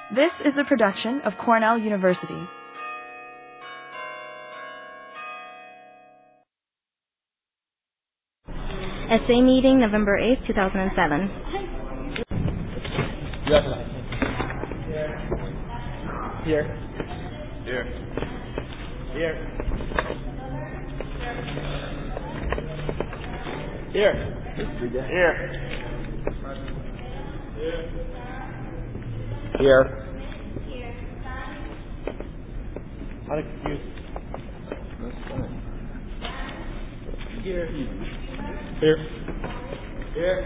This is a production of Cornell University. Essay meeting, November 8th, 2007. Yes. Here. Here. Here. Here. Here. Here. How to confuse? Here. Here. Here.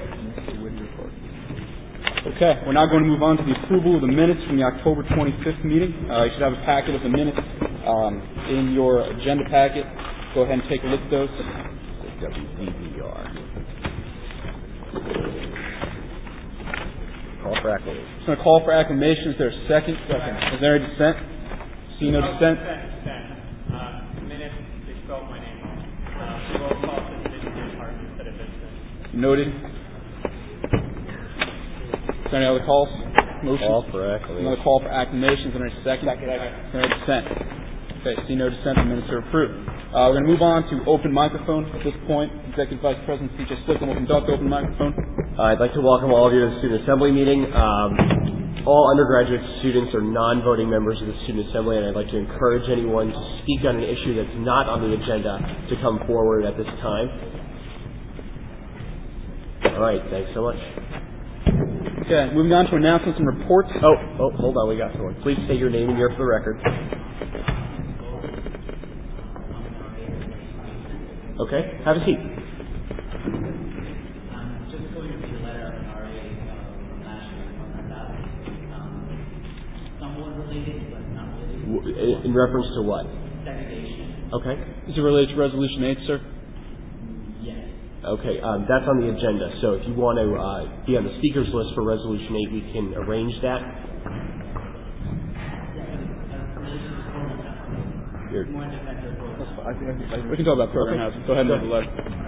Okay, we're now going to move on to the approval of the minutes from the October 25th meeting. You should have a packet of the minutes in your agenda packet. Go ahead and take a look at those. WDVR. Call for acclamation. I'm going to call for acclamation. Is there a second? Second. Is there a dissent? See no dissent? Minutes, they spelled my name wrong. Roll call for the business part instead of business. Noted. Is there any other calls? Motion? Call for acclamation. Another call for acclamation. Is there any second? Second. Is there any dissent? Okay, see no dissent. The minutes are approved. We're going to move on to open microphone. At this point, Executive Vice President C.J. Slickman will conduct open microphone. I'd like to welcome all of you to the Student Assembly meeting. All undergraduate students are non-voting members of the Student Assembly, and I'd like to encourage anyone to speak on an issue that's not on the agenda to come forward at this time. All right, thanks so much. Okay, moving on to announcements and reports. Oh, hold on, we got someone. Please state your name and year for the record. Okay, have a seat. Just going to the letter of RA from last year about somewhat related, but not really. In reference to what? Segregation. Okay. Is it related to Resolution 8, sir? Yes. Okay, that's on the agenda. So if you want to be on the speakers list for Resolution 8, we can arrange that. Here. More defensive approach. We can talk about program housing. Go ahead and move the letter.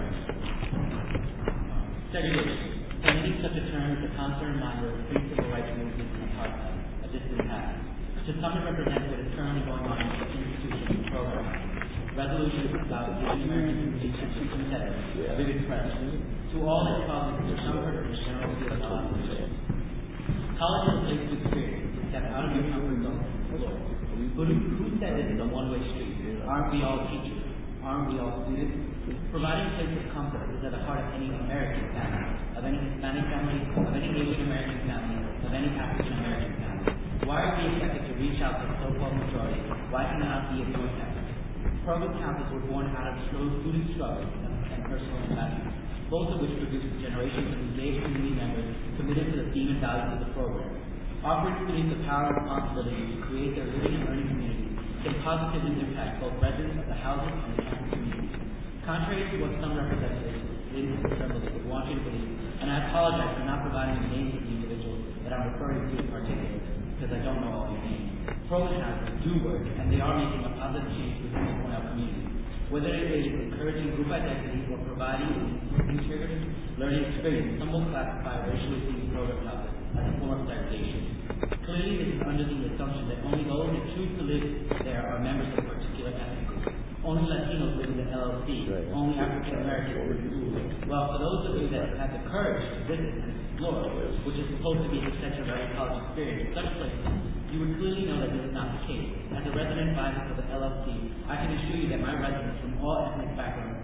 Segregation. Permitting such a term is a concern reminder of the free civil rights movement and apartheid, a distant past. To some it represents what is currently going on in the institution and program. Resolution is about giving Americans institution status, a vivid expression. To all its problems, there's comfort in the general field of opposition. College is a place to experience, to step out of your comfort zone and explore. But who said it is a one-way street? Aren't we all teachers? Aren't we all students? Providing a place of comfort is at the heart of any American family, of any Hispanic family, of any Asian American family, of any African American family. Why are we expected to reach out to the so-called majority? Why can it not be a joint effort? Program campuses were born out of student struggles and personal investments, both of which produced generations of engaged community members committed to the theme and values of the program. Offering students the power and responsibility to create their living and earning community can positively impact both residents of the housing and the campus community. Contrary to what some representatives in this assembly would want you to believe, and I apologize for not providing the names of the individuals that I'm referring to in particular, because I don't know all your names. Program houses do work, and they are making a positive change within the Cornell community. Whether it is encouraging group identity or providing an interior learning experience, some will classify racially themed program houses as a form of segregation. Clearly, this is under the assumption that only those that choose to live there are members of a particular ethnic group. Only Latinos live in the LLC. Right. Only African Americans. Well, for those of you that have the courage to visit and explore, which is supposed to be an extension of our college experience in such places, you would clearly know that this is not the case. As a resident advisor for the LLC, I can assure you that my residents from all ethnic backgrounds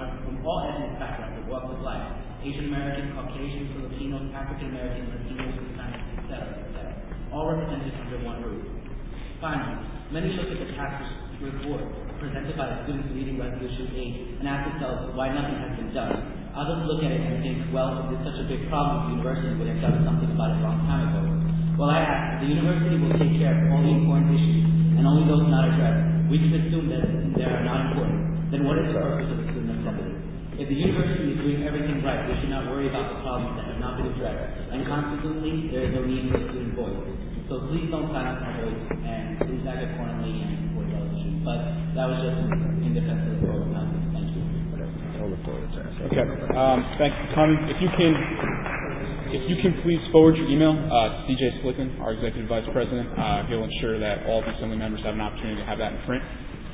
and walks of life, Asian American, Caucasian, Filipinos, African American, Latinos, Hispanics, etc., all represented under one roof. Finally, many look at the tax report presented by the students leading Resolution 8 and ask themselves why nothing has been done. Others look at it and think, well, if it's such a big problem, the university would have done something about it a long time ago. Well, I ask, the university will take care of all the important issues and only those not addressed. We can assume that they are not important. Then what is the purpose of the student assembly? If the university is doing everything right, we should not worry about the problems that have not been addressed. And consequently, there is no need for a student voice. So please don't silence my voice, and please back at Cornell and for the resolution. But that was just in defense of the program. Thank you. Okay. Thank you, Tommy. If you can if you can please forward your email to CJ Slickman, our Executive Vice President, he'll ensure that all the Assembly members have an opportunity to have that in print.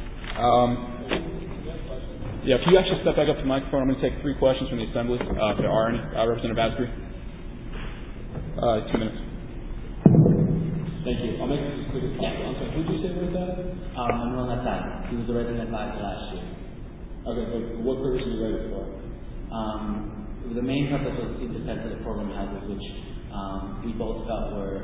If you actually step back up to the microphone, I'm going to take 3 questions from the Assembly, if there are any. Representative Asbury. 2 minutes. Thank you. I'll make this as quick as possible. I'm sorry, who did you say was that? Manuel Natal. He was the resident advisor last year. Okay, but what purpose were you writing for? The main purpose was in defense of the program houses, which we both felt were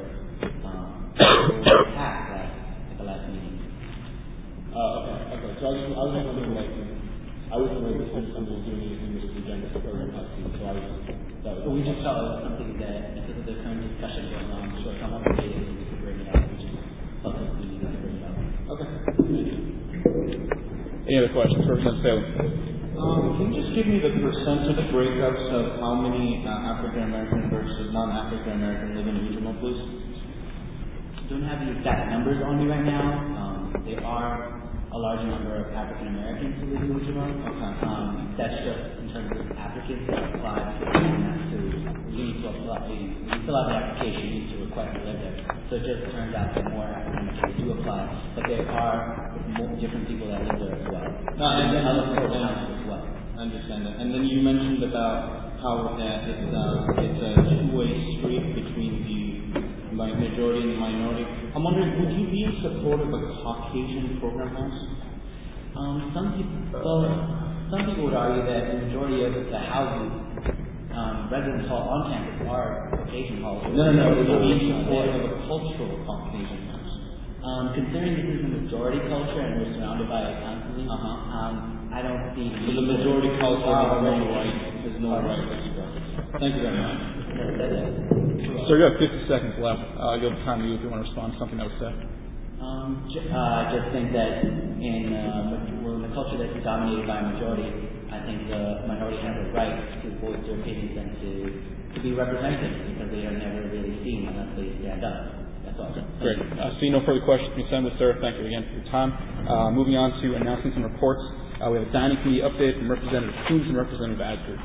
hacked at the last meeting. Okay. So I was wondering, I wasn't aware that somebody was doing anything with this agenda for program houses, so we just felt it was something that, because of the current discussion going on, should come up with it, we could bring it up, which is something we need to bring it up. Okay. Any other questions? Representative Salem. Can you just give me the percentage breakups of how many African American versus non-African American live in Ujima, please? I don't have the exact numbers on me right now. There are a large number of African Americans who live in Ujima. Okay. That's just in terms of applicants that apply to we need to apply. We fill out the application, you need to request to live there. So it just turns out that more African Americans do apply, but there are more different people that live there as well. And other houses as well. I understand that. And then you mentioned about how it's a two-way street between the majority and the minority. I'm wondering, would you be in support of a Caucasian program house? Some people would argue that the majority of the houses, residence hall on campus are Caucasian halls. No. Would you be in support of a cultural Caucasian house? Considering this is a majority culture and we're surrounded by it constantly, I don't see So the majority culture is no right. Thank you very much. Sir, you have 50 seconds left. You'll have time to you if you want to respond to something that was said. I just think that in the culture that's dominated by a majority, I think the minority has a right to voice their opinions and to be represented because they are never really seen unless they stand up. That's all. Great. See no further questions from the Assembly, sir. Thank you again for your time. Moving on to announcements and reports. We have a dining committee update from Representative Coons and Representative Asbury.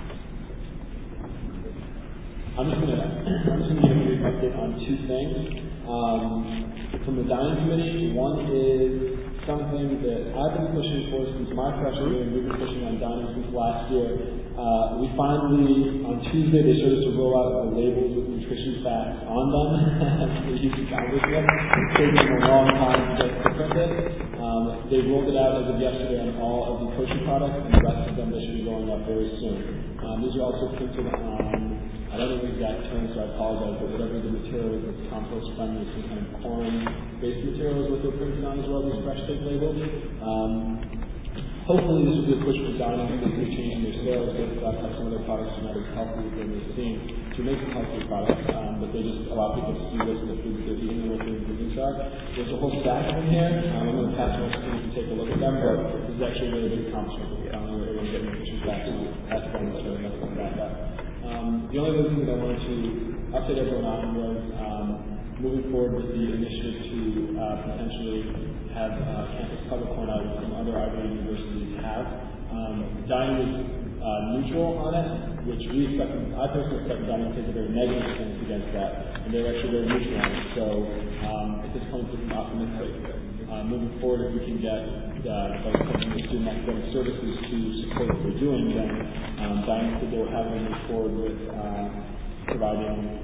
I'm just going to give you an update on 2 things. From the dining committee, one is something that I've been pushing for since my freshman year, and we've been pushing on dining since last year. We finally, on Tuesday, they started to roll out the labels with nutrition facts on them. They used to accomplish them. It's taken them a long time to get to print it. They rolled it out as of yesterday on all of the kosher products, and the rest of them they should be going up very soon. These are also printed on, I don't know the exact term, so I apologize, but whatever the material is that's compost friendly, some kind of corn-based material is what they're printed on as well, these fresh take labels. Hopefully this will be a push for dining and they're changing their sales with some of their products are not as healthy as they may seem to make some healthy products, but they just allow people to see what's in the food that they're eating and what their ingredients are. There's a whole stack of them here. I'm going to pass them so you can take a look at them, but this is actually a really big accomplishment. We're able to get nutrition facts and pass them to show them something back up. The only other thing that I wanted to update everyone on was moving forward with the initiative to potentially have campus public corn out from other Ivy universities have. Dining was neutral on it, which I personally expect Dining to take a very negative stance against that, and they're actually very neutral on it. So at this point, I'm optimistic. Moving forward, if we can get the student academic services to support what they're doing, then Dining said they were having to move forward with providing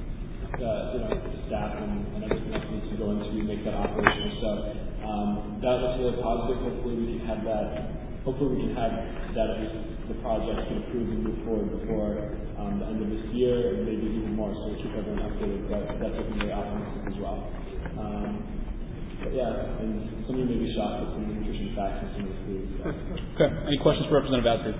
staff and everything else needs to go into make that operational. So that looks really positive. Hopefully we can have that at least the project can approve and move forward before the end of this year, and maybe even more. So we'll keep everyone updated. But that's looking very optimistic as well. But yeah, and some of you may be shocked with some of the nutrition facts and some of the food. So. Okay. Any questions for Representative Asbury?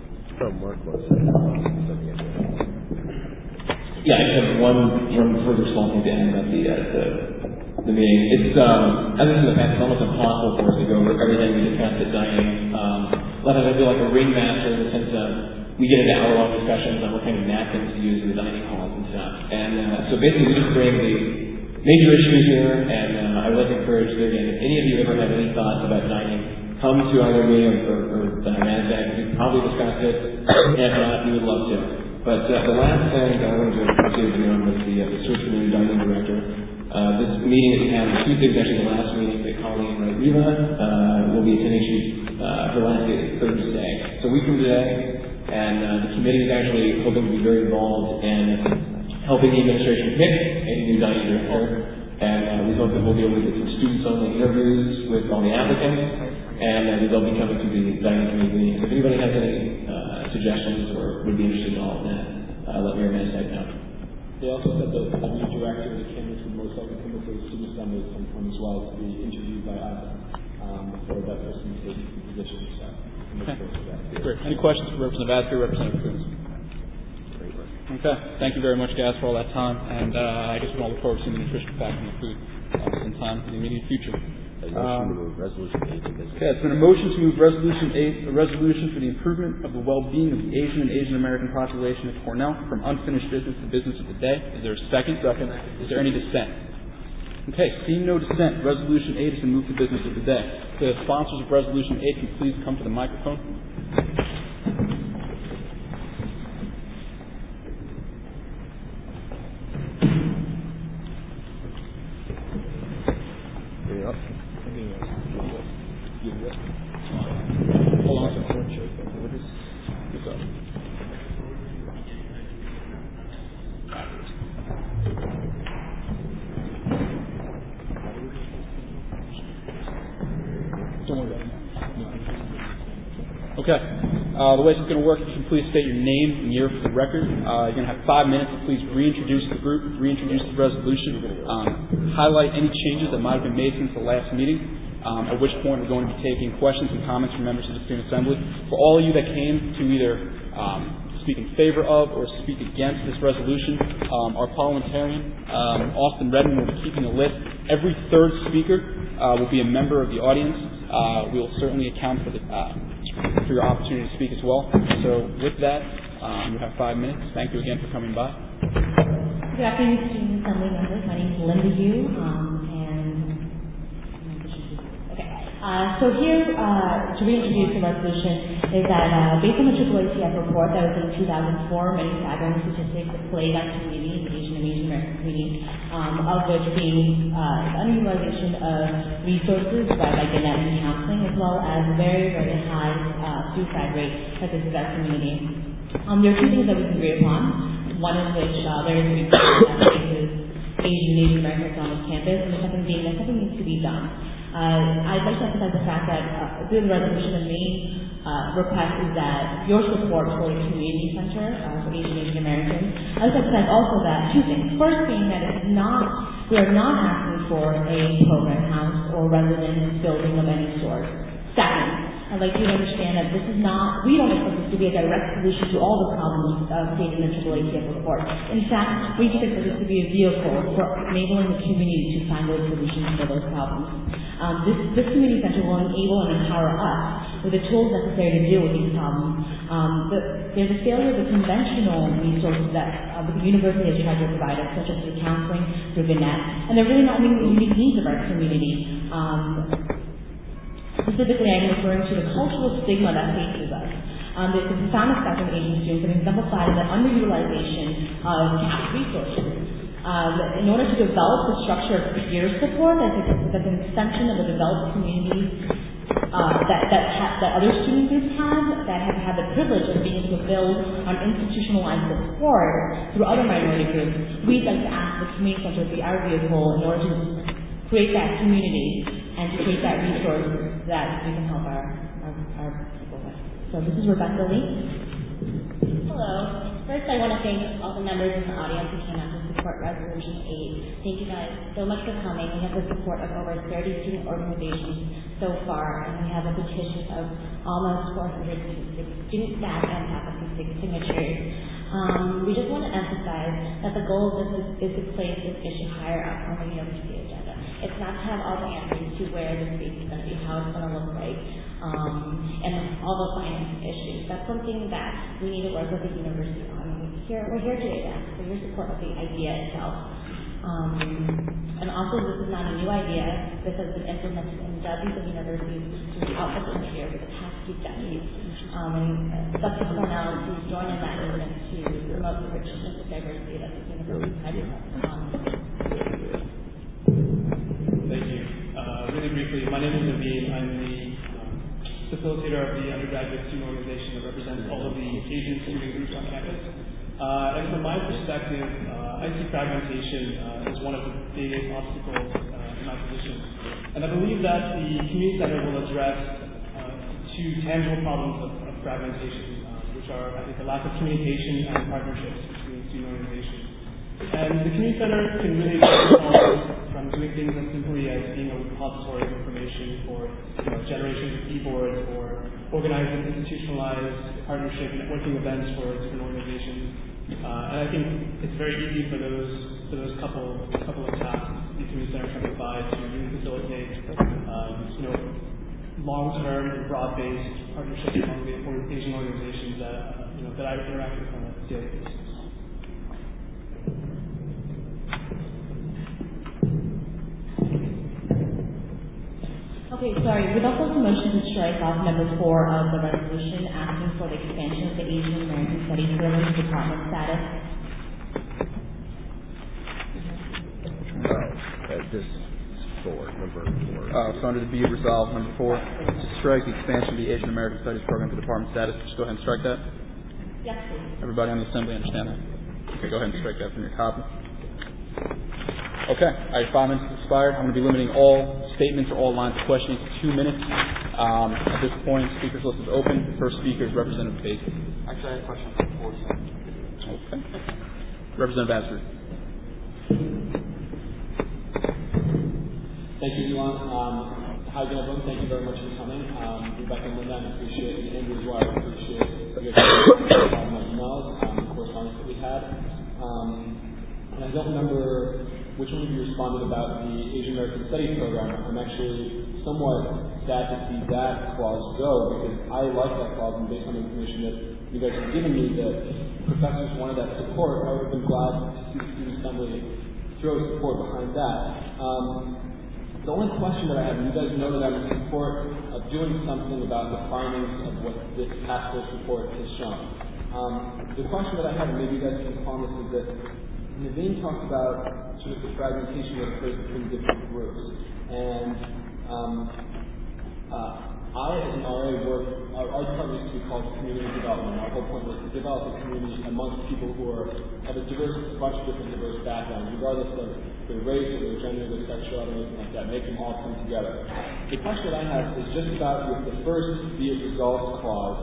Yeah, I just have one further small thing to add about the meeting. It's as in the past, it's almost impossible for us to go over everything we discussed at dining. A lot of times I feel like a ringmaster in the sense of we get into hour-long discussions on what kind of napkins to use in the dining halls and stuff. And so basically we just bring the major issues here, and I would like to encourage that again, if any of you ever have any thoughts about dining, come to either me or the NASDAQ. We've probably discussed it, and if not, we would love to. But the last thing I wanted to update you on was the search for the new dining director. This meeting that we had, Tuesday is actually the last meeting that Colleen Wright-Riva will be attending. Her last day is Thursday. So a week from today, and the committee is actually hoping to be very involved in helping the administration pick a new dining director. And we hope that we'll be able to get some students-only interviews with all the applicants, and they'll be coming to the dining committee meetings. If anybody has any suggestions or would be interested in all of that, let Mayor Mansdijk know. They also said that the new director of the candidates would most likely come before the student assembly at some point as well to be interviewed by us before that person takes the position. So, great. Any questions for Representative Askew, Representative Coons? Okay. Thank you very much, guys, for all that time. And I guess we all look forward to seeing the nutrition pack and the food sometime in the immediate future. Resolution 8 to business. Okay, it's been a motion to move Resolution 8, a resolution for the improvement of the well-being of the Asian and Asian American population at Cornell from unfinished business to business of the day. Is there a second? Second. Is there any dissent? Okay, seeing no dissent, Resolution 8 is to move to business of the day. The sponsors of Resolution 8 can please come to the microphone. Hold on a second. What is this up? Don't worry about it. Okay. The way this is going to work, if you can please state your name and year for the record. You're going to have 5 minutes to please reintroduce the group, reintroduce the resolution, highlight any changes that might have been made since the last meeting, at which point we're going to be taking questions and comments from members of the Student Assembly. For all of you that came to either speak in favor of or speak against this resolution, our parliamentarian, Austin Redmond, will be keeping a list. Every third speaker will be a member of the audience. We will certainly account for your opportunity to speak as well. So with that, you have 5 minutes. Thank you again for coming by. Good afternoon, Student Assembly members. My name is Linda Yu, so here, to reintroduce the resolution, is that based on the AAACF report that was in 2004, many staggering statistics that plague our community, the Asian and Asian American community, of which being underutilization of resources by Gannett and counseling, as well as very, very high suicide rate that this is our community. There are two things that we can agree upon. One is which there is a cases Asian and Asian Americans on this campus, and the second being that something needs to be done. I'd like to emphasize the fact that through the resolution, the main request is that your support for a community center for Asian and Asian Americans. I'd like to emphasize also that two things. First being that we are not asking for a program house or residence building of any sort. Second, I'd like you to understand that we don't expect this to be a direct solution to all the problems stated in the AAACF report. In fact, we expect this to be a vehicle for enabling the community to find those solutions for those problems. This community center will enable and empower us with the tools necessary to deal with these problems. There's a failure of the conventional resources that the university has tried to provide us, such as through counseling, through Gannett, and they're really not meeting the unique needs of our community. Specifically, I'm referring to the cultural stigma that faces us. There's a profound effect on Asian students and exemplified in the underutilization of capped resources. In order to develop the structure of peer support that's an extension of the developed communities that other student groups have, that have had the privilege of being able to build on institutionalized support through other minority groups, we'd like to ask the community center to be our vehicle in order to create that community and to create that resource that we can help our people with. So this is Rebecca Lee. Hello. First, I want to thank all the members in the audience who came out to support Resolution 8. Thank you guys so much for coming. We have the support of over 30 student organizations so far, and we have a petition of almost 400 student staff and faculty signatures. We just want to emphasize that the goal of this is to place this issue higher up on the university agenda. It's not to have all the answers to where the space is going to be, how it's going to look like, and all the finance issues. That's something that we need to work with the university on. We're here today to ask for your support of the idea itself. And also, this is not a new idea. This has been implemented in dozens of universities throughout the country over the past few decades. And it's up to Cornell to join in that movement to promote the richness and diversity that the university has. Thank you. Really briefly, my name is Naveen. I'm the facilitator of the undergraduate student organization that represents all of the Asian student groups on campus. And from my perspective, I see fragmentation as one of the biggest obstacles in my position. And I believe that the Community Center will address two tangible problems of fragmentation, which are, I think, the lack of communication and partnerships between student organizations. And the Community Center can really from doing things as simply as being a repository of information for generations of keyboards or organizing institutionalized partnership networking events for different organizations. And I think it's very easy for those couple of tasks the Community Center can provide to really facilitate long-term and broad-based partnerships among the Asian organizations that I interact with on a daily basis. Okay, sorry. We'd also like a motion to strike off number 4 of the resolution asking for the expansion of the Asian American Studies program to department status. This number 4. So under the be it resolved, number 4, to strike the expansion of the Asian American Studies program to department status. Just go ahead and strike that. Yes, please. Everybody on the assembly understand that? Okay, go ahead and strike that from your copy. Okay, all right, 5 minutes expired. I'm going to be limiting all statements or all lines of questioning to 2 minutes. At this point, speakers list is open. First speaker is Representative Baker. Actually, I have a question for 4 seconds. Okay. Representative Astor. Thank you, Elon. Hi, everyone. Thank you very much for coming. Rebecca and Linda, I appreciate it. Andrew as well, I appreciate your my emails, correspondence that we had. And I don't remember which one of you responded about the Asian American Studies program. I'm actually somewhat sad to see that clause go because I like that clause, and based on the information that you guys have given me, that professors wanted that support. I would have been glad to see the student assembly throw support behind that. The only question that I have, and you guys know that I'm in support of doing something about the findings of what this task force report has shown. The question that I have, and maybe you guys can comment, is that Naveen talked about sort of the fragmentation that occurs between different groups. And I, as an RA, our department used to be called community development. Our whole point was to develop a community amongst people who have a bunch of different diverse backgrounds, regardless of their race or their gender, their sexuality, or anything like that, make them all come together. The question that I have is just about the first be it resolved clause.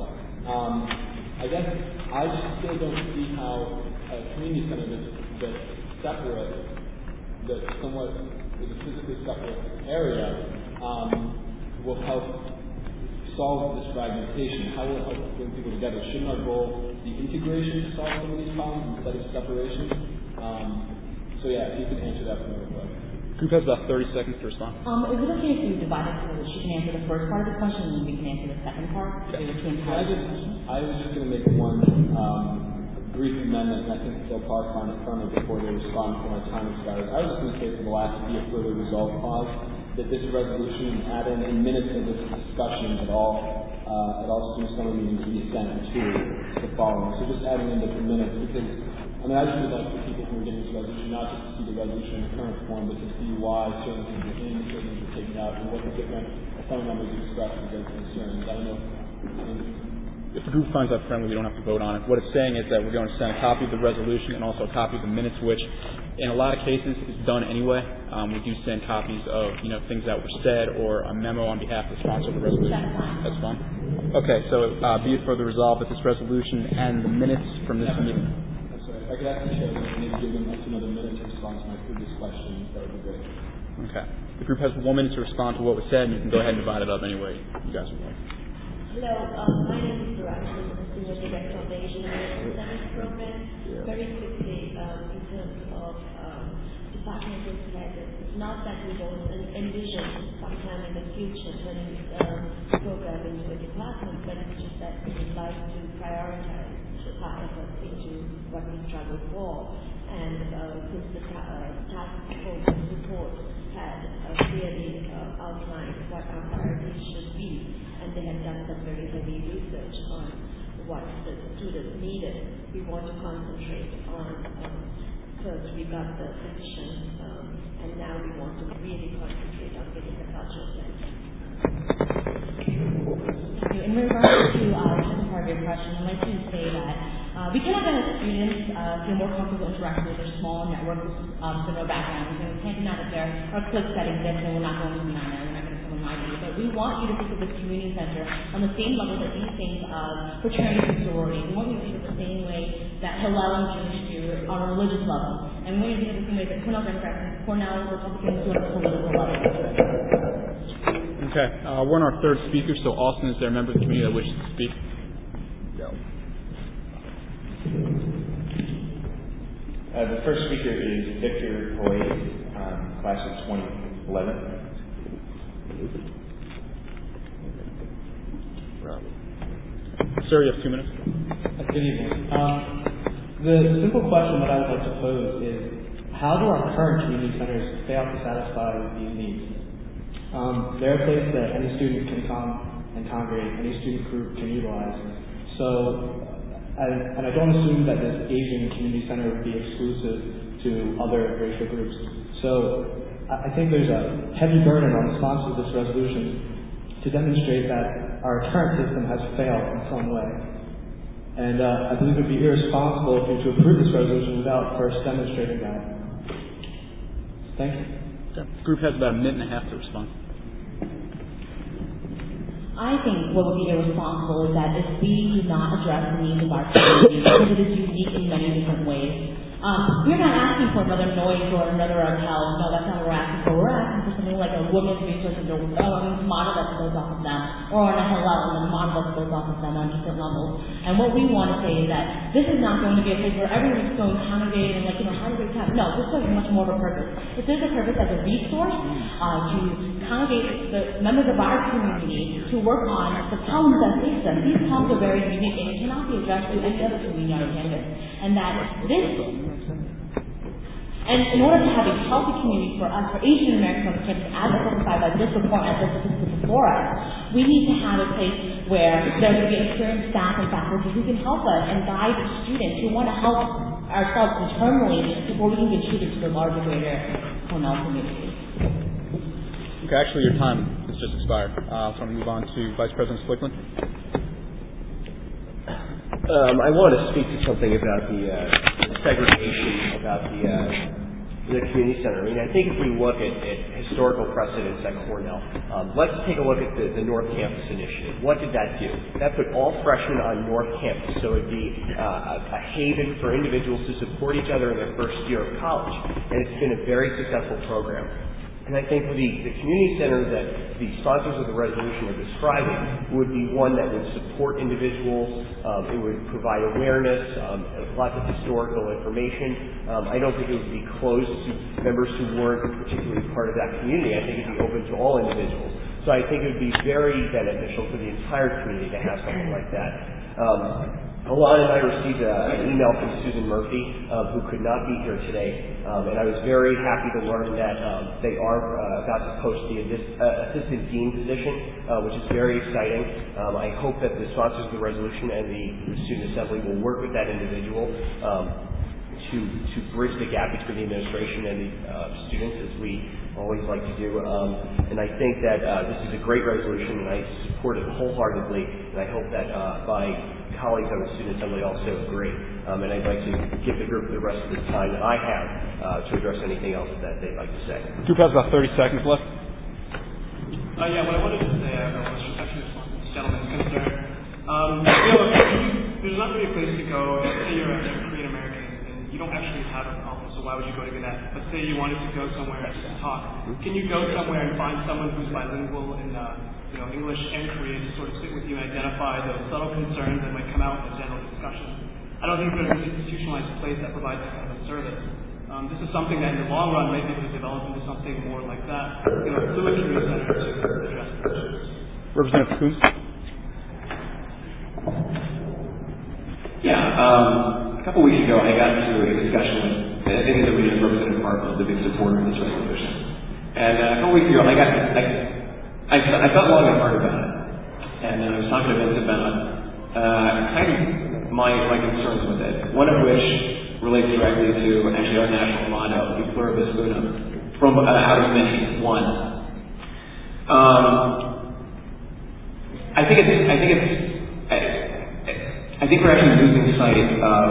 I guess I just still don't see how a community center that's separate, that somewhat is a physically separate area, will help solve this fragmentation. How will it help bring people together? Shouldn't our goal be integration to solve some of these problems instead of separation? So yeah, if you could answer that for me real quick. Group has about 30 seconds to respond. Is it okay if we divide it so that she can answer the first part of the question and then we can answer the second part? Okay. I was just going to make one brief amendment, and I think they'll probably find it funny before they respond for my time expires. I was just going to say for the last be a further resolve clause that this resolution add in minutes of this discussion at all student assembly meetings be sent to the following. So just adding in the minutes because I just would like for people who are getting this resolution not just to see the resolution in the current form, but to see why certain things are in, certain things are taken out, and what the different phone numbers expressed as their concerns. I don't know. If the group finds that friendly, we don't have to vote on it. What it's saying is that we're going to send a copy of the resolution and also a copy of the minutes, which in a lot of cases is done anyway. We do send copies of things that were said or a memo on behalf of the sponsor of the resolution. That's fine. Okay, so be it further resolved that this resolution and the minutes from this meeting. That's right. If I could ask the chair to maybe give them another minute to respond to my previous questions, that would be great. Okay. The group has 1 minute to respond to what was said, and you can go ahead and divide it up any way you guys would like. Hello, my name is Durant. I'm the Senior Director of the Asian American Studies Program. Very quickly, in terms of departmental status, it's not that we don't envision sometime in the future turning this program into a department, but it's just that we would like to prioritize our efforts into what we struggle for. And since the task clearly outlined what our priorities should be, and they have done some very heavy research on what the students needed. We want to concentrate on, first we got the physicians, and now we want to really concentrate on getting the cultural center. In regards to the second part of your question, I'd like to say that we cannot let students feel more comfortable interacting with their small networks for no background. And we can't deny that there are cliques that exist, and we're not going to deny that. We're not going to come in my view. But we want you to think of this community center on the same level that we think of fraternities and sororities. We want you to think of the same way that Hillel and Jewish do on a religious level. And we want you to think of the same way that Cornell Democrats, Cornell Republicans do on a political level. Okay, we're on our third speaker, so Austin, is there a member of the community that wishes to speak? No. The first speaker is Victor Hoy, class of 2011. Sir, you have 2 minutes. Good evening. The simple question that I would like to pose is, how do our current community centers fail to satisfy these needs? They're a place that any student can come and congregate, any student group can utilize. So, and I don't assume that this Asian community center would be exclusive to other racial groups. So, I think there's a heavy burden on the sponsor of this resolution to demonstrate that our current system has failed in some way. And I believe it would be irresponsible for you to approve this resolution without first demonstrating that. Thank you. The group has about a minute and a half to respond. I think what would be irresponsible is that if we do not address the needs of our community, because it is unique in many different ways. We're not asking for another noise or another hotel. No, that's not what we're asking for. We're asking for something like a women's resource center, model that goes off of them, or on a Hillel and a model that goes off of them on different levels. And what we want to say is that this is not going to be a place where everyone's going to congregate and how do we have? No, this has much more of a purpose. If there's a purpose as a resource to congregate the members of our community to work on the problems that face them, these problems are very unique and it cannot be addressed through any other community on campus. And that and in order to have a healthy community for us, for Asian Americans on the campus, as exemplified by this report, as this is before us, we need to have a place where there will be experienced staff and faculty who can help us and guide students who want to help ourselves internally before we can contribute to the larger, greater Cornell community. Okay, actually your time has just expired. So I'm going to move on to Vice President Strickland. I want to speak to something about the segregation, about the community center. I mean, I think if we look at historical precedents at Cornell, let's take a look at the North Campus Initiative. What did that do? That put all freshmen on North Campus, so it'd be a haven for individuals to support each other in their first year of college. And it's been a very successful program. And I think the community center that the sponsors of the resolution are describing would be one that would support individuals. It would provide awareness, lots of historical information. I don't think it would be closed to members who weren't particularly part of that community. I think it would be open to all individuals. So I think it would be very beneficial for the entire community to have something like that. Alon and I received an email from Susan Murphy, who could not be here today, and I was very happy to learn that they are about to post the assistant dean position, which is very exciting. I hope that the sponsors of the resolution and the student assembly will work with that individual to bridge the gap between the administration and the students, as we always like to do. And I think that this is a great resolution, and I support it wholeheartedly, and I hope that my colleagues on the student assembly also agree. And I'd like to give the group the rest of the time that I have to address anything else that they'd like to say. Group has about 30 seconds left. Yeah, what I wanted to say, was actually respond to this gentleman's concern. There's not really a place to go. Let's say you're a Korean American and you don't actually have a problem, so why would you go to Gannett? Let's say you wanted to go somewhere to talk. Can you go somewhere and find someone who's bilingual in English and Korean to sort of sit with you and identify those subtle concerns that might come out in the general discussion? I don't think there's an institutionalized place that provides that kind of service. This is something that in the long run might be able to develop into something more like that, a fluid community center to address the issues. Representative Coons? Yeah, a couple weeks ago I got into a discussion with, I think that we have Representative Mark was a big supporter of this resolution. And a couple weeks ago, I thought long and hard about it. And I was talking to Vince about kind of my concerns with it. One of which relates directly to actually our national motto, E Pluribus Unum, from out of many, one. I think we're actually losing sight of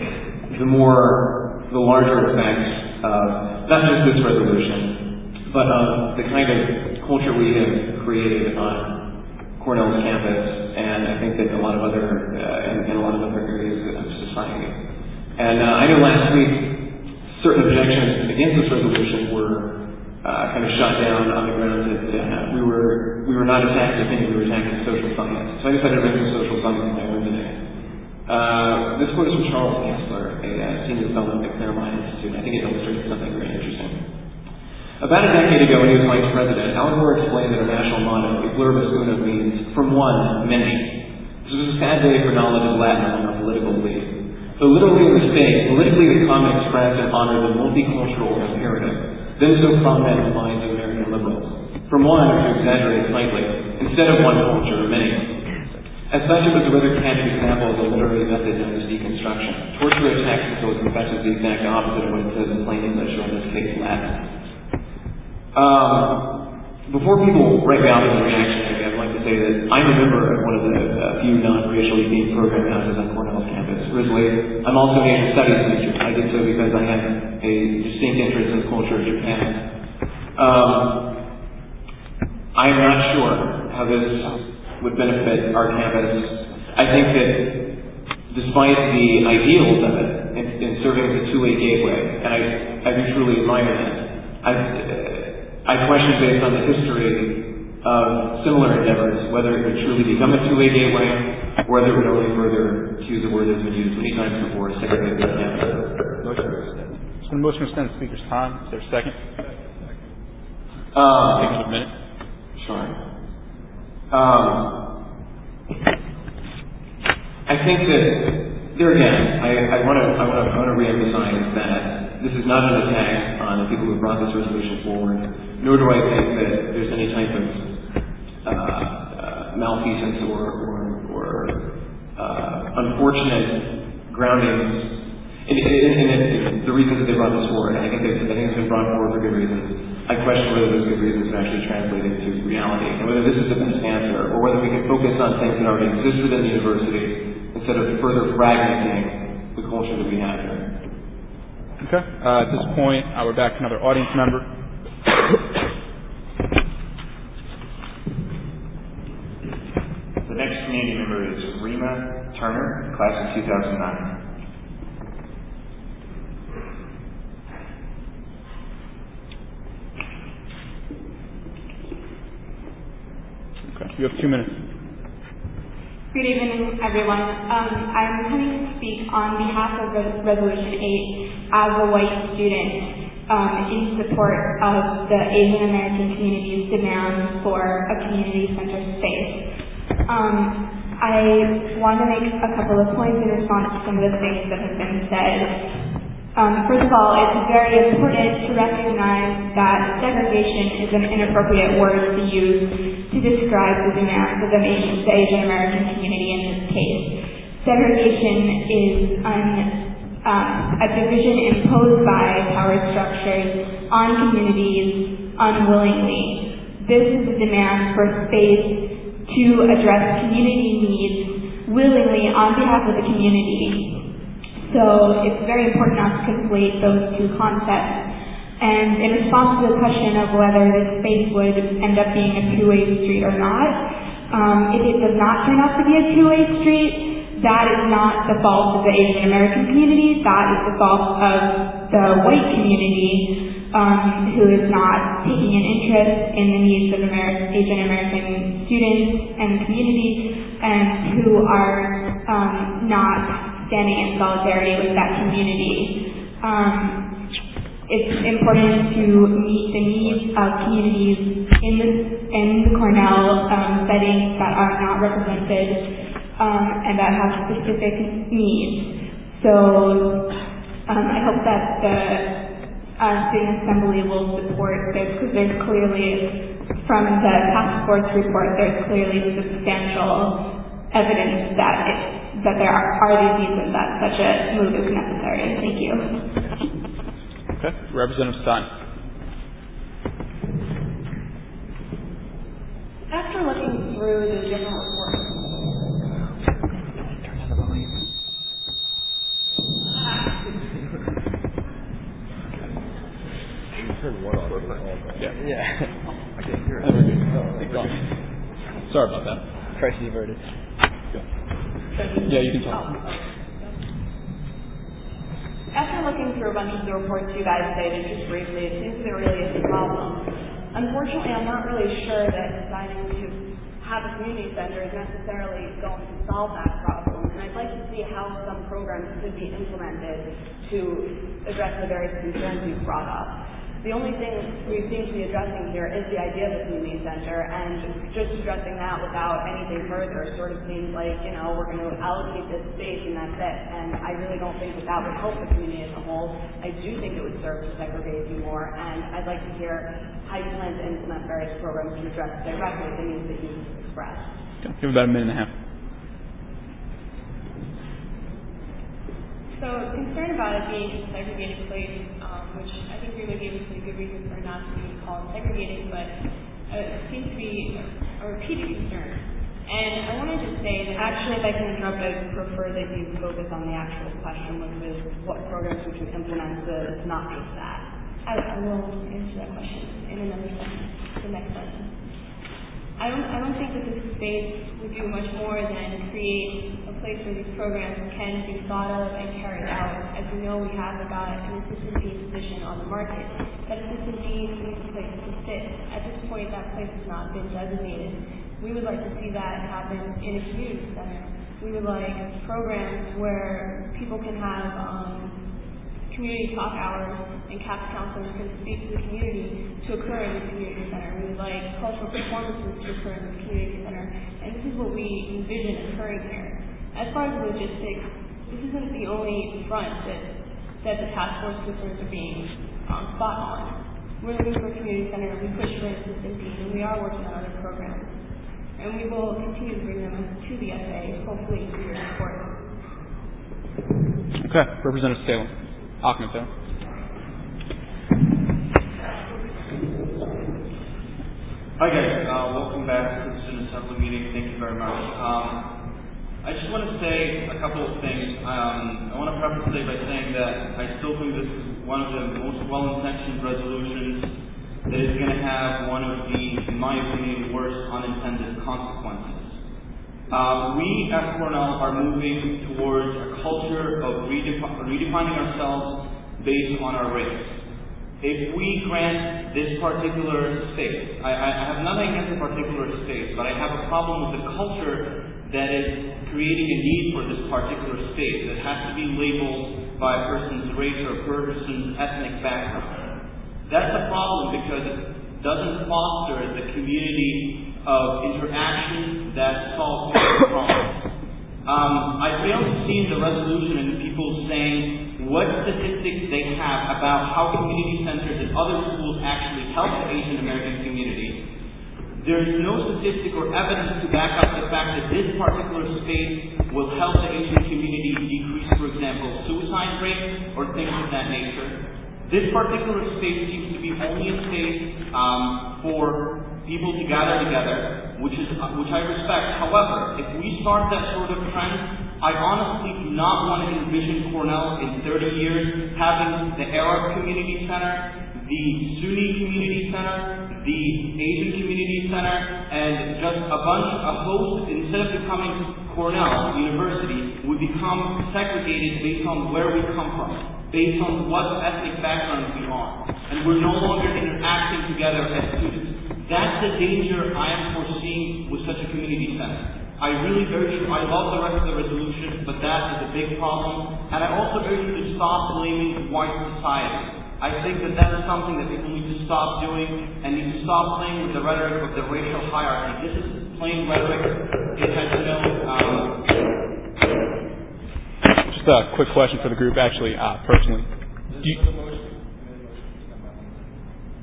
the larger effects of not just this resolution, but of the kind of culture we have created on Cornell's campus, and I think that a lot of other in a lot of other areas of society. And I know last week certain objections against this resolution were kind of shot down on the grounds that we were not attacking opinion, we were attacking social science. So I decided to bring some social science in my own today. This quote is from Charles Kessler, a senior fellow at the Claremont Institute. I think it illustrates something very interesting. About a decade ago, when he was vice president, Al Gore explained that our national motto, E Pluribus Unum, means from one, many. This was a sad day for knowledge of Latin among our political elite. Though literally a mistake, politically the comment expressed and honored the multicultural imperative, then so prominent in the minds of American liberals. From one, to exaggerate slightly, instead of one culture, many. As such, it was a rather catchy example of the literary method known as deconstruction. Torture a text until it confesses the exact opposite of what it says in plain English, or in this case, Latin. Before people write me off as a reactionary, I'd like to say that I'm a member of one of the few non-racially themed program houses on Cornell's campus, Risley. I'm also an Asian studies teacher. I did so because I have a distinct interest in the culture of Japan. I'm not sure how this would benefit our campus. I think that despite the ideals of it in serving as a two-way gateway, and I do truly admire that, I question, based on the history of similar endeavors, whether it would truly become a two-way gateway, or whether it would only further, to use a word that's been used many times before, segregate the campus. It's been a motion to extend the speaker's time. Is there a second? Take a minute. Sure. I think that there again, I want to reemphasize that this is not an attack on the people who brought this resolution forward, nor do I think that there's any type of malfeasance or unfortunate groundings in the reasons that they brought this forward. I think it's been brought forward for good reasons. I question whether those good reasons are actually translated to reality, and whether this is the best answer, or whether we can focus on things that already exist within the university instead of further fragmenting the culture that we have here. Okay. At this point, we're back to another audience member. The next community member is Rima Turner, class of 2009. Okay. You have 2 minutes. Good evening, everyone. I'm coming to speak on behalf of Resolution 8 as a white student in support of the Asian American community's demand for a community-centered space. I want to make a couple of points in response to some of the things that have been said. First of all, it's very important to recognize that segregation is an inappropriate word to use to describe the demands of the Asian American community in this case. Segregation is a division imposed by power structures on communities unwillingly. This is a demand for space to address community needs willingly on behalf of the community. So it's very important not to conflate those two concepts. And in response to the question of whether this space would end up being a two-way street or not, if it does not turn out to be a two-way street, that is not the fault of the Asian American community. That is the fault of the white community who is not taking an interest in the needs of Asian American students and community, and who are not standing in solidarity with that community. It's important to meet the needs of communities in the Cornell settings that are not represented and that have specific needs. So I hope that the Student Assembly will support this, because there's clearly, from the task force report, there's clearly substantial evidence that there are these reasons that such a move is necessary. Thank you. Okay. Representative Stein. After looking through the different reports, Yeah. I can't hear it. Sorry about that. Crisis averted. Yeah, you can talk. After looking through a bunch of the reports you guys stated just briefly, it seems there really is a problem. Unfortunately, I'm not really sure that deciding to have a community center is necessarily going to solve that problem. And I'd like to see how some programs could be implemented to address the various concerns you've brought up. The only thing we seem to be addressing here is the idea of a community center, and just addressing that without anything further sort of seems like, we're going to allocate this space and that's it. And I really don't think that would help the community as a whole. I do think it would serve to segregate you more, and I'd like to hear how you plan to implement various programs to address directly the needs that you've expressed. Okay. Give about a minute and a half. So, concerned about it being a segregated place, which I think really gave us a good reason for not to be called segregated, but it seems to be a repeated concern. And I wanted to say that actually, if I can interrupt, I'd prefer that you focus on the actual question, which is what programs we can implement to not just that. I will answer that question in another sentence, the next sentence. I don't think that this space would do much more than create a place where these programs can be thought of and carried out. As we know, we have about an assistant dean position on the market. That assistant dean needs a place to sit. At this point, that place has not been designated. We would like to see that happen in a community center. We would like programs where people can have community talk hours and CAPS counselors can speak to the community to occur in the community center. We would like cultural performances to occur in the community center. And this is what we envision occurring here. As far as logistics, this isn't the only front that the task force concerns are being spot on. We're looking for a community center, we push for an assistant dean, and we are working on other programs. And we will continue to bring them to the FA, hopefully through your support. Okay. Representative Salem. Taylor. Hi guys, welcome back to the Student Assembly meeting. Thank you very much. I just want to say a couple of things. I want to preface today by saying that I still think this is one of the most well-intentioned resolutions that is going to have one of the, in my opinion, worst unintended consequences. We at Cornell are moving towards a culture of redefining ourselves based on our race. If we grant this particular space, I have nothing against a particular space, but I have a problem with the culture that is creating a need for this particular space that has to be labeled by a person's race or a person's ethnic background. That's a problem because it doesn't foster the community of interaction that solves problems. I fail to see in the resolution and people saying what statistics they have about how community centers in other schools actually help the Asian American community. There is no statistic or evidence to back up the fact that this particular space will help the Asian community decrease, for example, suicide rates or things of that nature. This particular space seems to be only a space for people to gather together, which I respect. However, if we start that sort of trend, I honestly do not want to envision Cornell in 30 years having the Arab Community Center, the Sunni Community Center, the Asian Community Center, and just a host, instead of becoming Cornell University, we become segregated based on where we come from, based on what ethnic background we are. And we're no longer interacting together as students. That's the danger I am foreseeing with such a community center. I love the rest of the resolution, but that is a big problem. And I also urge you to stop blaming white society. I think that is something that people need to stop doing and need to stop playing with the rhetoric of the racial hierarchy. This is plain rhetoric. It has no... Just a quick question for the group, actually, personally.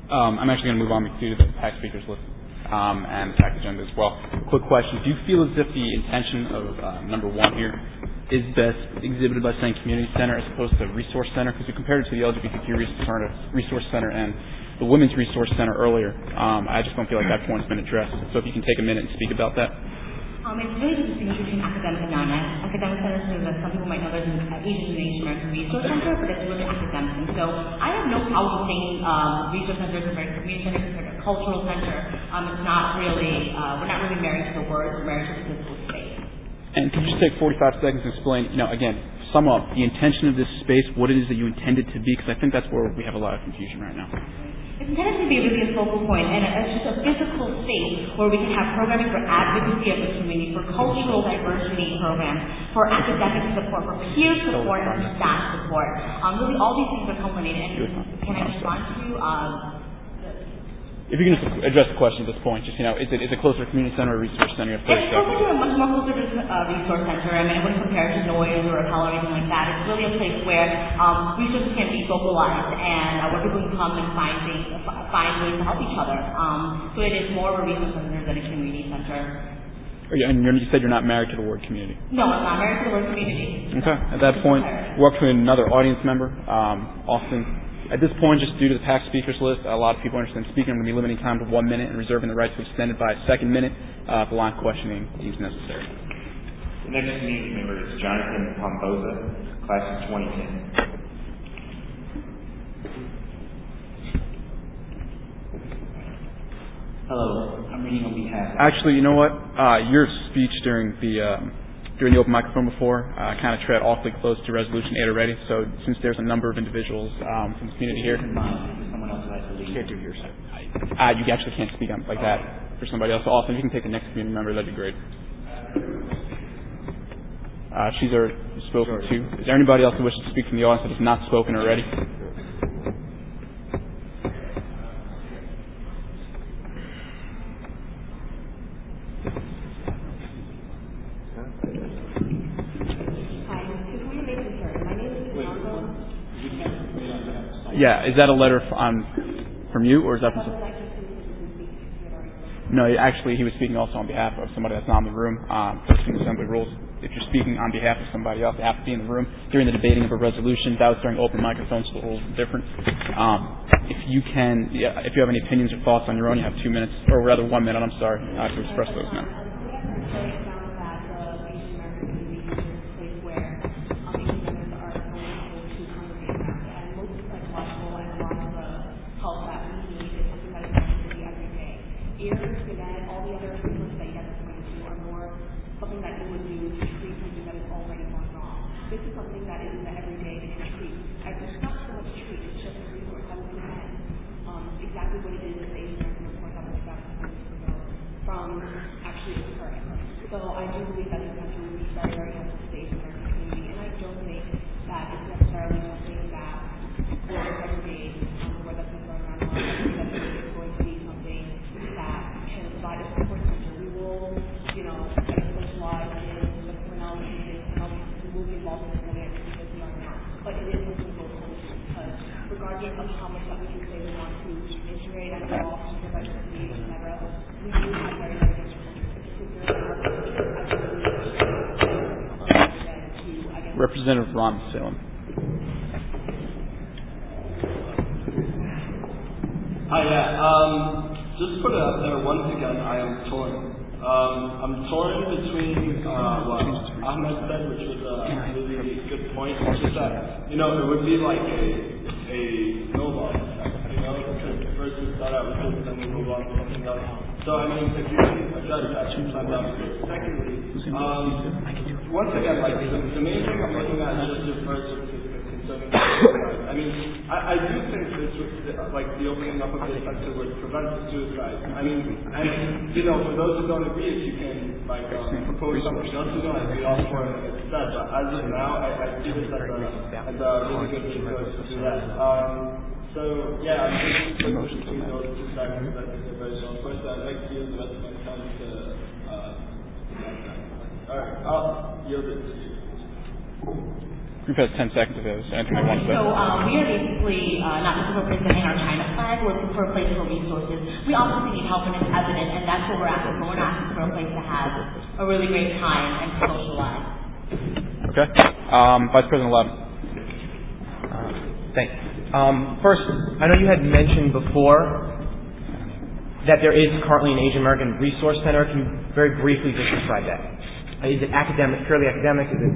I'm actually going to move on to the PAC speakers list and PAC agenda as well. Quick question. Do you feel as if the intention of number one here is best exhibited by saying community center as opposed to resource center? Because you compared it to the LGBTQ resource center and the women's resource center earlier. I just don't feel like that point's been addressed. So if you can take a minute and speak about that. It's really the distinction between academic and non-academic centers. Some people might know there's an Asian American Resource Center, but it's really academic. And so I have no problem saying resource center is a very community center, it's a cultural center. It's not really, we're not really married to the words, we're married to the physical space. And could you just take 45 seconds to explain, again, sum up the intention of this space, what it is that you intended to be, because I think that's where we have a lot of confusion right now. It's intended to be really a focal point, and it's just a physical space where we can have programming for advocacy of the community, for cultural diversity programs, for academic support, for peer support, and for staff support. Really, all these things are culminated. And can I respond to if you can just address the question at this point, just, is it closer to community center or resource center? It's closer to much more closer to resource center. I mean, I wouldn't compare it to noise or Apollo or anything like that. It's really a place where resources can be vocalized and where people can come and find ways to help each other. So it is more of a resource center than a community center. And you said you're not married to the word community. No, I'm not married to the word community. Okay. At that point, we're up to another audience member, Austin. At this point, just due to the PAC speakers list, a lot of people interested in speaking. I'm going to be limiting time to 1 minute and reserving the right to extend it by a second minute if the line of questioning deems necessary. The next community member is Jonathan Pomposa, class of 2010. Hello, I'm reading on behalf. Actually, you know what? Your speech during the open microphone before kind of tread awfully close to Resolution 8 already. So since there's a number of individuals from the community here, someone else has to leave. Can't do here. You actually can't speak on like that for somebody else. So Austin, if you can take the next community member, that'd be great. She's already spoken to. Is there anybody else who wishes to speak from the audience that has not spoken already? Yeah, is that a letter from you, or is that from? No, actually, he was speaking also on behalf of somebody that's not in the room. For student assembly rules, if you're speaking on behalf of somebody else, they have to be in the room during the debating of a resolution. That was during open microphones, so the rules are different. If you have any opinions or thoughts on your own, you have 2 minutes, or rather 1 minute. I'm sorry, to express those now. Representative Ron Salem. Hi, just put it out there once again, I am torn. I'm torn between what Ahmed said, which was a really good point, which is that, it would be like a snowball effect, because first we start out with this, then we move on to something else. So, if you can address that, that would be great. Secondly, once again, the main thing I'm looking at is just your first concerning suicide. I do think this was, the opening up of this sector would prevent suicide. And for those who don't agree, if you can, propose something else to do, I'd be all for it instead. But as of now, I see this as a really good resource to do that. So, yeah, I'm just looking between those two segments. I think they're very strong. First, I'd like to use the rest of my time to all right, I'll yield it to you. group has 10 seconds if there's anything they want to say. So we are basically not looking for a place to hang our China flag. We're looking for a place for resources. We obviously need help when it's evident, and that's what we're asking for. We're not asking for a place to have a really great time and socialize. Okay. Vice President Loudon. Thanks. First, I know you had mentioned before that there is currently an Asian American Resource Center. Can you very briefly just describe that? Is it academic, purely academic? Is it?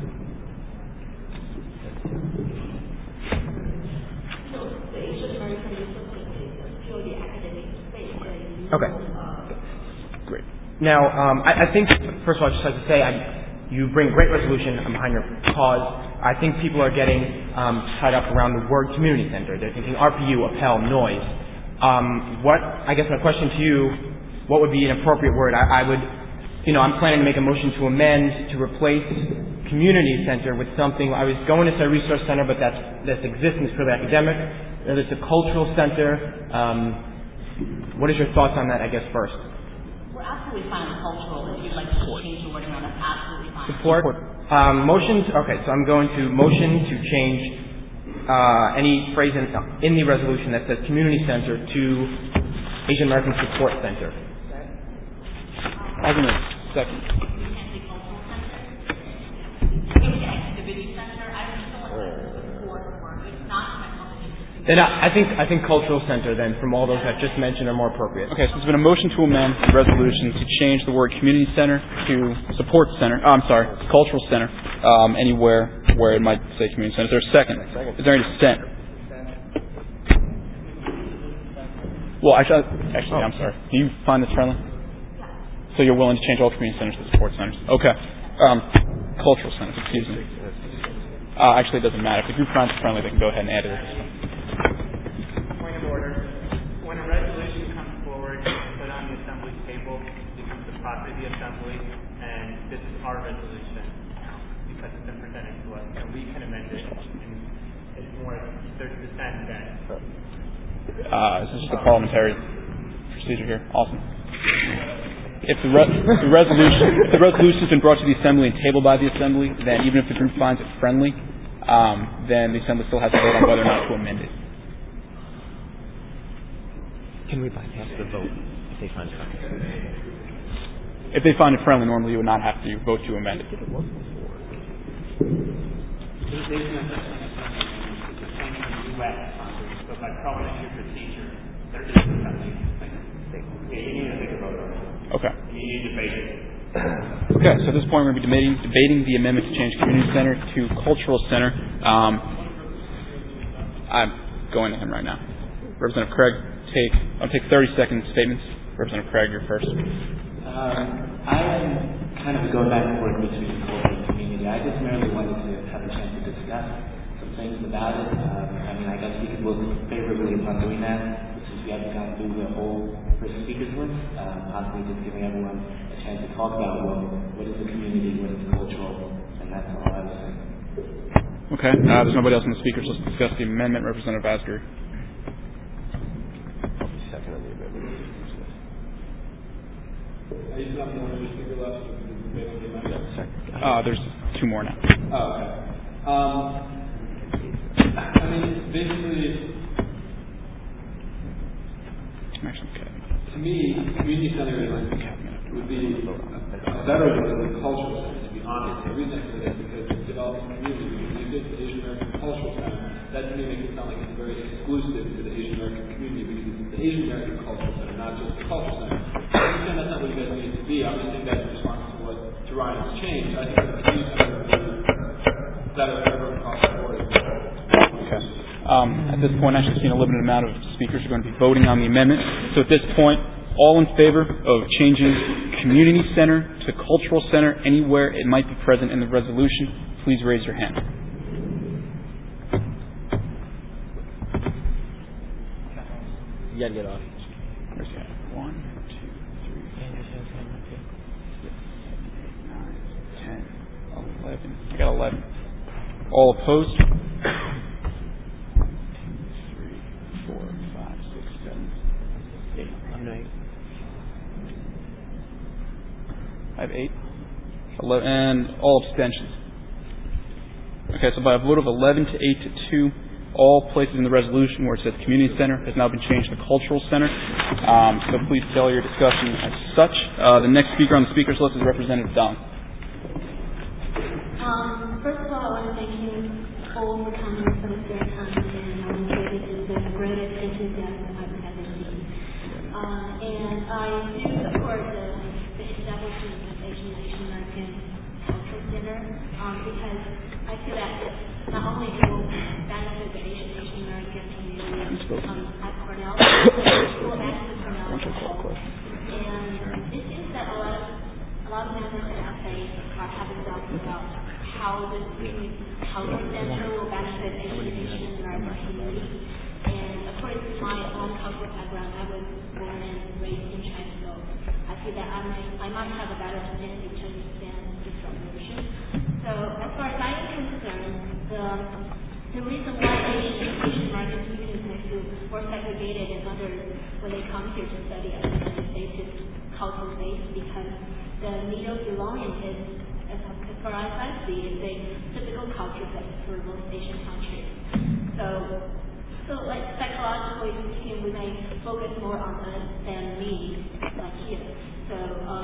Okay. Great. Now, I think, first of all, I just have to say, you bring great resolution. I'm behind your cause. I think people are getting tied up around the word community center. They're thinking RPU, appel, noise. I guess my question to you, what would be an appropriate word? I would, I'm planning to make a motion to amend to replace community center with something. I was going to say resource center, but that's existence purely academic. It's a cultural center. What is your thoughts on that, I guess, first? We're absolutely fine with cultural. If you'd like to change the wording on that, absolutely fine. Support. Motions. Okay, so I'm going to motion to change any phrase in the resolution that says community center to Asian American Support Center. Argument. Second. Then I think cultural center then from all those I've just mentioned are more appropriate. Okay, so there's been a motion to amend the resolution to change the word community center to support center. Cultural center. Anywhere where it might say community center. Is there a second? Is there any dissent? Well, actually, I'm sorry. Do you find this friendly? So you're willing to change all community centers to support centers? Okay. Cultural centers. Excuse me. Actually, it doesn't matter. If the group finds it friendly, they can go ahead and add it. Point of order. When a resolution comes forward and put on the assembly table, it becomes the property of the assembly, and this is our resolution because it's been presented to us, and we can amend it. And it's more, if there's dissent, then. This is just a parliamentary procedure here. Awesome. If the resolution has been brought to the assembly and tabled by the assembly, then even if the group finds it friendly, then the assembly still has to vote on whether or not to amend it. Can we bypass the vote if they find it friendly? If they find it friendly, normally you would not have to vote to amend it. So by parliamentary procedure, there is a assembly. You need to take a vote on it. Okay. You need to debate it. Okay, so at this point we're going to be debating the amendment to change community center to cultural center. I'm going to him right now. Representative Craig, I'll take 30-second statements. Representative Craig, you're first. I'm kind of going back and forth between culture and community. I just merely wanted to have a chance to discuss some things about it. I guess we could look favorably upon doing that, since we haven't gone through the whole first speakers list, possibly just giving everyone a chance to talk about what is the community, what is cultural, and that's all I was saying. Okay, there's nobody else on the speakers. Let's discuss the amendment. Representative Askery. Second on the amendment. Are you not the only speaker left? There's two more now. Oh, okay. Basically, to me, community center would be better than the cultural center, to be honest. The reason I say that is because it's developing community. When you get the Asian American Cultural Center, that to me makes it sound like it's very exclusive to the Asian American community, because it's the Asian American Cultural Center, not just the Cultural Center. I understand that's not what you guys need it to be. I'm just saying that's in response to what Ryan has changed. I think the community center would be better for everyone across the board. Okay. At this point, I've seen a limited amount of speakers are going to be voting on the amendment. So at this point, all in favor of changing community center to cultural center anywhere it might be present in the resolution, please raise your hand. You gotta get off. Where's your hand? 1, 2, 3, 4, 5, 6, 7, 8, 9, 10, 11. I got 11. All opposed? 8. I have 8. 11, and all abstentions. Okay. Okay, so by a vote of 11 to 8 to 2, all places in the resolution where it says community center has now been changed to cultural center. So please tell your discussion as such. The next speaker on the speakers list is Representative Dong. First of all, I want to thank you all for coming for this very time, and I enjoyed it. It's the greatest enthusiasm I've ever seen. And I do support the establishment of Asian American Cultural Center because I feel that not only it will benefit the Asian American community at Cornell, but it will benefit Cornell as a whole. And it seems that a lot of members of FA are having doubts about how this center will benefit Asian American community. And according to my own cultural background, I was born and raised in China, so I feel that I might have a better understanding to understand this resolution. So as far as I am concerned, the reason why Asian American students may feel more segregated than others when they come here to study at the United States is cultural based, because the need of belonging is, as far as I see, is a typical culture for most Asian countries. So like psychologically speaking, we may focus more on us than me, like here. So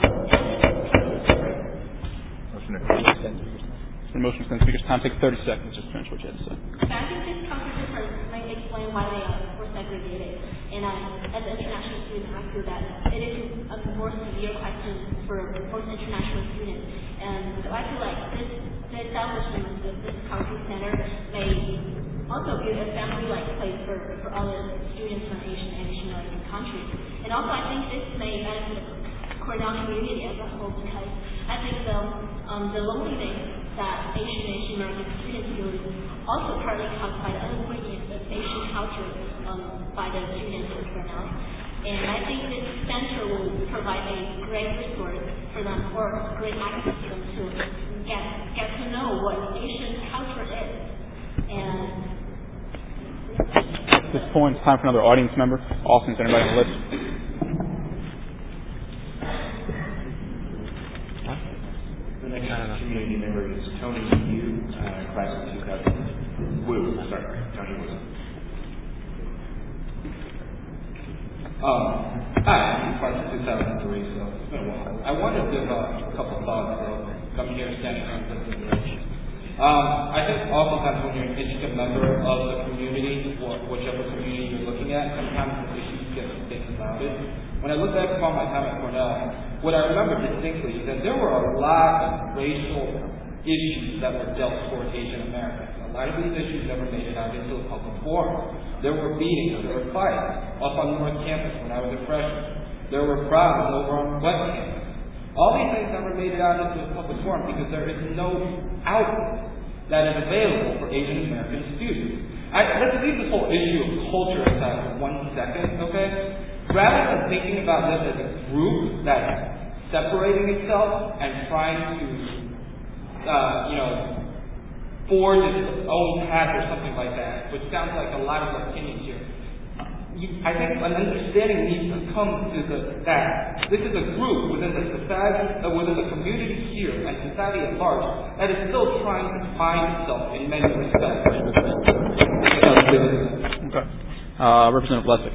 motion to extend speakers' time. Take 30 seconds. Just finish what you had to say. I think this culture difference may explain why they were segregated. And as an international student, I feel that it is a more severe question for most international students. And so I feel like the establishment of this cultural center may also be a family-like place for other students from Asian American countries. And also, I think this may benefit the Cornell community as a whole, because I think the loneliness that Asian American students feel is also partly caused by the unbringing of Asian culture by the students at Cornell. And I think this center will provide a great resource for them, or great access for them to get to know what Asian culture is. And at this point, it's time for another audience member. Austin, is anybody on the list? The next community member is Tony Yu, class of 2000. Tony Wu. Hi, I'm class of 2003, so it's been a while. I wanted to give a couple thoughts coming here standing on consideration. I think oftentimes when you're an interested member of the community, or whichever community you're looking at, sometimes the issues get clouded. When I look back upon my time at Cornell, what I remember distinctly is that there were a lot of racial issues that were dealt toward Asian Americans. A lot of these issues never made it out into the public forum. There were beatings, there were fights up on North Campus when I was a freshman. There were problems over on West Campus. All these things never made it out into the public forum because there is no outlet that is available for Asian American students. Let's leave this whole issue of culture aside for 1 second, okay? Rather than thinking about this as a group that's separating itself and trying to, forge its own path or something like that, which sounds like a lot of opinions here. I think an understanding needs to come to that this is a group within the society, within the community here and society at large that is still trying to find itself in many respects. Okay. Representative Lessig.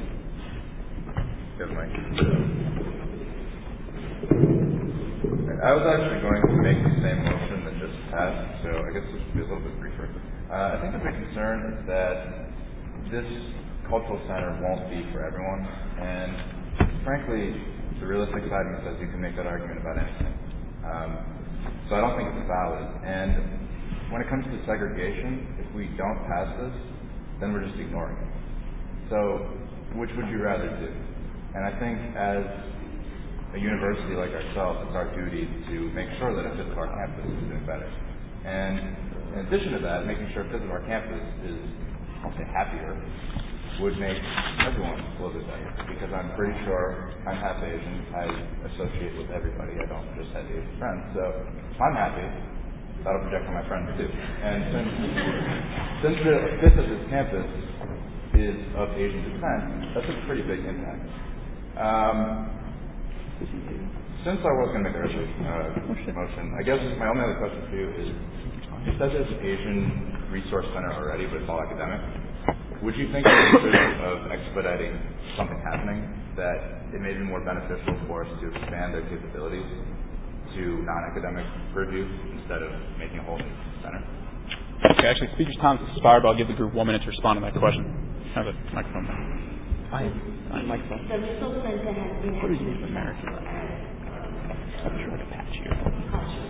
I was actually going to make the same motion that just passed, so I guess this will be a little bit briefer. I think the big concern is that this cultural center won't be for everyone, and frankly, the realistic side of me says you can make that argument about anything. So I don't think it's valid. And when it comes to segregation, if we don't pass this, then we're just ignoring it. So which would you rather do? And I think as a university like ourselves, it's our duty to make sure that a fifth of our campus is doing better. And in addition to that, making sure a fifth of our campus is, I'll say, happier, would make everyone a little bit better. Because I'm pretty sure I'm half Asian. I associate with everybody. I don't just have Asian friends. So if I'm happy, that'll project on my friends too. And since the fifth of this campus is of Asian descent, that's a pretty big impact. Since I was going to make a motion, I guess my only other question for you is, It says Education Resource Center already, but it's all academic. Would you think in terms of expediting something happening that it may be more beneficial for us to expand their capabilities to non-academic purview instead of making a whole new center? Okay, actually, speaker's time is expired, but I'll give the group 1 minute to respond to that question. Have a microphone there. Microphone. The resource center has been What is Native American? I'm sure like Apache or something.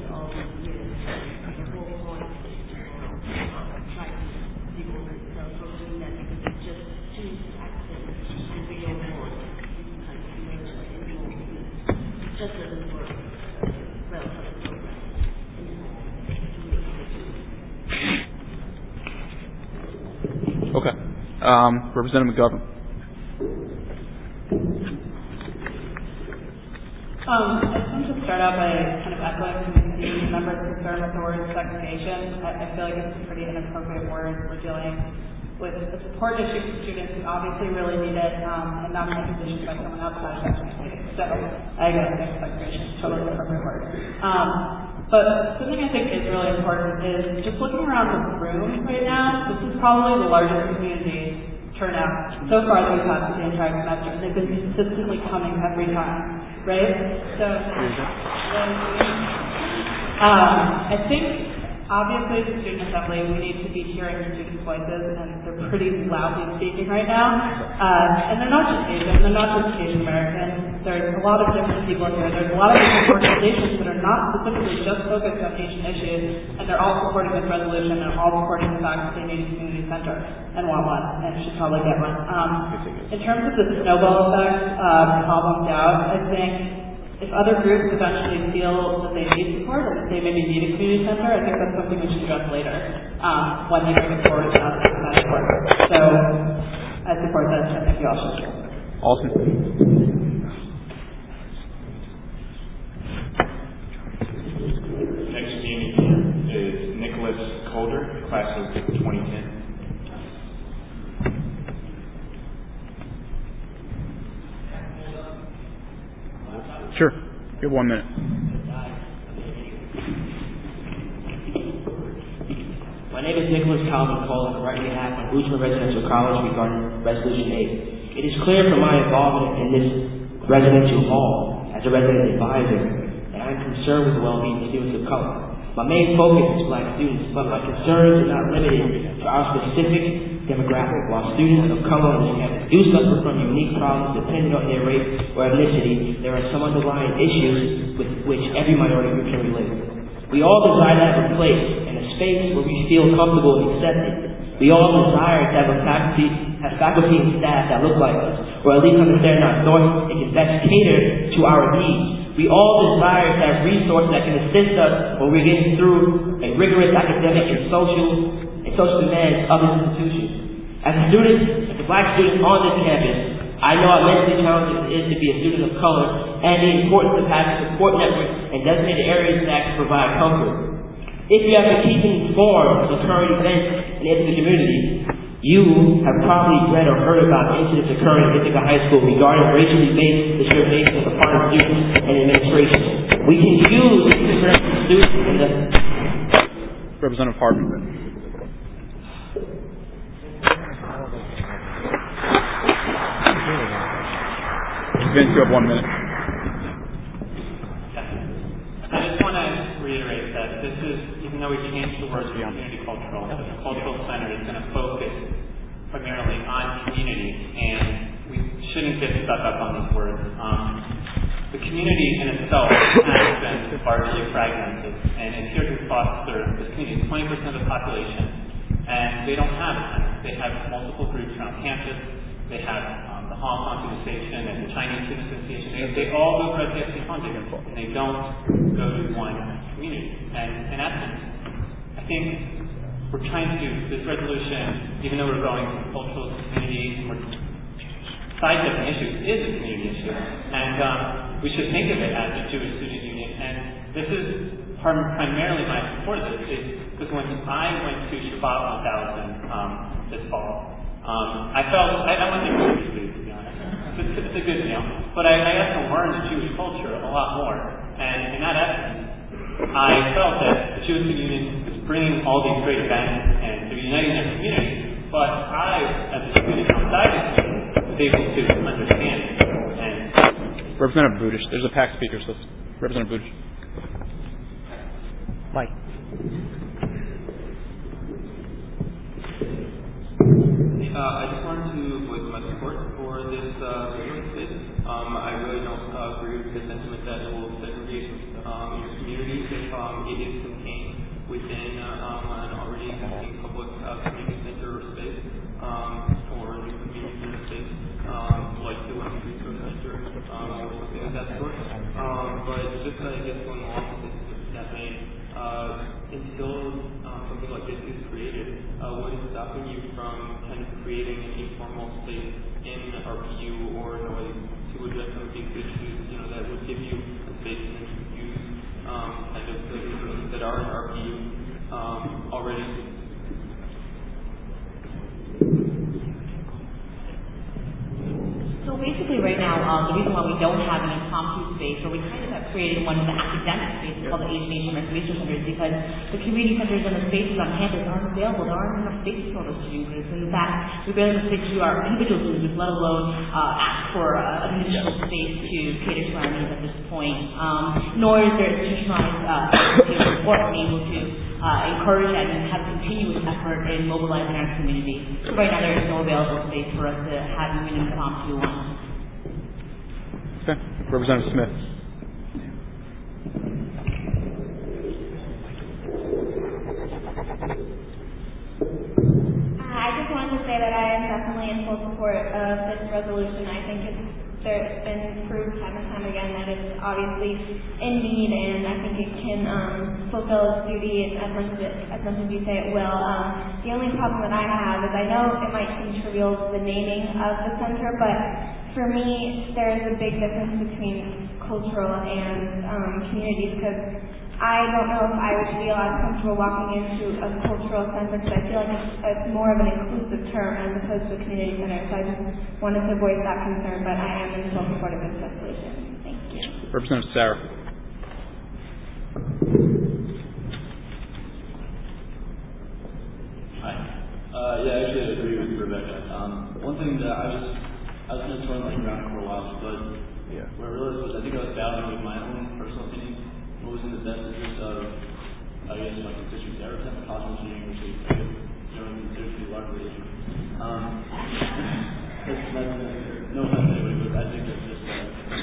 Okay. Representative McGovern. I just want to start out by kind of echoing the member's concern with the word segregation. I feel like it's a pretty inappropriate word. We're dealing with a support issue for students who obviously really need it, and not being positioned by someone outside of that community. So I think segregation is totally the appropriate word. But something I think is really important is just looking around the room right now. This is probably the largest community turnout so far that we've had for the entire semester. They've been consistently coming every time, right? So I think obviously as a student assembly we need to be hearing students' voices, and they're pretty loudly speaking right now. And they're not just Asian, they're not just Asian American. There's a lot of different people in here. There's a lot of different organizations that are not specifically just focused on Asian issues, and they're all supporting this resolution and all supporting the fact that they need a community center and want one, and should probably get one. In terms of the snowball effect problems out, I think if other groups eventually feel that they need support or that they maybe need a community center, I think that's something we should address later when they bring it forward without that support. So I support that. I think you all should. Awesome. Holder, class of 2010. Sure. You have 1 minute. My name is Nicholas Calvin Cole, and I write on behalf of Richmond Residential College regarding Resolution 8. It is clear from my involvement in this residential hall as a resident advisor that I am concerned with the well-being of students of color. My main focus is Black students, but my concerns are not limited to our specific demographic. While students of color on this campus do suffer from unique problems depending on their race or ethnicity, there are some underlying issues with which every minority group can relate. We all desire to have a place and a space where we feel comfortable and accepted. We all desire to have faculty and staff that look like us, or at least understand our thoughts and can best cater to our needs. We all desire to have resources that can assist us when we're getting through a rigorous academic and social demands of this institution. As a student, as a Black student on this campus, I know how mentally challenging it is to be a student of color and the importance of having support networks and designated areas that can provide comfort. If you have been keeping informed of the current events in the community, you have probably read or heard about incidents occurring at Ithaca High School regarding racially based discrimination on the part of students and administration. We can use this concern for students in the... Representative Hardman. Vince, you have 1 minute. I just want to reiterate that this is, even though we've changed the word to community cultural, the cultural center is going to focus primarily on community, and we shouldn't get stuck up on these words. The community in itself has been largely fragmented, and it's here to foster this community. 20% of the population, and they don't have a center. They have multiple groups around campus. They have the Hong Kong Association and the Chinese Student Association. They all go for SDSC funding, and they don't go to one community. And in essence, I think we're trying to do this resolution, even though we're going to cultural communities and we're sidestepping issues, is a community issue. And we should think of it as a Jewish student union. And this is primarily my support of this, is because when I went to Shabbat 1000 this fall, I went there for food, to be honest. It's a good meal. But I got to learn the Jewish culture a lot more. And in that essence, I felt that the Jewish Union was bringing all these great events and to be uniting their community. But I, as a student outside the community, was able to understand it. And Representative Budish, there's a packed speakers list. Representative Budish. Mike. I just wanted to voice my support for this space. I really don't agree with the sentiment that it will segregate your community if it is contained within an already existing public community center or space, or a new community center space, like the Women's Resource Center, or something of that sort. But just I guess going along with that vein, until something like this is created, what is stopping you from kind of creating an informal space in RPU or noise to address some of these issues, that would give you a space to use kind of the resources that are in RPU already? So basically right now, the reason why we don't have an impromptu space, or we kind of have created one in the academic space called the Asian American Research Center, is because the community centers and the spaces on campus aren't available. There aren't enough spaces for those student groups. In fact, we barely have space to our individual student groups, let alone ask for an additional space to cater to our needs at this point. Nor is there institutionalized support being able to encourage and have continuous effort in mobilizing our community. So right now there is no available space for us to have an impromptu one. Okay. Representative Smith. I just wanted to say that I am definitely in full support of this resolution. I think there's been proved time and time again that it's obviously in need, and I think it can fulfill its duty as much as you say it will. The only problem that I have is I know it might seem trivial, the naming of the center, but for me, there is a big difference between cultural and communities, because I don't know if I would feel as comfortable walking into a cultural center, because I feel like it's more of an inclusive term as opposed to a community center. So I just wanted to voice that concern, but I am in full support of this resolution. Thank you. Representative Sarah. Hi. Yeah, actually I agree with Rebecca. One thing that I was kind of torn around for a while, but what I realized was I think I was battling with my own personal opinion. What was in the best interest of, I guess, my constituents? I represent the college engineering, which is considered to be largely Asian. That's no offense anyway, but I think that's just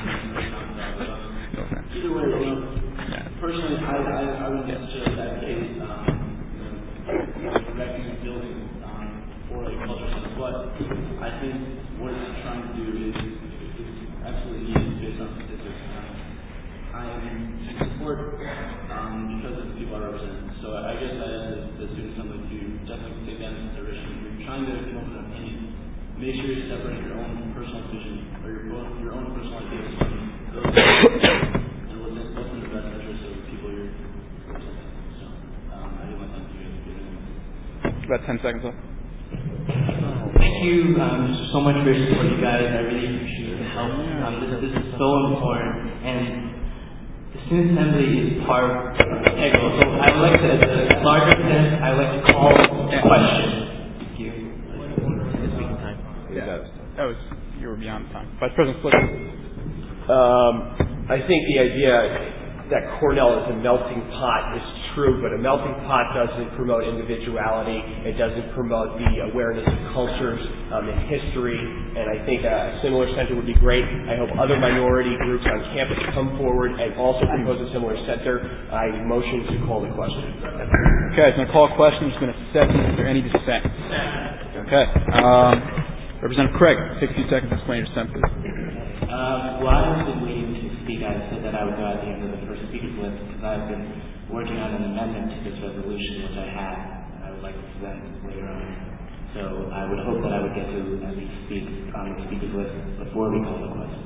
either way, personally, I would necessarily advocate erecting a building for a culture center, but I think what it's trying to do is absolutely needed based on statistics. I am in support because of the people I represent. So I guess I ask the student assembly to definitely take that into consideration. If you're trying to come up with an opinion, make sure you separate your own personal vision or your own personal ideas from those and what's in the best interest of the people you're representing. So I do my time to you. About 10 seconds left. Thank you so much for your support, you guys. I really appreciate the help. This is so important, and the student assembly is part integral. So I would like to, as a larger sense, I would like to call a question. Thank you. That was, you were beyond time. Vice President Flicker. I think the idea that Cornell is a melting pot is true, but a melting pot doesn't promote individuality. It doesn't promote the awareness of cultures and history, and I think a similar center would be great. I hope other minority groups on campus come forward and also propose a similar center. I motion to call the question. Okay, I'm going to call a question. I'm just going to set is there any dissent? Okay. Representative Craig, take a few seconds to explain your dissent, please. Well, I've been waiting to speak. I said that I would go at the end of the first speakers list because I've been working on an amendment to this resolution, which I have, and I would like to present later on. So I would hope that I would get to at least speak on the speakers list before we call the question.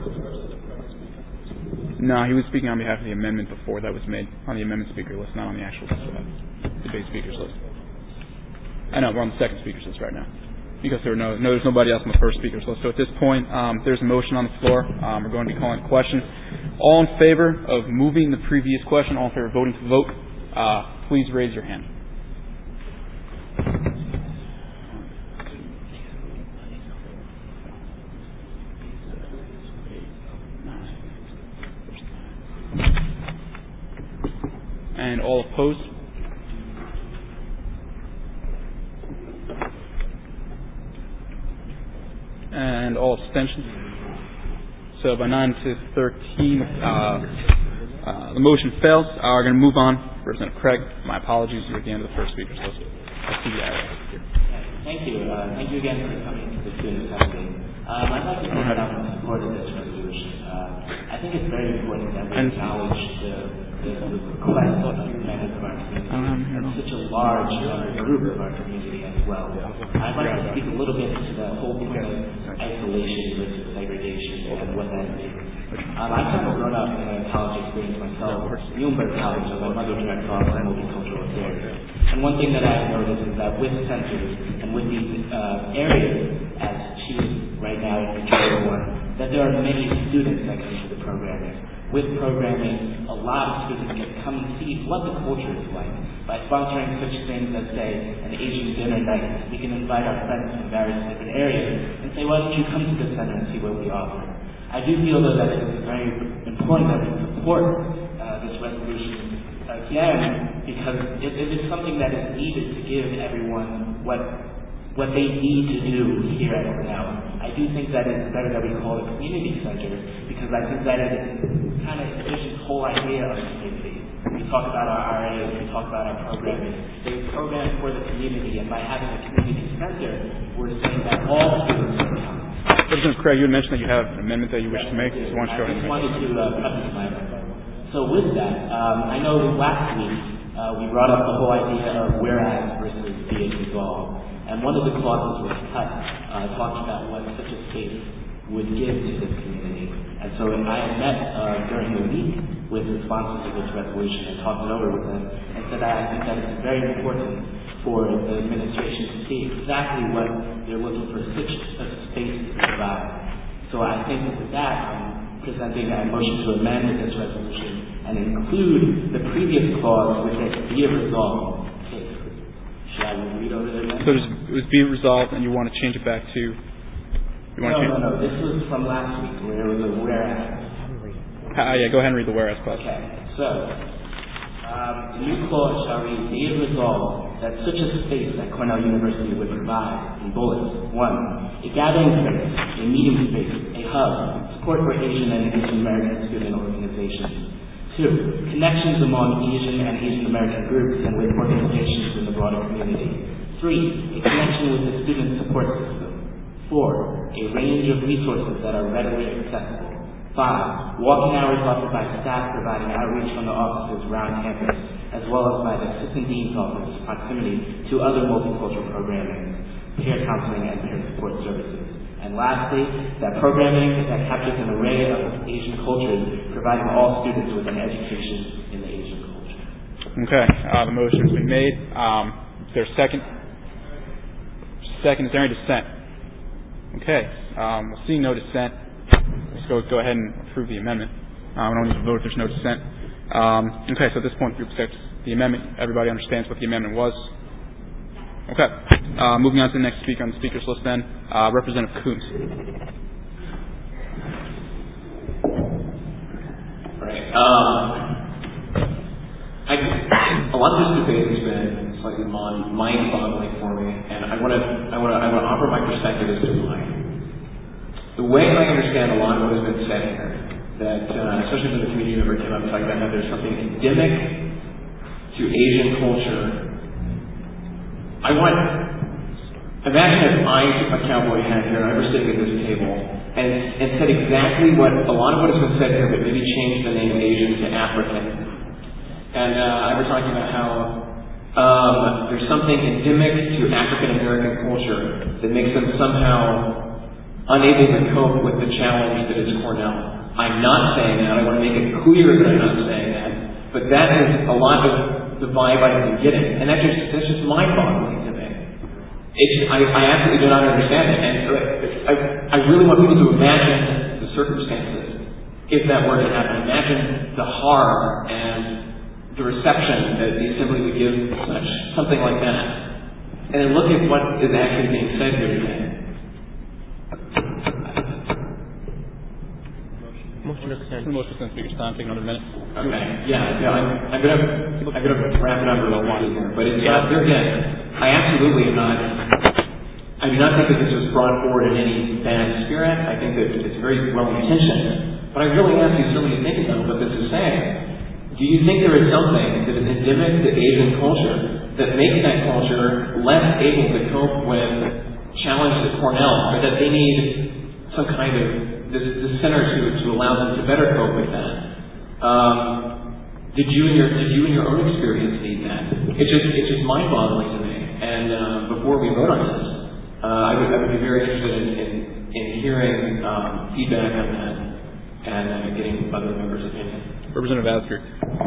No, he was speaking on behalf of the amendment before that was made on the amendment speaker list, not on the actual debate speakers list. I know, we're on the second speakers list right now, because there's nobody else on the first speakers list. So at this point, there's a motion on the floor. We're going to be calling a question. All in favor of moving the previous question, all in favor of voting to vote, please raise your hand. And all opposed? And all abstentions? So by 9 to 13, the motion fails. We're going to move on. Representative Craig, my apologies. You're at the end of the first speaker's list. I see the IRS here. Thank you. Thank you again for coming to the Student Assembly. I'd like to point out in support of this resolution. I think it's very important that we acknowledge the request of the members of our community and such a large group of our community as well. I'd like to speak a little bit to the whole point of isolation versus segregation and what that means. I've kind of grown up in a college experience myself, Muhlenberg College, as my mother director of multicultural affairs. And one thing that I've noticed is that with centers and with these areas, as she is right now in control of one, that there are many students that come to the programming. With programming, a lot of students can come and see what the culture is like. By sponsoring such things as, say, an Asian dinner night, we can invite our friends from various different areas and say, why don't you come to the center and see what we offer? I do feel, though, that it is very important that we support this resolution again, because it is something that is needed to give everyone what they need to do here at Cornell. I do think that it's better that we call it a community center, because I think that it kind of envisions the whole idea of community. We talk about our RAs, we talk about our programming. They program for the community, and by having a community center, we're saying that all students are coming. Representative Craig, you had mentioned that you have an amendment that you wish to make. So why don't you go ahead and make it? I just wanted to preface my amendment. So with that, I know last week we brought up the whole idea of whereas versus be it resolved. And one of the clauses was cut, talking about what such a space would give to this community. And so I had met during the week with the sponsors of this resolution and talked it over with them and said that I think that it's very important for the administration to see exactly what they're looking for such a space to provide. So I think with that, I'm presenting a motion to amend this resolution and include the previous clause which says be it resolved. Should I read over the amendment? So it was be resolved and you want to change it back to... No. This was from last week where it was a whereas. Yeah, go ahead and read the whereas clause. Okay. So, the new clause shall read, be it resolved that such a space that Cornell University would provide in bullets. 1. A gathering space, a meeting space, a hub, support for Asian and Asian American student organizations. 2. Connections among Asian and Asian American groups and with organizations in the broader community. 3. A connection with the student support system. 4. A range of resources that are readily accessible. 5. Walking hours offered by staff providing outreach from the offices around campus, as well as by the Assistant Dean's Office, proximity to other multicultural programming, peer counseling, and peer support services. And lastly, that programming that captures an array of Asian cultures, providing all students with an education in the Asian culture. Okay, the motion has been made. Is there a second? Second, is there any dissent? Okay, seeing no dissent, let's go ahead and approve the amendment. We don't need to vote if there's no dissent. Okay, so at this point, we accept the amendment. Everybody understands what the amendment was? Okay. Moving on to the next speaker on the speakers list then, Representative Coons. Right. A lot of this debate has been slightly mind-boggling for me, and I want to offer my perspective as to why. The way I understand a lot of what has been said here, that especially when the community member came up and talked about how there's something endemic to Asian culture. Imagine if I took my cowboy hat here and I was sitting at this table and said exactly what a lot of what has been said here, but maybe changed the name Asian to African. And I was talking about how there's something endemic to African American culture that makes them somehow unable to cope with the challenge that is Cornell. I'm not saying that. I want to make it clear that I'm not saying that. But that is a lot of the vibe I've been getting. And that's just mind-boggling to me. I absolutely do not understand it. And I really want people to imagine the circumstances if that were to happen. Imagine the harm and the reception that the Assembly would give something like that, and then look at what is actually being said here today. Motion to extend speaker's time. Take another minute. Okay. Yeah. No, I'm gonna wrap it up real quickly here, but it's there again. I absolutely am not. I do not think that this was brought forward in any bad spirit. I think that it's very well intentioned. But I really ask you somebody to think about what this is saying. Do you think there is something that is endemic to Asian culture that makes that culture less able to cope with challenges at Cornell, or that they need some kind of this center to allow them to better cope with that? Did you in your own experience need that? It's just mind-boggling to me. And before we vote on this, I would be very interested in hearing feedback on that and getting other members' opinions. Representative Askew.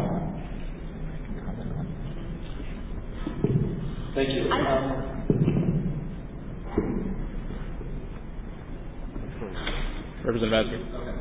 Thank you. Representative Askew. Okay.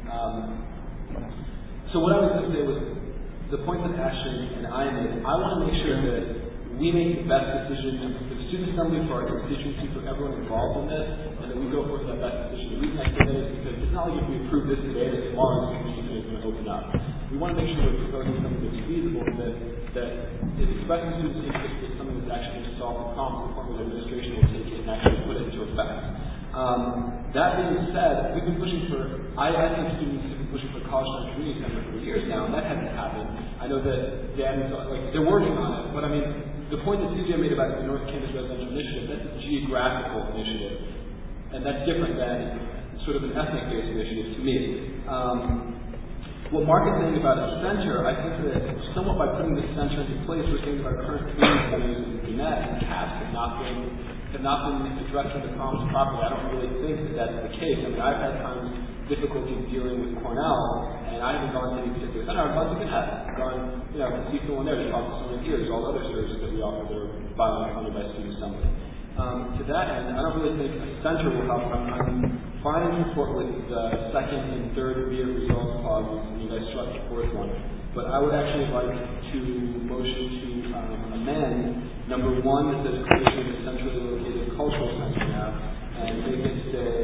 So what I was going to say was the point that Ashton and I made. I want to make sure that we make the best decision for the Student Assembly, for our constituency, for everyone involved in this, and that we go for that best decision. The reason I say that is because it's not like if we approve this today that tomorrow the constituency is going to open up. We want to make sure we're proposing something that's feasible, that is expressing students' interest in something that's actually going to solve the problem to the point where the administration will take it and actually put it into effect. That being said, we've been pushing for, I think students have been pushing for a college and community center for years now, and that hasn't happened. I know that they're working on it, but I mean, the point that CJ made about the North Campus Residential Initiative, that's a geographical initiative, and that's different than sort of an ethnic-based initiative to me. What Mark is saying about a center, I think that somewhat by putting this center into place, we're saying that our current community centers in Gwinnett and CAPS have not been addressing the problems properly. I don't really think that that's the case. I mean, I've had times difficulty dealing with Cornell, and I haven't gone to any particular center. I've gone to Gwinnett. I've gone, to see someone there to talk to someone here. There's all other services that we offer that are funded by Student Assembly. To that end, I don't really think a center will help. I'm fine in support with the second and third year results clauses, and you guys struck the fourth one. But I would actually like to motion to amend number 1 that says creation of a centrally located cultural center now, and make it say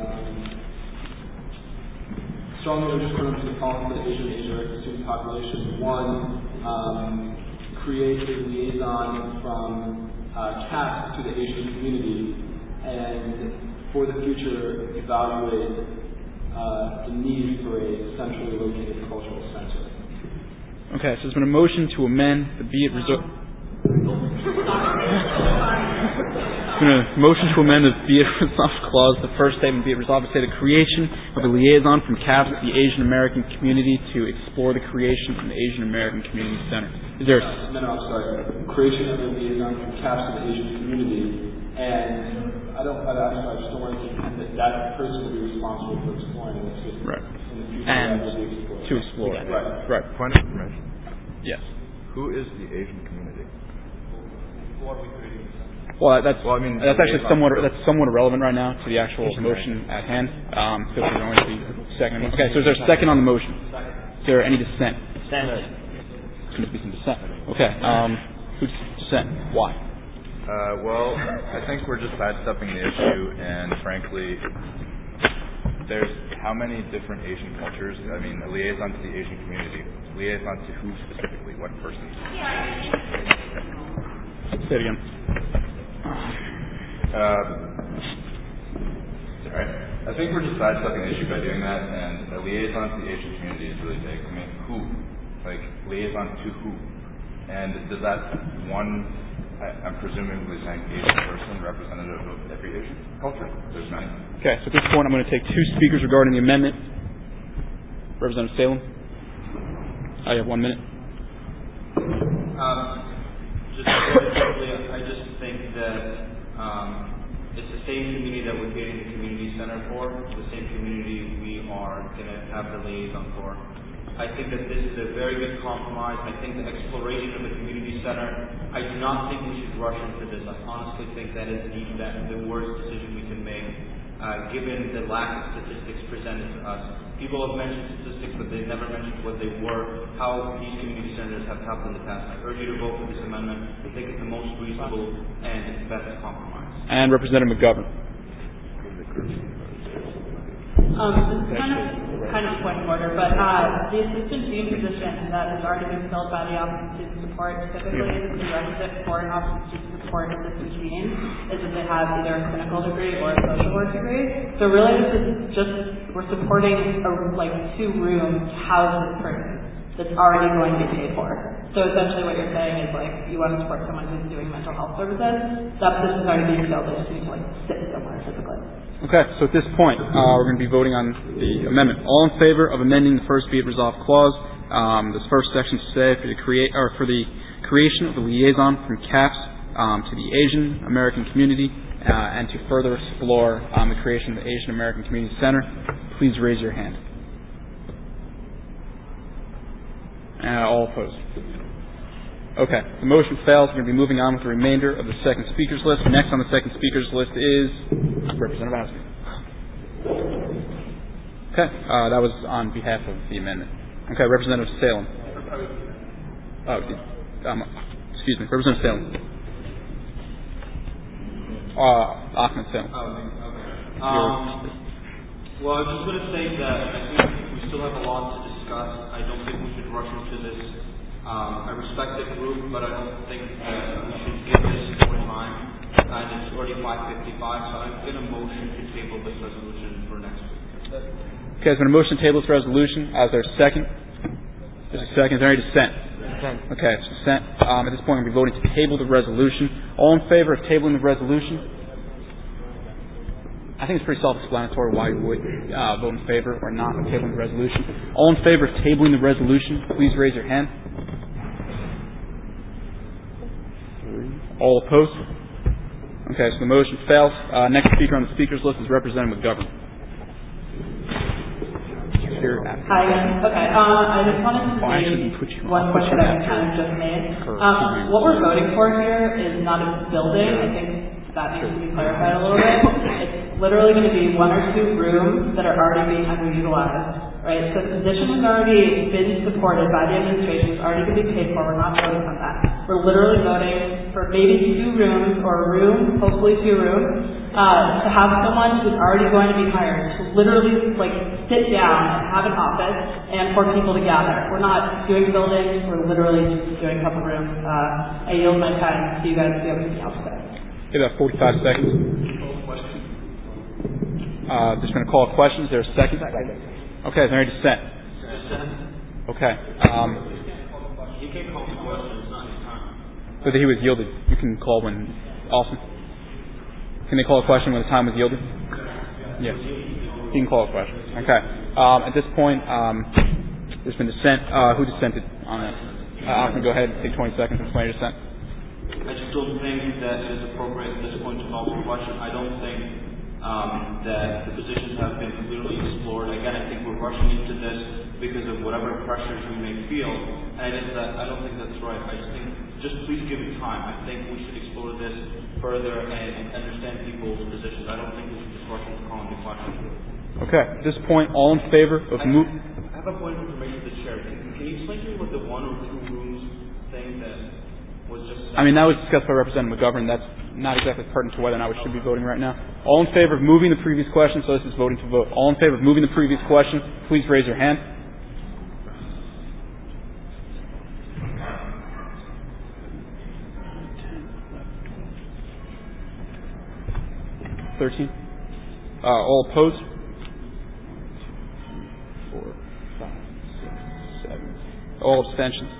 strongly urges Cornell to the policy of the Asian American student population. 1, create a liaison from CAPS to the Asian community, and for the future evaluate the need for a centrally located cultural center. Okay, so there's been a motion to amend the be it resolved. Motion to amend the be it resolved clause. The first statement, be it resolved, to say the creation of a liaison from CAPS to the Asian American community to explore the creation of an Asian American Community Center. Is there? No, I'm sorry. Creation of a liaison from CAPS to the Asian community, and I just don't want to pretend that person will be responsible for exploring it. It's just right. In the future, and that will be explored. To explore it. Right. Point of information. Yes. Who is the Asian community? Well, that's actually somewhat irrelevant right now to the actual motion at hand. So we're going to be second. Okay, so is there a second on the motion? Is there any dissent? Dissent. There's going to be some dissent. Okay. Who's dissent? Why? Well, I think we're just sidestepping the issue, and frankly, there's how many different Asian cultures? I mean, a liaison to the Asian community. Liaison to who specifically? What person? Say it again. Sorry. I think we're just sidestepping the issue by doing that, and a liaison to the Asian community is really big. I mean, who? Like, liaison to who? And does that one, I'm presumably saying Asian person, representative of every Asian culture? There's many. Okay, so at this point I'm going to take 2 speakers regarding the amendment. Representative Salem. I have 1 minute. Just very quickly, I just think that it's the same community that we're getting the community center for, the same community we are going to have the liaison for. I think that this is a very good compromise. I think the exploration of the community center, I do not think we should rush into this. I honestly think that is the worst decision we can make, given the lack of statistics presented to us. People have mentioned statistics, but they've never mentioned what they were, how these community centers have helped in the past. I urge you to vote for this amendment. I think it's the most reasonable and best compromise. And Representative McGovern. This is kind of point of order, but the assistant dean position that has already been filled by the Office of Student Support, typically the prerequisite for an Office of Student Support assistant dean is that they have either a clinical degree or a social work degree. So really this is just, we're supporting two rooms to house this person that's already going to be paid for. So essentially what you're saying is you want to support someone who's doing mental health services. That position is already being filled, they just need to sit somewhere physically. Okay, so at this point, we're going to be voting on the amendment. All in favor of amending the first be it resolved clause, this first section to say for the creation of the liaison from CAFS to the Asian American community and to further explore the creation of the Asian American Community Center, please raise your hand. All opposed. Okay, the motion fails. We're going to be moving on with the remainder of the second speakers list. Next on the second speakers list is Representative Askew. Okay, that was on behalf of the amendment. Okay, Representative Salem. Excuse me, Representative Salem. Ahmed Salem. Well, I was just going to say that I think we still have a lot to discuss. I don't think we should rush into this. I respect the group, but I don't think that we should give this more time. And it's already 5:55, so I'm going to motion to table this resolution for next week. Okay, so a motion to table this resolution. Is there a second? There's a second. Is there any dissent? Okay, it's dissent. At this point, we'll be voting to table the resolution. All in favor of tabling the resolution? I think it's pretty self-explanatory why you would vote in favor or not of tabling the resolution. All in favor of tabling the resolution, please raise your hand. All opposed? Okay, so the motion fails. Next speaker on the speakers list is Representative McGovern. Hi again. Okay, I just wanted to say one point that I kind of just made. What we're voting for here is not a building. I think that needs to be clarified a little bit. It's literally going to be one or two rooms that are already being underutilized, right? So the position has already been supported by the administration. It's already going to be paid for. We're not voting on that. We're literally voting for maybe 2 rooms or a room, hopefully 2 rooms, to have someone who's already going to be hired to literally sit down and have an office and for people to gather. We're not doing buildings. We're literally just doing a couple rooms. I yield my time to you guys if you have anything else to say. Give that 45 seconds. Just going to call questions. Is there a second? Okay, is there any dissent? Okay. You can't call the question. It's not your time. So that he was yielded. You can call when. Awesome. Can they call a question when the time was yielded? Yes. You can call a question. Okay. At this point, there's been dissent. Who dissented on that? Ahmed, go ahead and take 20 seconds and explain your dissent. I just don't think that it is appropriate at this point to call for a question. I don't think that the positions have been clearly explored. Again, I think we're rushing into this because of whatever pressures we may feel, and I don't think that's right. I just think, please give it time. I think we should explore this further and understand people's positions. I don't think we should just rush into calling the question. Okay. At this point, all in favor of I have a point of information to the chair. Can you explain to me what the 1 or 2 rooms thing that was just... that was discussed by Representative McGovern. That's not exactly pertinent to whether or not we should be voting right now. All in favor of moving the previous question, so this is voting to vote. All in favor of moving the previous question, please raise your hand. All opposed? 4, 5, 6, 7. All abstentions?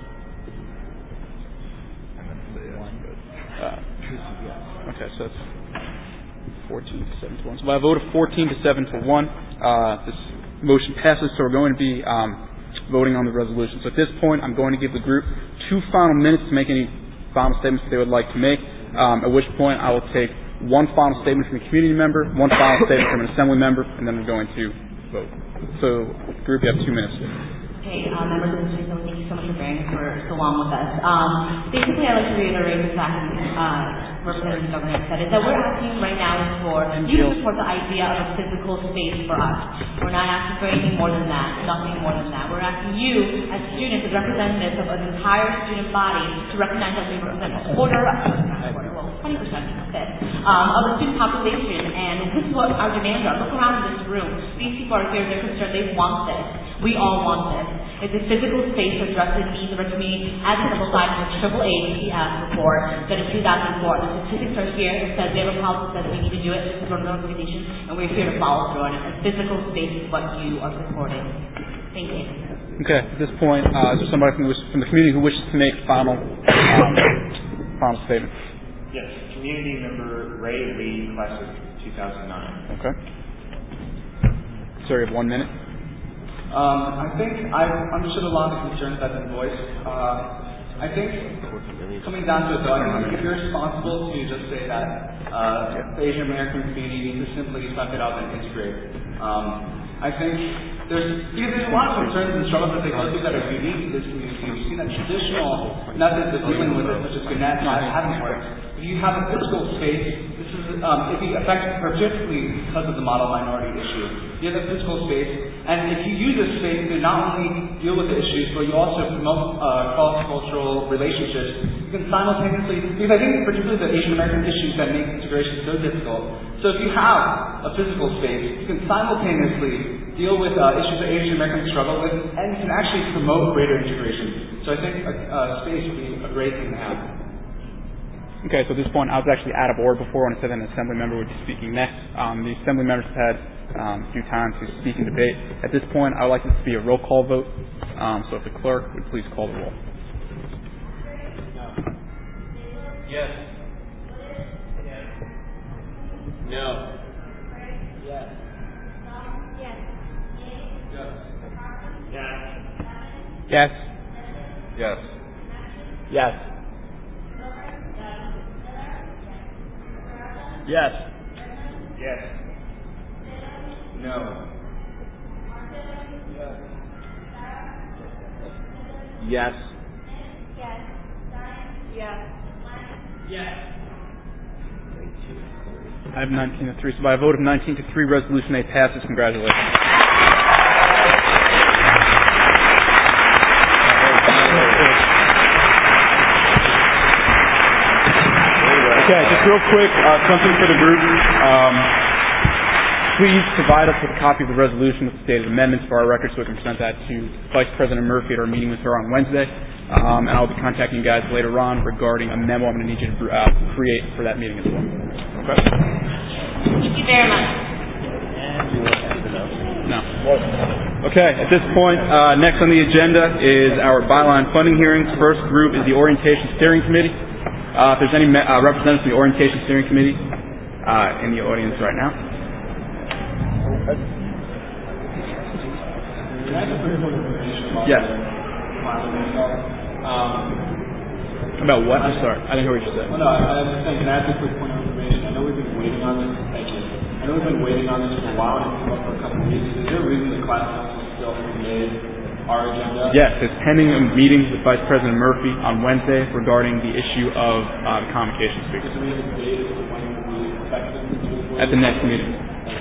Okay, so that's 14 to 7 to 1. So by a vote of 14 to 7 to 1, this motion passes. So we're going to be voting on the resolution. So at this point, I'm going to give the group 2 final minutes to make any final statements that they would like to make. At which point, I will take 1 final statement from a community member, 1 final statement from an assembly member, and then we're going to vote. So, group, you have 2 minutes. Hey, members of the Student Assembly, thank you so much for bearing for so long with us. Basically, I'd like to reiterate exactly Representative Governor said, is that we're asking right now is for you to support the idea of a physical space for us. We're not asking for anything more than that, nothing more than that. We're asking you, as students, as representatives of an entire student body, to recognize that we represent a quarter, not a quarter, well, 20% of the student population, and this is what our demands are. Look around in this room. These people are here, they're concerned, they want this. We all want this. It's a physical space to address the needs of our community as exemplified in the AAA report that in 2004. The statistics are here. It says they have a policy that we need to do it. This is our notification, and we're here to follow through on it. A physical space is what you are supporting. Thank you. Okay, at this point, is there somebody from the community who wishes to make final statement? Yes, community member Ray Lee, class of 2009. Okay. Sir, you have 1 minute. I think I've understood a lot of the concerns that have been voiced. I think coming down to it, though, I think if you're responsible to just say that the Asian American community needs to simply suck it up and integrate. I think there's a lot of concerns and struggles that they go through that are unique to this community. We've seen that traditional methods of dealing with it, such as Gannett, haven't worked. If you have a physical space, this is if you affect particularly because of the model minority issue. You have a physical space, and if you use this space to not only deal with the issues, but you also promote cross-cultural relationships, you can simultaneously, because I think particularly the Asian American issues that make integration so difficult. So if you have a physical space, you can simultaneously deal with issues that Asian Americans struggle with, and you can actually promote greater integration. So I think a space would be a great thing to have. Okay, so at this point, I was actually out of order before when I said that an assembly member would be speaking next. The assembly members have had a few times to speak in debate. At this point, I would like this to be a roll call vote. So if the clerk would please call the roll. Yes. No. Yes. Yes. Yes. Yes. Yes. Yes. No. Yes. Yes. I have 19-3. So by a vote of 19-3, Resolution A passes. Congratulations. Okay, just real quick, something for the group. Please provide us with a copy of the resolution with the stated amendments for our records so we can present that to Vice President Murphy at our meeting with her on Wednesday. And I'll be contacting you guys later on regarding a memo I'm going to need you to create for that meeting as well. Okay? Thank you very much. No. Okay, at this point, next on the agenda is our byline funding hearings. First group is the Orientation Steering Committee. If there's any representatives from the Orientation Steering Committee in the audience right now. Yes. About what? I'm sorry. I didn't hear what you said. Well, no, I was saying, can I ask a quick point of information? I know we've been waiting on this. Thank you. I know we've been waiting on this for a while, and it's come up for a couple of weeks. Is there a reason the class council still hasn't made our agenda? Yes, it's pending a meeting with Vice President Murphy on Wednesday regarding the issue of the convocation speakers. So we have a date as to when we expect them to do it? At the next meeting.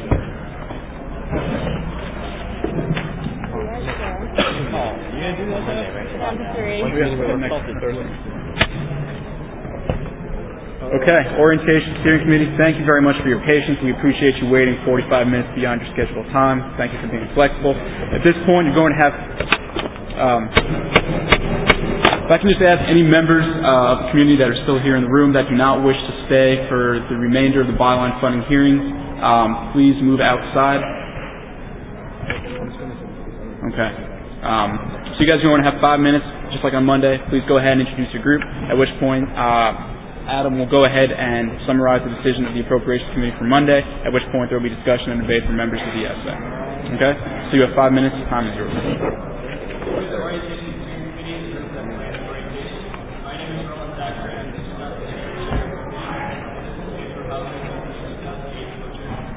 Okay, Orientation Steering Committee, thank you very much for your patience. We appreciate you waiting 45 minutes beyond your scheduled time. Thank you for being flexible. At this point, you're going to have, if I can just ask any members of the community that are still here in the room that do not wish to stay for the remainder of the byline funding hearings, please move outside. Okay. So you guys are going to have 5 minutes, just like on Monday. Please go ahead and introduce your group, at which point Adam will go ahead and summarize the decision of the Appropriations Committee for Monday, at which point there will be discussion and debate from members of the ESA. Okay? So you have 5 minutes. Time is yours.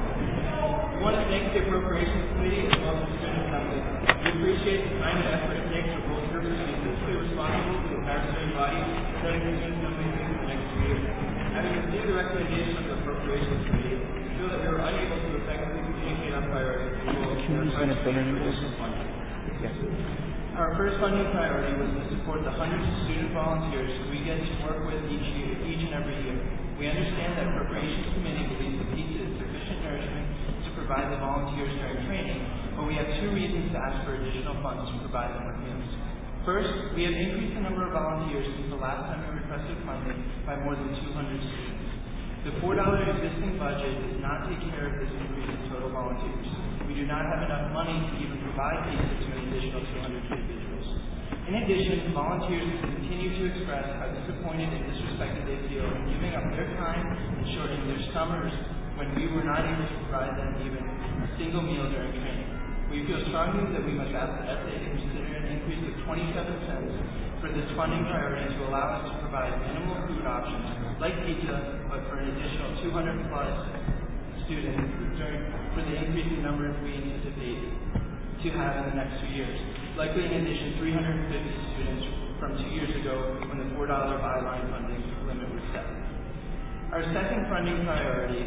We want to thank the Appropriations Committee as well as the Student Assembly. We appreciate the time and effort Yes. Our first funding priority was to support the hundreds of student volunteers who we get to work with each and every year. We understand that Appropriations Committee believes the pizza is sufficient nourishment to provide the volunteers during training, but we have two reasons to ask for additional funds to provide them with meals. First, we have increased the number of volunteers since the last time we requested funding by more than 200 students. The $4 existing budget does not take care of this increase in total volunteers. We do not have enough money to even provide pizza to an additional 200 individuals. In addition, volunteers continue to express how disappointed and disrespected they feel in giving up their time and shortening their summers when we were not able to provide them even a single meal during training. We feel strongly that we must ask the SA to consider an increase of 27 cents for this funding priority to allow us to provide minimal food options like pizza, but for an additional 200 plus students for the increasing numbers we anticipate to have in the next 2 years. Likely in addition 350 students from 2 years ago when the $4 byline funding limit was set. Our second funding priority,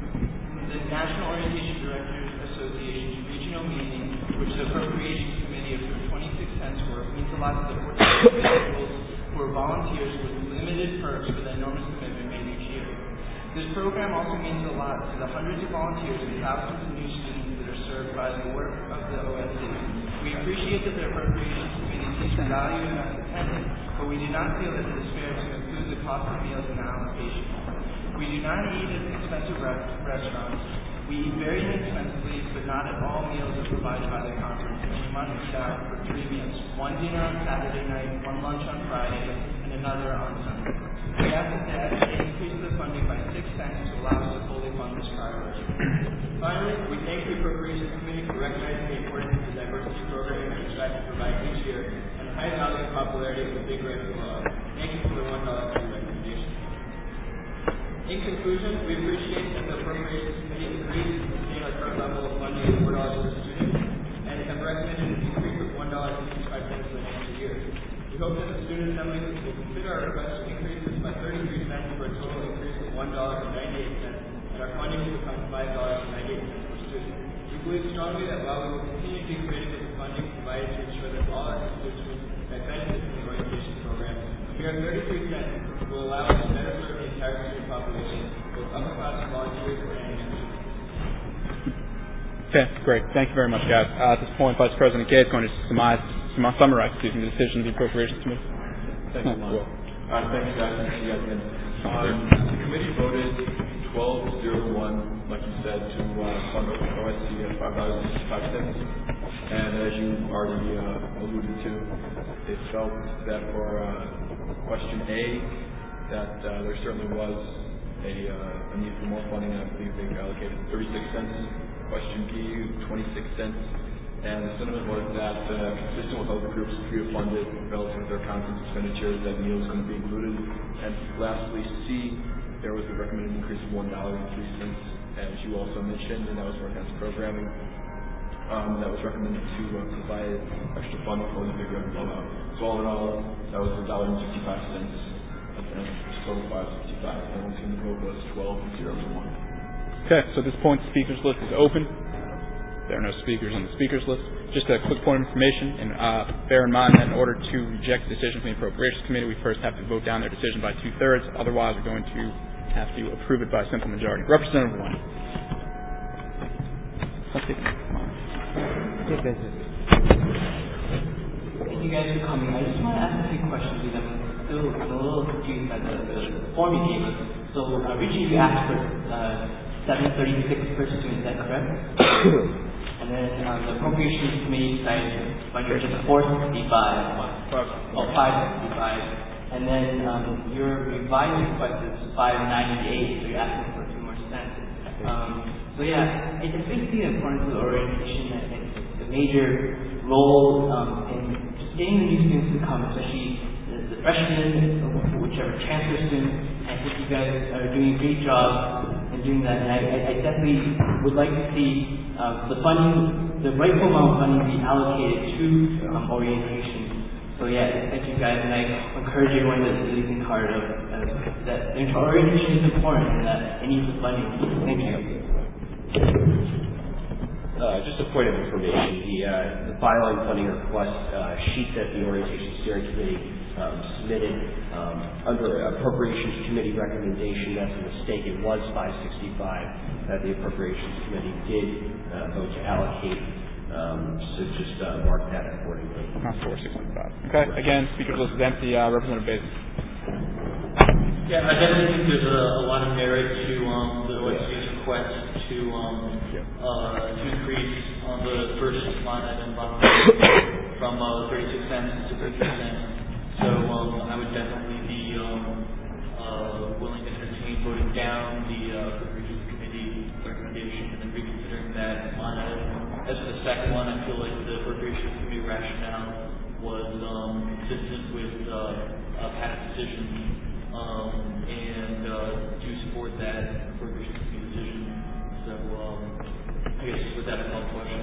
the National Orientation Directors Association's regional meeting, which the Appropriations Committee approved 26 cents for, means a lot to the 14 individuals who are volunteers with limited perks for the enormous commitment made each year. This program also means a lot to the hundreds of volunteers and thousands of new students that are served by the work of the OSC. We appreciate that the Appropriations Committee sees value in us attending, but we do not feel that it is fair to include the cost of meals in the allocation. We do not eat at expensive restaurants. We eat very inexpensively, but not at all meals are provided by the conference, and we must eat out for 3 meals, one dinner on Saturday night, one lunch on Friday, and another on Sunday. We ask that the SBA increase the funding by 6 cents to allow us to fully fund this priority. Finally, we thank the Appropriations Committee for recognizing the importance of the diversity program that we strive to provide each year, and the high value and popularity of the Big Red Club. Thank you for the $1 recommendation. In conclusion, we appreciate that the Appropriations Committee agrees to sustain our current level of funding of $4 per student, and have recommended an increase of $1.65 for the next year. We hope that the Student Assembly will consider our request to increase this by 33 cents for a total increase of $1.98, and our funding will become $5.98 per student. We believe strongly that while we will continue to be creative with the funding provided to ensure that all our constituents that benefit from the orientation program, here 33 cents will allow us to better serve the entire student population, both upper class volunteers and students. Okay, great. Thank you very much, guys. At this point, Vice President Gay is going to summarize the decision of the Appropriations Committee. Thank you, Lon. Thanks, guys. Thank you, guys. The committee voted 12-0-1, like you said, to fund OSC at $5.65. And as you already alluded to, it felt that for question A, that there certainly was a need for more funding. I believe they allocated 36 cents. Question B, 26 cents. And the sentiment was that, consistent with other groups pre-funded relative to their conference expenditures, that meals couldn't be included. And lastly, C, there was a recommended increase of $1.03, as you also mentioned, and that was for enhanced programming. That was recommended to provide extra funding for the Big Red Blowout. So all in all, that was $1.65, and total $5.65. And the vote was 12-0-1. Okay, so at this point, the speakers list is open. There are no speakers on the speakers list. Just a quick point of information, and bear in mind that in order to reject the decision from the Appropriations Committee, we first have to vote down their decision by 2/3. Otherwise, we're going to have to approve it by a simple majority. Representative One. Thank you guys for coming. I just want to ask a few questions because I'm a little confused by the form you gave us. So originally you asked for $7.36 per student, is that correct? And then the Appropriations Committee decided budget just $4.65. $5.65. And then your revised request is $5.98, so you're asking for 2 more cents. So yeah, it's basically the importance of the orientation and the major role in just getting the new students to come, especially the freshmen, whichever transfer students. I think you guys are doing a great job in doing that, and I definitely would like to see the funding, the rightful amount of funding be allocated to orientation. So yeah, thank you guys, and I encourage everyone to really think hard of that orientation is important and that it needs the funding. Thank you. Just a point of information. The byline funding request sheet that the Orientation Steering Committee submitted under Appropriations Committee recommendation, that's a mistake. It was 565 that the Appropriations Committee did vote to allocate. So just mark that accordingly. Not 465. Okay. Again, speaker's list is empty. Representative Bates. Yeah, I definitely think there's a lot of merit to the OSC's request to increase on the first line item from 36 cents to 50 cents. So I would definitely be willing to entertain voting down the Appropriations Committee recommendation and then reconsidering that line item. As for the second one, I feel like the Appropriations Committee rationale was consistent with past decisions and do support that Appropriations Committee decision. So I guess with that, I call the question.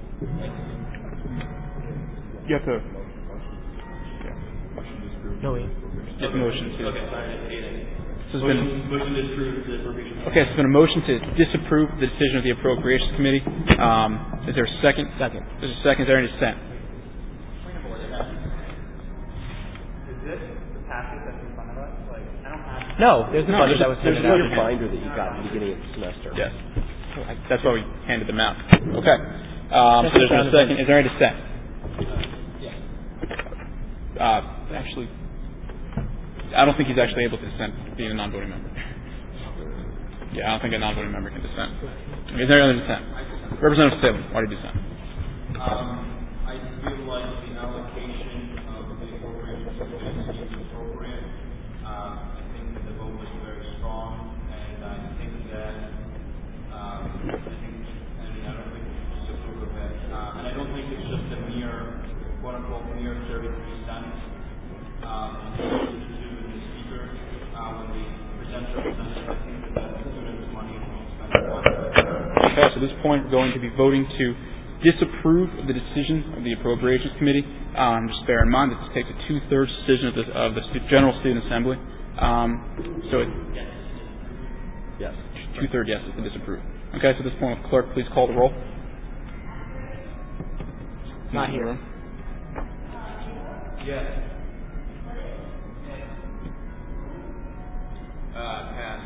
You have to. No, wait. You have a motion to. Okay, sorry, So it's been motion to approve the Appropriations Committee. Okay, so it's been a motion to disapprove the decision of the Appropriations Committee. Is there a second? Second. There's a second. Is there any dissent? Is this the packet that's in front of us? Like, I don't have. No, there's no. There's There's no reminder that you got at the beginning of the semester. Yes. That's why we handed them out. Okay. So there's no second. Is there any dissent? Actually, I don't think he's actually able to dissent being a non-voting member. Yeah, I don't think a non-voting member can dissent. Is there any other dissent? Representative Salem, why did you dissent? I feel like the allocation of the appropriations is appropriate. I think that the vote was very strong, and I think that I don't think we should disapprove of it. And I don't think it's just a mere, quote unquote, mere 33 cents. To the speaker when they present representatives, I think that that's students' money and we spend it on. Okay, so at this point we're going to be voting to disapprove of the decision of the Appropriations Committee. Just bear in mind that this takes a 2/3 decision of the General Student Assembly. So it, yes, 2/3 yeses to disapprove. Okay, so at this point, clerk, please call the roll. Not here. Yes. Pass.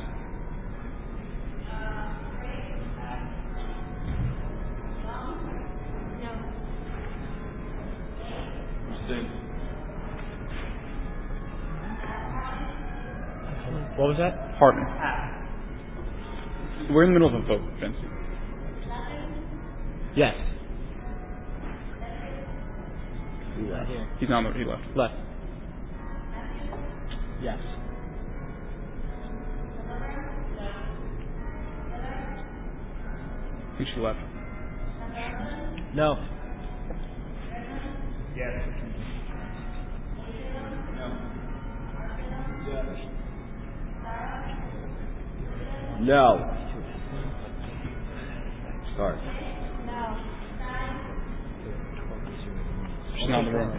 What was that? Hartman. We're in the middle of a vote, Vince. Yes. He's not. He left. Left. Yes. I think she left. No. Yes. No. Sorry. She's not in the room.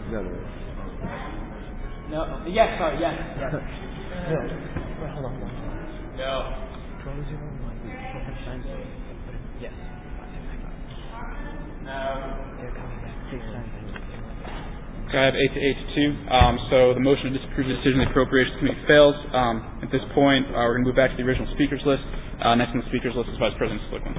No. Yes. Sorry. Yes. Yes. Hold on. No. Yes. Okay, I have 8 to 2. So the motion to disapprove the decision of the Appropriations Committee fails. At this point, we're going to move back to the original speakers list. Next on the speakers list is Vice President Slickman.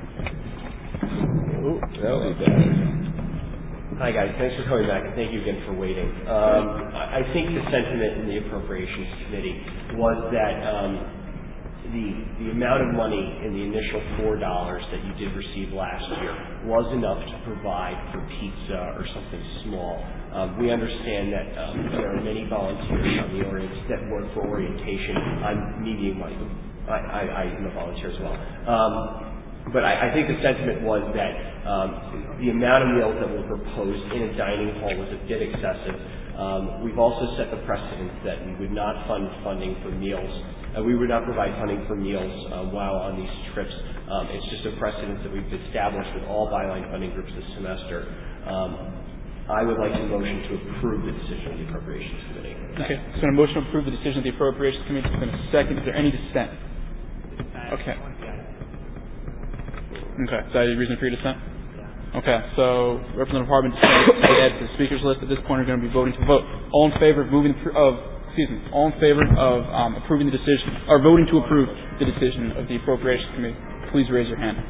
Hi guys, thanks for coming back and thank you again for waiting. I think the sentiment in the Appropriations Committee was that the amount of money in the initial $4 that you did receive last year was enough to provide for pizza or something small. We understand that there are many volunteers on the Orients that work for orientation. I'm medium white. I am a volunteer as well. But I think the sentiment was that the amount of meals that were proposed in a dining hall was a bit excessive. We've also set the precedent that we would not fund funding for meals. We would not provide funding for meals while on these trips. It's just a precedent that we've established with all byline funding groups this semester. I would like to motion to approve the decision of the Appropriations Committee. Okay, so a motion to approve the decision of the Appropriations Committee. It's been a second. Is there any dissent? Okay. Okay. Is that a reason for your dissent? Okay, so Representative Hartman decided to add to the speakers list. At this point, we're going to be voting to vote. All in favor of all in favor of approving the decision, or voting to approve the decision of the Appropriations Committee, please raise your hand.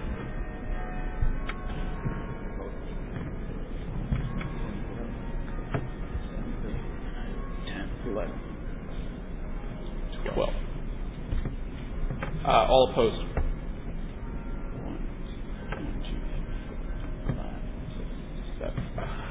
All opposed. 1, 2, 5, 6,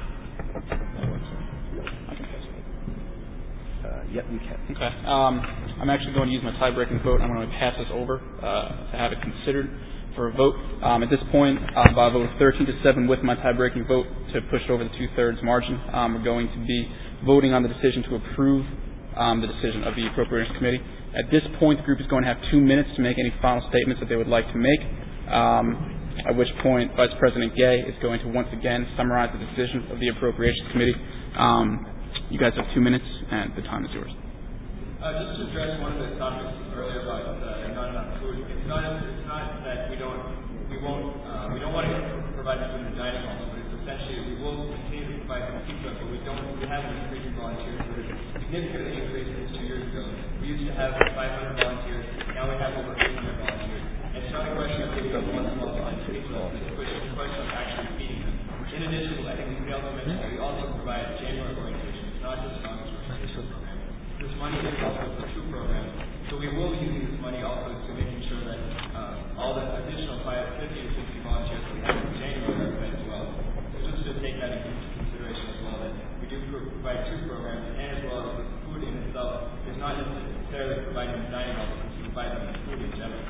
7. Yep, you can. Okay. I'm actually going to use my tie-breaking vote. I'm going to pass this over to have it considered for a vote. At this point, by a vote of 13-7 with my tie-breaking vote to push it over the 2/3 margin, we're going to be voting on the decision to approve the decision of the Appropriations Committee. At this point, the group is going to have 2 minutes to make any final statements that they would like to make, at which point Vice President Gay is going to once again summarize the decision of the Appropriations Committee. You guys have 2 minutes, and the time is yours. Just to address one of the topics earlier about not enough food, it's not that we don't want to provide food in the dining halls, but it's essentially we will continue to provide some pizza, but we haven't increased volunteers. Significantly increased since 2 years ago. We used to have 500 volunteers. Now we have over 800 volunteers. And it's not a question of giving them one small volunteer. It's a question of actually feeding them. In addition, I think we also mentioned that we also provide January orientation. It's not just an August orientation program. This money is also for 2 programs. So we will be using this money also to making sure that all the additional 50 to 60 volunteers that we have in January are fed as well. So just to take that into consideration as well, that we do provide 2 programs, and as well as the food in itself is not necessarily providing the dining hall, but to provide them food in general.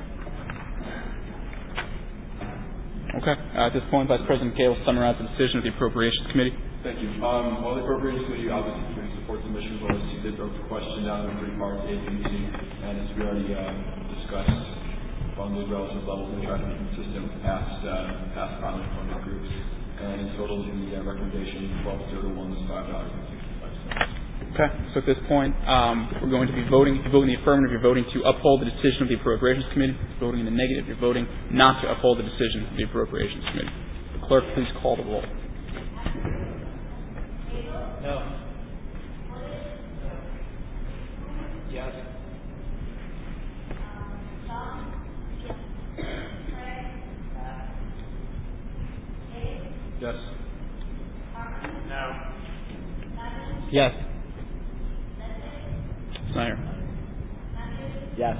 Okay. At this point, Vice President Gay will summarize the decision of the Appropriations Committee. Thank you. Well, the Appropriations Committee obviously supports the mission goals. You did broke the question down in 3 parts, A, B, and C, and as we already discussed, funded relative levels and try to be consistent with past pilot funded groups. And in total, the recommendation 1201 is $5.65. Okay, so at this point, we're going to be voting. If you vote in the affirmative, you're voting to uphold the decision of the Appropriations Committee. If you're voting in the negative, you're voting not to uphold the decision of the Appropriations Committee. The clerk, please call the roll. No. Yes. Yes. No. Yes. Snyder. Yes.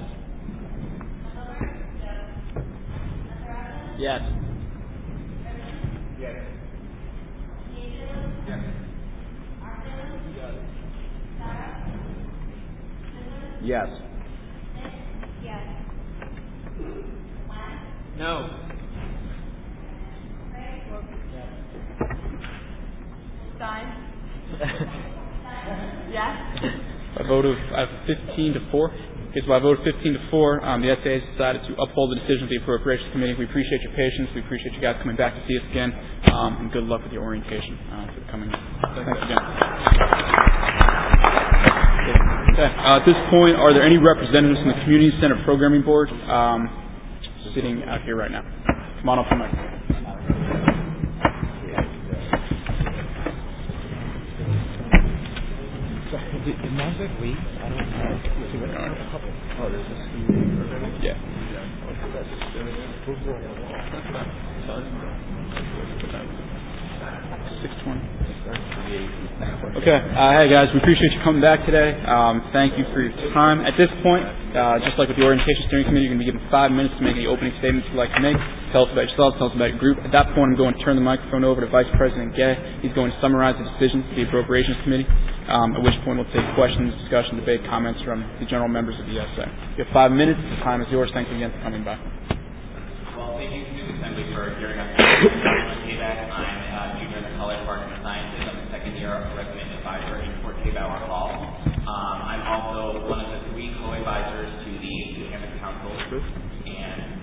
Yes. Yes. Yes. Yes. No. Stein? Yes. By a vote of 15-4. Okay, so by a vote of 15-4, the SA has decided to uphold the decision of the Appropriations Committee. We appreciate your patience. We appreciate you guys coming back to see us again, and good luck with your orientation for the coming year. Thanks again. Okay. At this point, are there any representatives from the Community Center Programming Board sitting out here right now? Come on up to the microphone. Did Margaret leave? I don't know. Oh, this is... Yeah. Okay. Hey, guys. We appreciate you coming back today. Thank you for your time. At this point, just like with the Orientation Steering Committee, you're going to be given 5 minutes to make any opening statements you'd like to make. Tell us about yourself. Tell us about your group. At that point, I'm going to turn the microphone over to Vice President Gay. He's going to summarize the decision of the Appropriations Committee, at which point we'll take questions, discussion, debate, comments from the general members of the ESA. You have 5 minutes. The time is yours. Thank you again for coming by. Well, thank you to the Assembly for hearing us. I'm a junior in the College of Arts and Sciences. I'm a second-year resident advisor in Fort Kaybower Hall. I'm also one of the 3 co-advisors to the Campus Council. And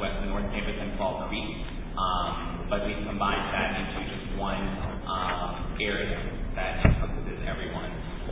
North Campus and Fall Creek, but we've combined that into just one area that encompasses everyone.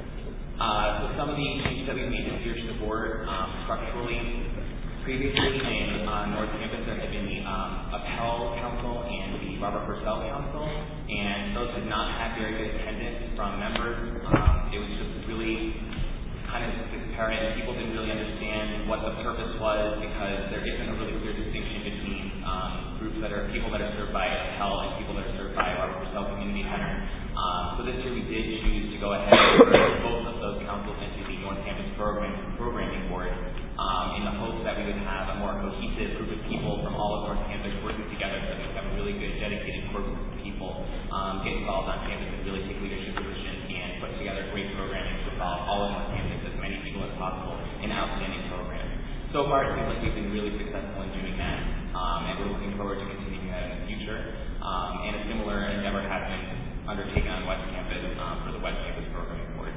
So some of the changes that we've made this year to the board, structurally, previously in North Campus there had been the Appel Council and the Robert Purcell Council, and those had not had very good attendance from members. It was just really kind of disparate, and people didn't really understand what the purpose was because there isn't a really clear distinction between groups that are people that are served by Appel and people that are served by Robert Purcell Community Center. So this year we did choose to go ahead and merge both of those councils into the North Campus Programming Board in the hopes that we would have a more cohesive group of people from all of North Campus working together so that we have a really good, dedicated core group of people get involved on campus and really take leadership positions and put together great programming to involve all of North Campus, as many people as possible, in outstanding programs. So far, it seems like we've been really successful in doing that, and we're looking forward to continuing that in the future. And a similar endeavor has been undertaken on West Campus for the West Campus Programming Board.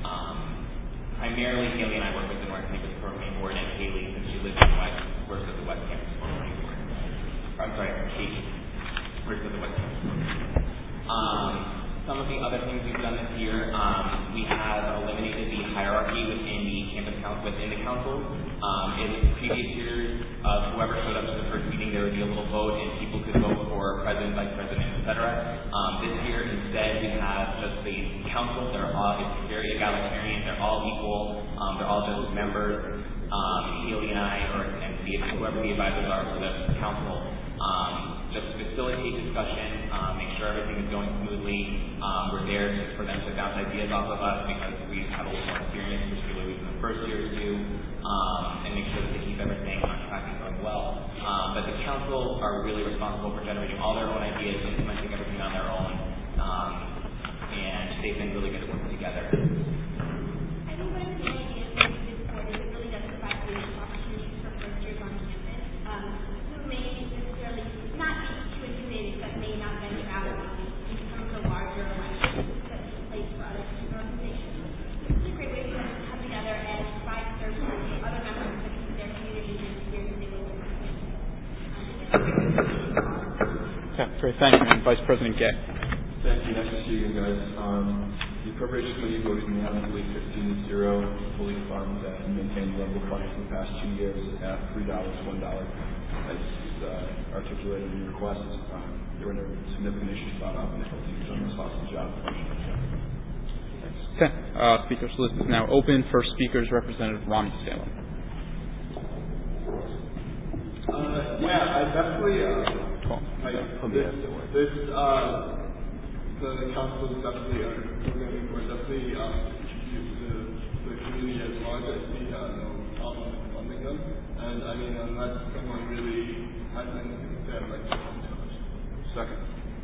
Primarily, Haley and I work with the North Campus Programming Board, and Haley, since she lives in the West, works with the West Campus Programming Board. I'm sorry, Katie works with the West Campus Programming Board. Some of the other things we've done this year, we have eliminated the hierarchy within the campus council, within the council. In previous years, whoever showed up to the first meeting, there would be a little vote, and people could vote for president, vice president, etc. This year, instead, we have just the council. It's very egalitarian. They're all equal. They're all just members. Haley and I, and whoever the advisors are for the council, just facilitate discussion, make sure everything is going smoothly. We're there for them to bounce ideas off of us because we have a little more experience, particularly in the first year or two, and make sure that they keep everything on track and going well. But the council are really responsible for generating all their own ideas, implementing everything on their own, and they've been really good at working together. I think one of the ideas that we did for is it really does provide leadership opportunities for first years on campus who may necessarily not be too intimidated but may not venture out of in some of the larger elections that take place for other organizations. This is a great way for them to come together and provide services to other members of their community and peers as they go through campus. Okay, great. Thank you, Vice President Gay. Thank you. Nice to see you guys. The Appropriations Committee voted unanimously 15-0 to fully fund and maintain the level of funding for the past 2 years at $3, $1. As articulated in your request, there were no significant issues brought up, and I hope you've done a responsible job. Okay. Speakers list is now open. First speaker is Representative Ronnie Salem. I definitely, the council is definitely, programming board definitely contribute to the community as large. I see no problem with funding them, and I mean, unless someone really has anything to say, I'd like to Second.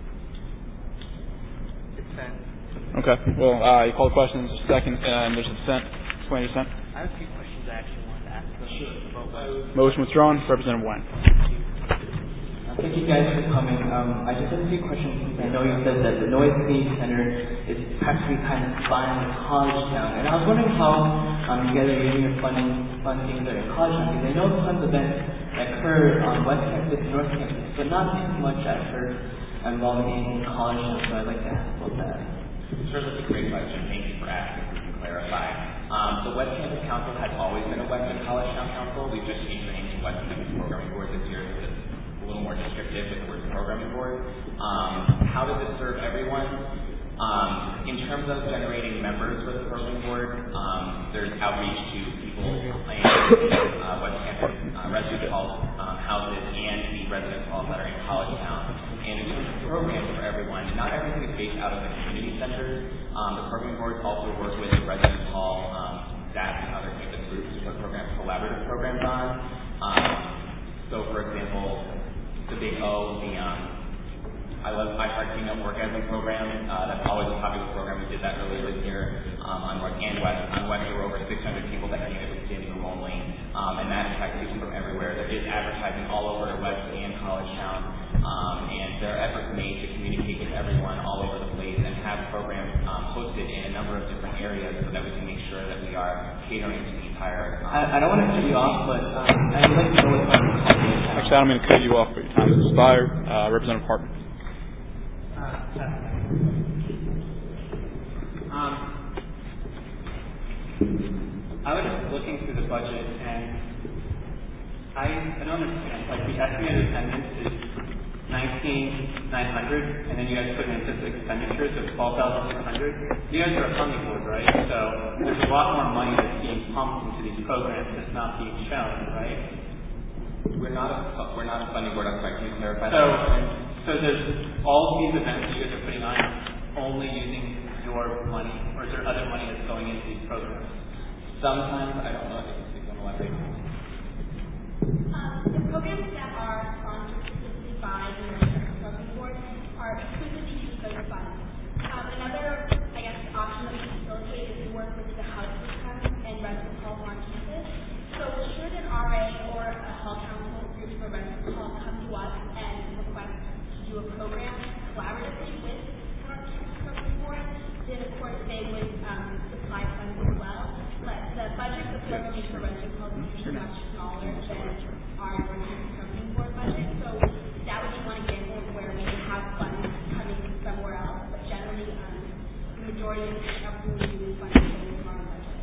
Dissent. Okay. Well, you call the question. There's a second, and there's a dissent. Explain your dissent. I have a few questions I actually wanted to ask. Motion withdrawn. Representative Wen. Thank you guys for coming. I just have a few questions. I know you said that the Noise Community Center is practically kind of spying on college town, and I was wondering how you guys are using your fund things that are in college town, because I know tons of events occur on West Campus and North Campus, but not too much effort involving in college town, so I'd like to ask about that. Sure, that's a great question. Thank you for asking. We can clarify. The West Campus Council has always been a Western College Town Council. We've just changed the name to West Campus Programming Board this year because it's a little more descriptive with the word programming board. How does it serve everyone? In terms of generating members for the programming board, there's outreach to people in West Campus residence halls, houses, and the residence halls that are in College Town. And in terms of programs for everyone, not everything is based out of the community centers. The programming boards also work with the residence hall staff and other campus groups to put collaborative programs on. So, for example, the Big O, the I Heart Kingdom Orgasm program, that's always a popular program. We did that earlier this year on North and West. On West, there were over 600 people that came in with standing room only, and that attracts people from everywhere. There is advertising all over West and College Town, and there are efforts made to communicate with everyone all over the place and have programs hosted in a number of different areas so that we can make sure that we are catering to the entire... I don't want to cut you off, but I'd like to know what that, I'm going to cut you off, but your time has expired. Representative Hartman. I was just looking through the budget, and I don't understand. Like, the estimated attendance is 19,900, and then you guys put in anticipated expenditures of 12,600. You guys are a funding board, right? So there's a lot more money that's being pumped into these programs that's not being shown, right? We're not a funding board. I'm sorry. Can you clarify that? So there's all of these events that you guys are putting on only using your money, or is there other money that's going into these programs? Sometimes, I don't know if you can speak on the website. The programs that are sponsored specifically by the American Program Board are exclusively used for the funds. Another, option that we facilitate is to work with the house system and resident halls on campus. So should an RA or a hall council group for resident hall come to us and request to do a program collaboratively with our campus program board, then of course they would supply funds as well. But the budget for programs for resident halls is usually much smaller than our campus program board budget. So that would be one example of where we have funds coming from somewhere else. But generally, the majority of everything we do is funded from our budget.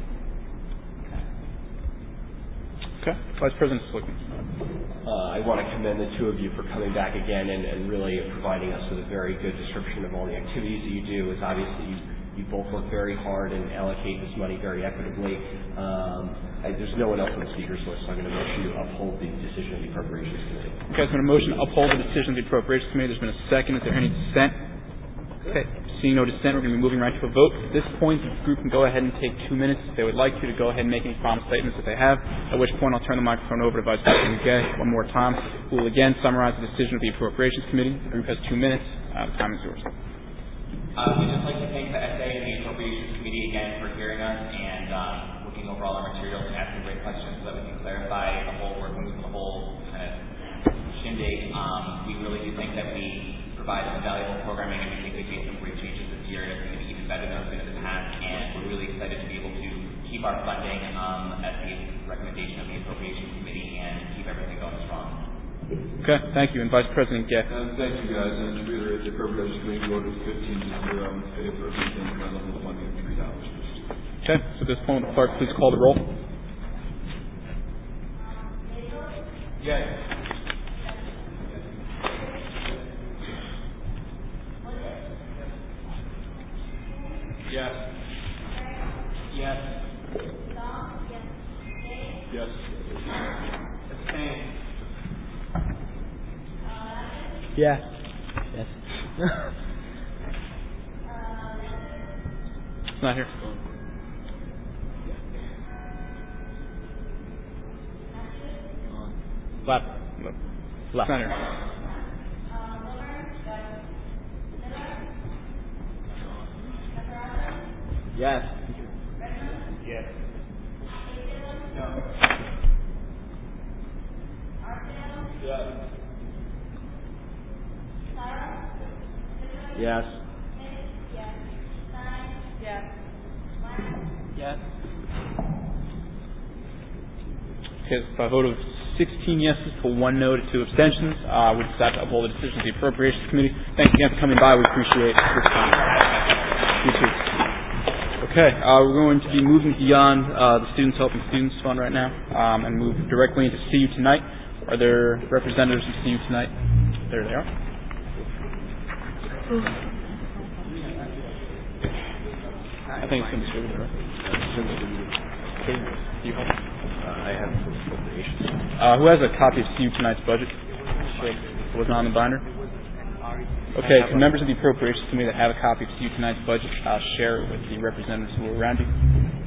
Okay. Vice President Slickman. I want to commend the two of you for coming back again and really providing us with a very good description of all the activities that you do. It's obviously you both work very hard and allocate this money very equitably. There's no one else on the speaker's list, so I'm going to motion to uphold the decision of the Appropriations Committee. Okay, so I'm going to motion to uphold the decision of the Appropriations Committee. There's been a second. Is there any dissent? Okay. Seeing no dissent, we're going to be moving right to a vote. At this point, the group can go ahead and take 2 minutes if they would like to go ahead and make any final statements that they have, at which point I'll turn the microphone over to Vice President Gay one more time, who will again summarize the decision of the Appropriations Committee. The group has 2 minutes. The time is yours. We'd just like to thank the SA and the Appropriations Committee again for hearing us and looking over all our materials and asking great questions so that we can clarify the whole working with the whole kind of shindig. We really do think that we provide some valuable programming, and we think we've made some great changes this year, and it's going to be even better than it's been in the past. And we're really excited to be able to keep our funding at the recommendation of the Appropriations Committee and keep everything going strong. Okay, thank you. And Vice President Gay. Thank you, guys. And to reiterate, the Appropriations Committee voted 15-0 in favor of maintaining my level of funding of $3. Okay, so at this point, the clerk, please call the roll. Yes. Yes. Yes. Yes. Abstain. Yeah. Yes. It's not here. Left. It's not here. Yes. Yes. No. Yes. Yes. Yes. Okay, by a vote of 16 yeses to 1 no to 2 abstentions, we decide to uphold the decision of the Appropriations Committee. Thanks again for coming by. We appreciate your time. You too. Okay, we're going to be moving beyond the Students Helping Students Fund right now and move directly into See You Tonight. Are there representatives of See You Tonight? There they are. I think it's been distributed, right? Okay, do you have it? I have appropriations. Who has a copy of See You Tonight's budget? It wasn't on the binder? Okay, so members of the Appropriations Committee that have a copy of See You Tonight's budget, share it with the representatives who are around you.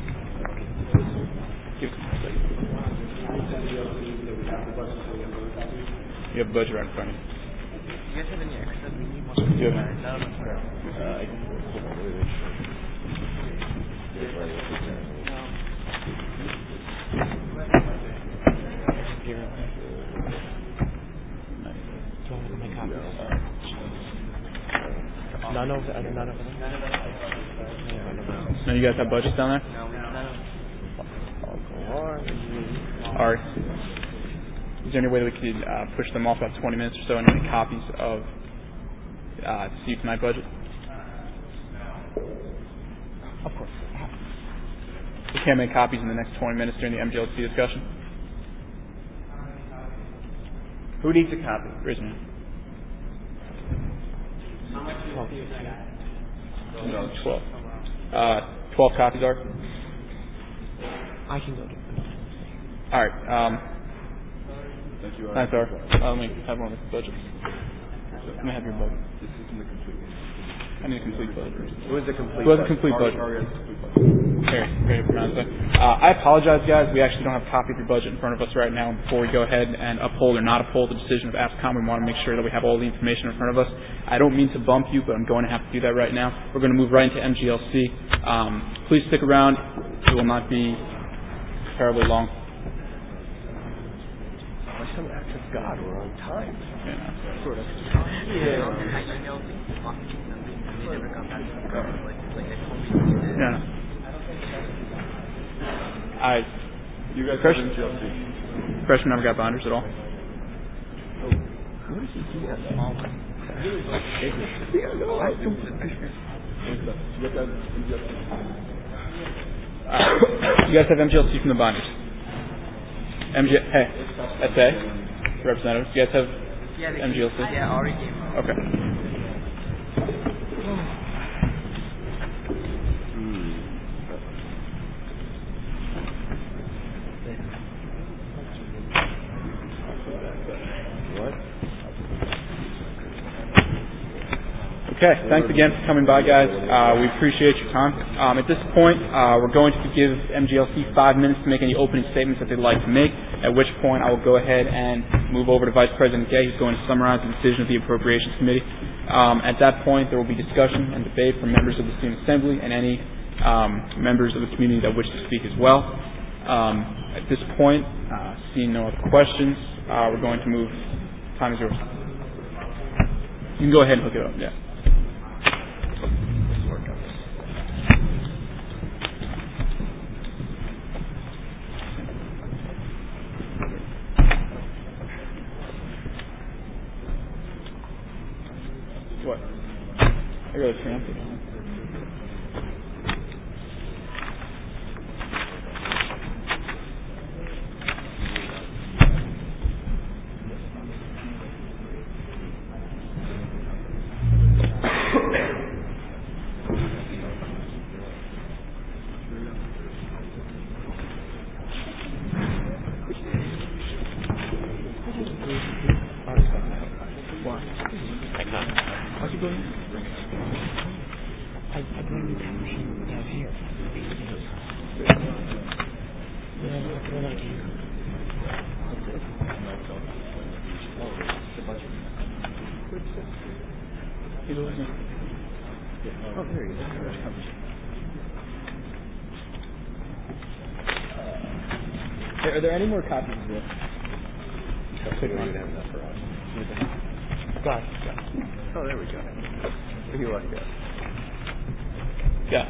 You have a budget right in front of you. You guys have any extra? We need more. Do you have any? None of them. None of you guys have budgets down there? No, none of them. All right. Is there any way that we could push them off about 20 minutes or so and make copies of the See Tonight budget? Of course. We can't make copies in the next 20 minutes during the MGLC discussion. Who needs a copy? Raise your hand. How much do you think? 12. 12 copies are? I can go to it. All right. Thank you. Let me have one of the budgets. Let me have your budget. This isn't the complete one. I need a complete budget. It was a complete It was a complete budget. I apologize, guys. We actually don't have a copy of your budget in front of us right now. Before we go ahead and uphold or not uphold the decision of ASCOM, we want to make sure that we have all the information in front of us. I don't mean to bump you, but I'm going to have to do that right now. We're going to move right into MGLC. Please stick around. It will not be terribly long. By some act of God, we're on time. Yeah. Sort of. Yeah. You guys have MGLC. Freshman never got binders at all. Who does he do that small one? Yeah, no, I don't. You guys have MGLC from the binders. Hey, SA, representatives. You guys have MGLC? Yeah, already came out. Okay. Okay, thanks again for coming by, guys. We appreciate your time. At this point, we're going to give MGLC 5 minutes to make any opening statements that they'd like to make, at which point I will go ahead and move over to Vice President Gay, who's going to summarize the decision of the Appropriations Committee. At that point, there will be discussion and debate from members of the Student Assembly and any members of the community that wish to speak as well. At this point, seeing no other questions, we're going to move. Time is yours. You can go ahead and hook it up, yeah. What? I got a transfer. Are there any more copies of this? I think we would have enough for us. Got it. Oh, there we go. You like that? Yeah.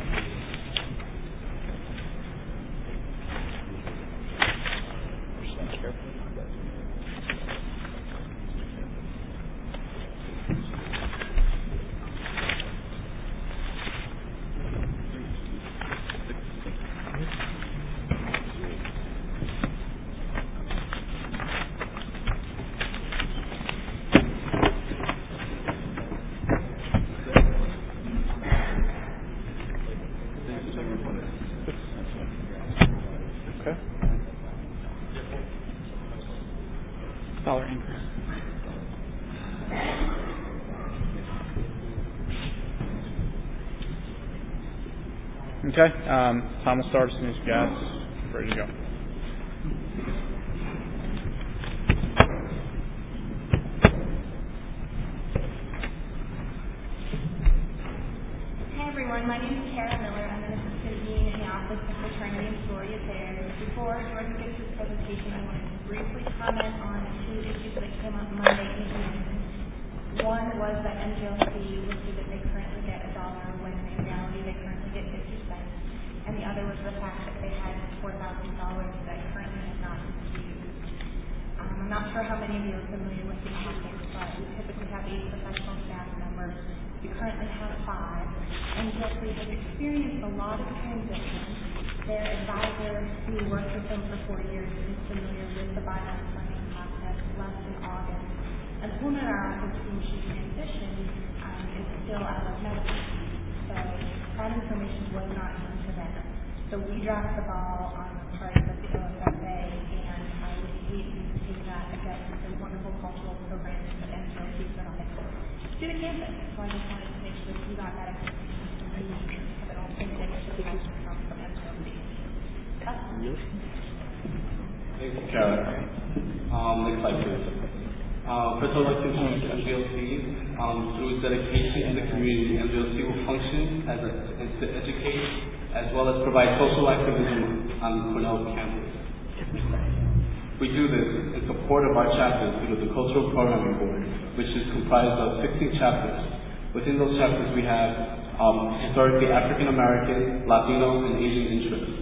Dollar increase. Okay, time will start as soon as you guys are ready to go. Hey everyone, my name is Kara Miller. I'm an assistant dean in the Office of Fraternity and Sorority Affairs. Before Jordan gives his presentation, I wanted to briefly comment on two issues that came up Monday evening. One was that MGLC listed that they currently get $1 when in reality they currently get 50 cents. And the other was the fact that they had $4,000 that currently has not been used. I'm not sure how many of you are familiar with the campus, but we typically have 8 professional staff members. We currently have 5, and yet we have experienced a lot of transition. Their advisor, who worked with them for 4 years, is familiar with the byline funding process, left in August. And the woman in our office who she transitioned is still out of medical. So that information was not known to them. So we dropped the ball on the part of the OSFA, and I would hate to take that against the wonderful cultural programs that MGLC put on to the campus. So I just wanted to make sure that you got that expectation from me, but also that it should be from MGLC. Thank you, Karen. Next slide, please. First, I'd like to introduce MGLC. Through its dedication in the community, MGLC will function as to educate as well as provide social activism on Cornell's campus. We do this in support of our chapters through the Cultural Programming Board, which is comprised of 16 chapters. Within those chapters, we have historically African American, Latino, and Asian interests.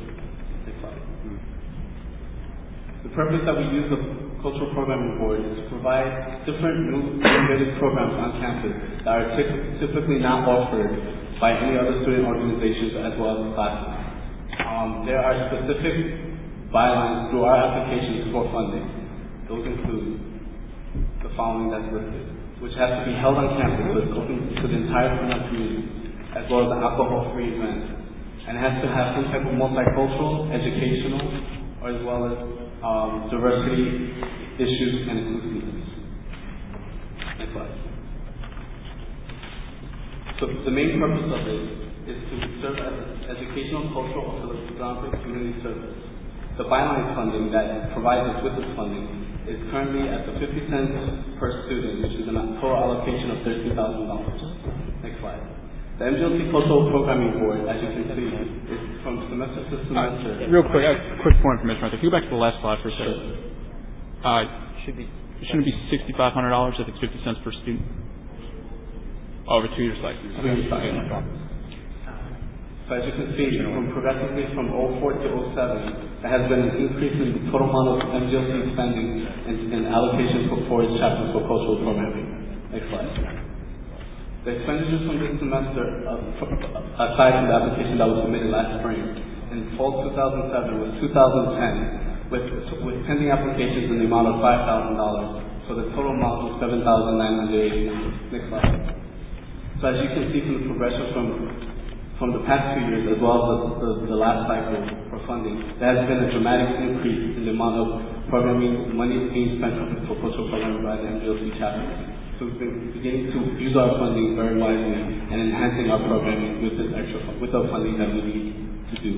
The purpose that we use the Cultural Programming Board is to provide different new innovative programs on campus that are typically not offered by any other student organizations as well as classes. There are specific bylines through our applications for funding. Those include the following that's listed, which has to be held on campus, so it's open to the entire Cornell community, as well as an alcohol-free event. And it has to have some type of multicultural, educational, or as well as diversity issues and inclusiveness. Next slide. So the main purpose of it is to serve as an educational, cultural, or philanthropic community service. The byline funding that provides us with this funding is currently at the 50 cents per student, which is a total allocation of $13,000. Next slide. The MGLC Cultural Programming Board, as you can see, is from semester to semester. Real quick, quick point from Mr. Martha. Can you go back to the last slide for a second? It shouldn't be $6,500 if it's 50 cents per student. Over 2 years cycle. So as you can see, progressively from 04 to 07, there has been an increase in the total amount of MGLC spending and allocation for its chapters for cultural programming. Next slide. The expenditures from this semester, aside from the application that was submitted last spring, in fall 2007 was 2010, with pending applications in the amount of $5,000. So the total amount was $7,980. Next slide. So as you can see from the progression from the past 2 years, as well as the last cycle for funding, there has been a dramatic increase in the amount of programming money being spent for cultural programming by the MGLC chapter. So we've been beginning to use our funding very wisely and enhancing our programming with the funding that we need to do.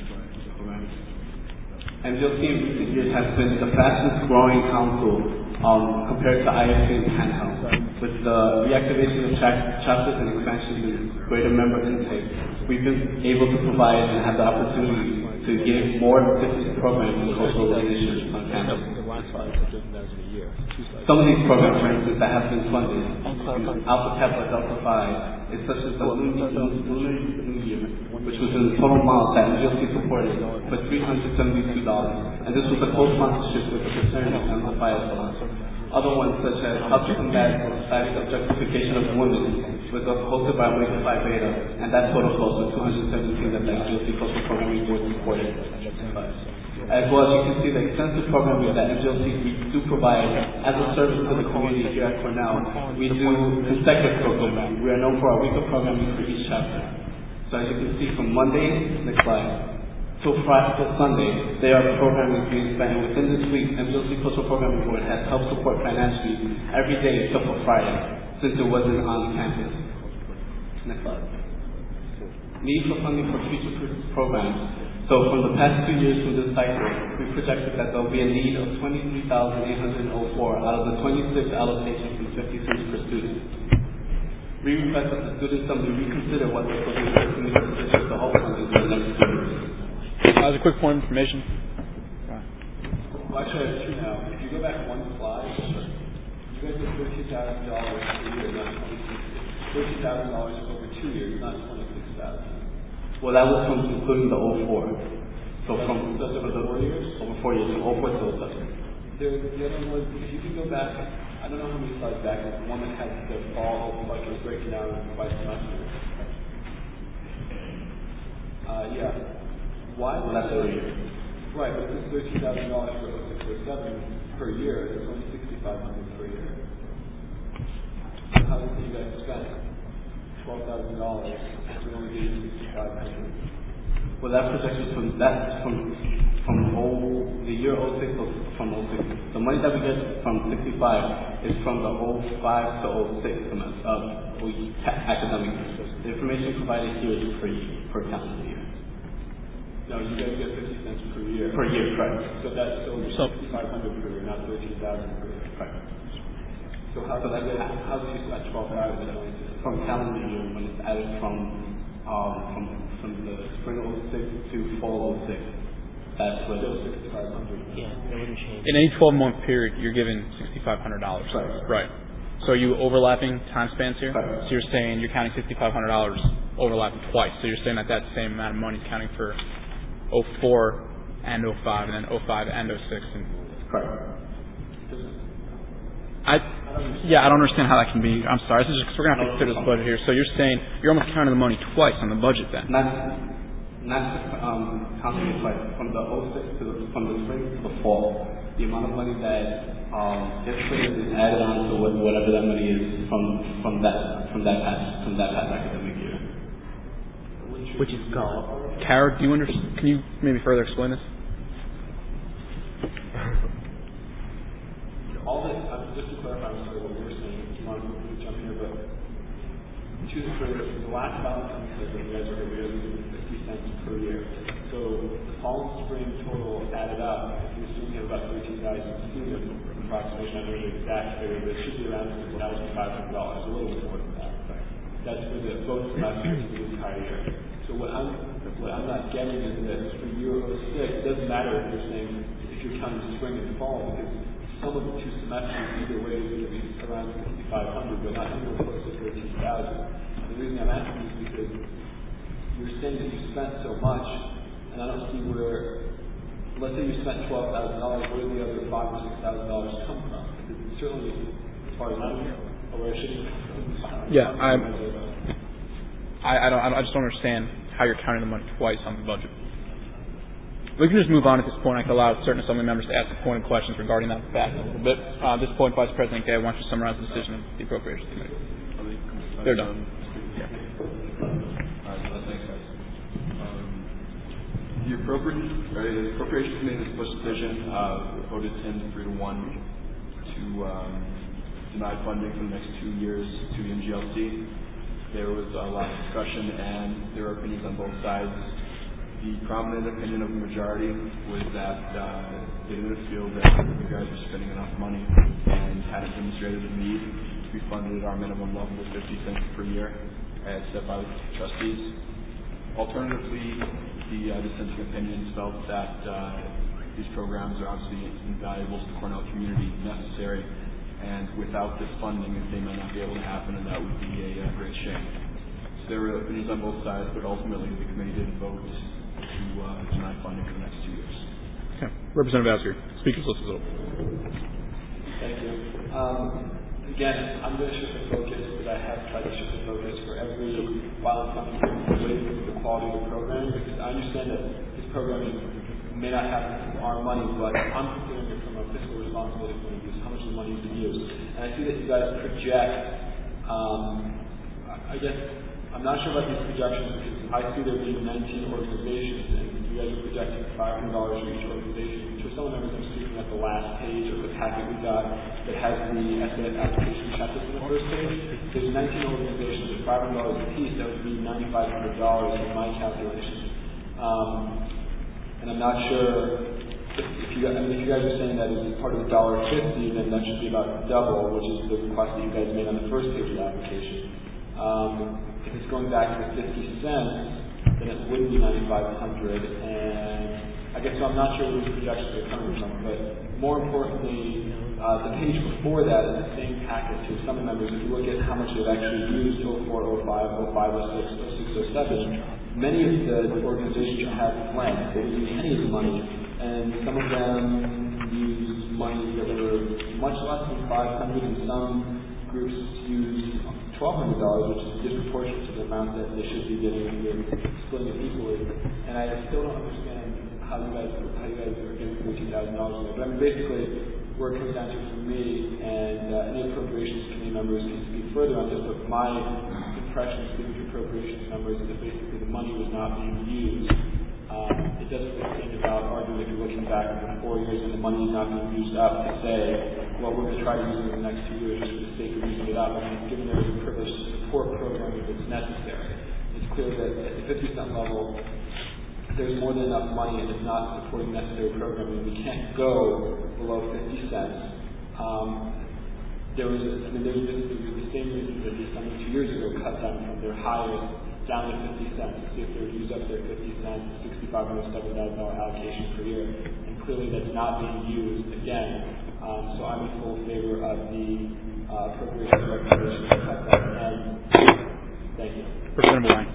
MGLC in recent years has been the fastest growing council compared to IFA and handheld. With the reactivation of chapters and expansion and greater member intake, we've been able to provide and have the opportunity to give more different programs and cultural initiatives on campus. Some of these programs, for instance, that have been funded, Alpha Kappa Delta Phi, is such as the Lunar New Year, which was in the total amount that MGLC supported for $372, and this was a co-sponsorship with the fraternity and the Phi Epsilon. Other ones, such as How to Combat Society's Objectification of Women, was hosted by Omega Phi Beta, and that total close to $217 that the MGLC Cultural Programming Board supported. As well as you can see the extensive programming that MGLC we do provide as a service to the community here at Cornell. We do consecutive programming. We are known for our week of programming for each chapter. So as you can see from Monday, next slide, till Friday, till Sunday, there are programming being spent. And within this week, MGLC Cultural Programming Board has helped support financially every day except for Friday, since it wasn't on campus. Next slide. Need for funding for future programs. So from the past 2 years from this cycle, we projected that there will be a need of $23,804 out of the 26 allocation from 50 cents per student. We request that the Student Assembly reconsider what they're supposed to do to distribute the whole funding for the next 2 years. As a quick point of information. Well, actually, I have two now. If you go back one slide, you guys have $13,000 per year, not $13,000 over 2 years, not $26,000. Well, that was from including the 04. So from over 4 years, from 04 to 07. The other one, if you can go back, I don't know how many slides back, it's the one that has the fall, like it was breaking down by semester. Yeah. Why was that's per year. Right, but this $13,000 for 0607 per year, it's only $6,500 per year. So how did you guys spend $12,000 if we only gave you $6,500? Well, that projection from the year 06 from 06. The money that we get from 65 is from the 05 to 06 semester academic year. The information provided here is per calendar year. No, you guys get 50 cents per year. Per year, correct. So that's still $6,500 per year, not $13,000 per year. Correct. So how do you spend $12,000 from calendar year when it's added from the spring 06 to fall 06? That's where still $6,500. Yeah, that wouldn't change. In any 12-month period, you're given $6,500. Right. So are you overlapping time spans here? Right. So you're saying you're counting $6,500 overlapping twice. So you're saying that same amount of money is counting for 04 and 05, and then 05 and 06. Correct. I don't understand how that can be. I'm sorry. This is just, we're going to have to consider this budget here. So you're saying you're almost counting the money twice on the budget then? Not counting it twice. From the 06 from the spring to the fall, the amount of money that gets is added on to whatever that money is from that past academic year, which is gone. Kara, can you maybe further explain this? All this, just to clarify, I'm sorry, what you were saying, you want to jump in here, but the last balance that you guys are losing 50 cents per year. So the fall and spring total added up, if you assume you have about 13,000 students, approximation, I don't know the exact figure, but it should be around $6,500, a little bit more than that. That's for both semesters for the entire year. So what I'm not getting is that for year 06, it doesn't matter if you're saying, if you're counting spring and fall, because some of the two semesters either way is going to be around $6,500, but not anywhere close to $13,000. And the reason I'm asking is because you're saying that you spent so much, and I don't see where, let's say you spent $12,000, where do the other $5,000 or $6,000 come from? Because certainly, as far as I'm aware, it shouldn't come from. Yeah, I just don't understand how you're counting the money twice on the budget. We can just move on at this point. I can allow certain assembly members to ask pointed questions regarding that fact a little bit. At this point, Vice President Gay, why don't you summarize the decision of the Appropriations Committee? They're done. Yeah. Thanks, guys. The Appropriations Committee, this push decision, voted 10-3-1 to deny funding for the next 2 years to the MGLC. There was a lot of discussion, and there are opinions on both sides. The prominent opinion of the majority was that they didn't feel that you guys were spending enough money and hadn't demonstrated the need to be funded at our minimum level of 50 cents per year, as set by the trustees. Alternatively, the dissenting opinions felt that these programs are obviously invaluable to the Cornell community, necessary, and without this funding, they may not be able to happen, and that would be a great shame. So there were opinions on both sides, but ultimately the committee did vote to deny funding for the next 2 years. Okay. Representative Askew, speaker's list is open. Thank you. Again, I'm going to shift the focus, but I have tried to shift the focus for every while I'm coming related to the quality of the program, because I understand that this program may not have our money, but I'm considering it from a fiscal responsibility point of view, how much of the money is to use. And I see that you guys project, I guess, I'm not sure about these projections because I see there being 19 organizations and you guys are projecting $500 for each organization. For some members, I'm speaking at the last page of the packet we got that has the SNF application checklist on the first page. There's 19 organizations at $500 a piece. That would be $9,500 in my calculations. And I'm not sure if you guys are saying that it's part of the $1.50, then that should be about double, which is the request that you guys made on the first page of the application. If it's going back to 50 cents, then it would be $9,500, and I guess so I'm not sure where these projections are coming from, but more importantly, the page before that in the same packet to some members, if you look at how much they've actually used 04, 05, 05, 06, 06, 07, many of the organizations have plans. They didn't use any of the money, and some of them used money that were much less than $500, and some groups used $1,200, which is disproportionate to the amount that they should be getting, and they're splitting it equally. And I still don't understand how you guys are getting $14,000 in there. But I mean, basically, where it comes down to for me, and any appropriations committee members can speak further on this, but my impression of speaking to appropriations members is that basically the money was not being used. It doesn't make sense about arguing if you're looking back over 4 years and the money is not being used up to say, well, we're going to try to use it in the next 2 years just for the sake of using it up. I mean, given there is a privileged support program if it's necessary, it's clear that at the 50-cent level, there's more than enough money and it's not supporting necessary programming. We can't go below 50 cents. There was the same reason that the Assembly 2 years ago cut them from their highest down to 50 cents to see if they would use up their 50 cents, $6,507 allocation per year. And clearly that's not being used again. So I'm in full favor of the appropriations recommendation to cut that. And thank you. Representative Ryan.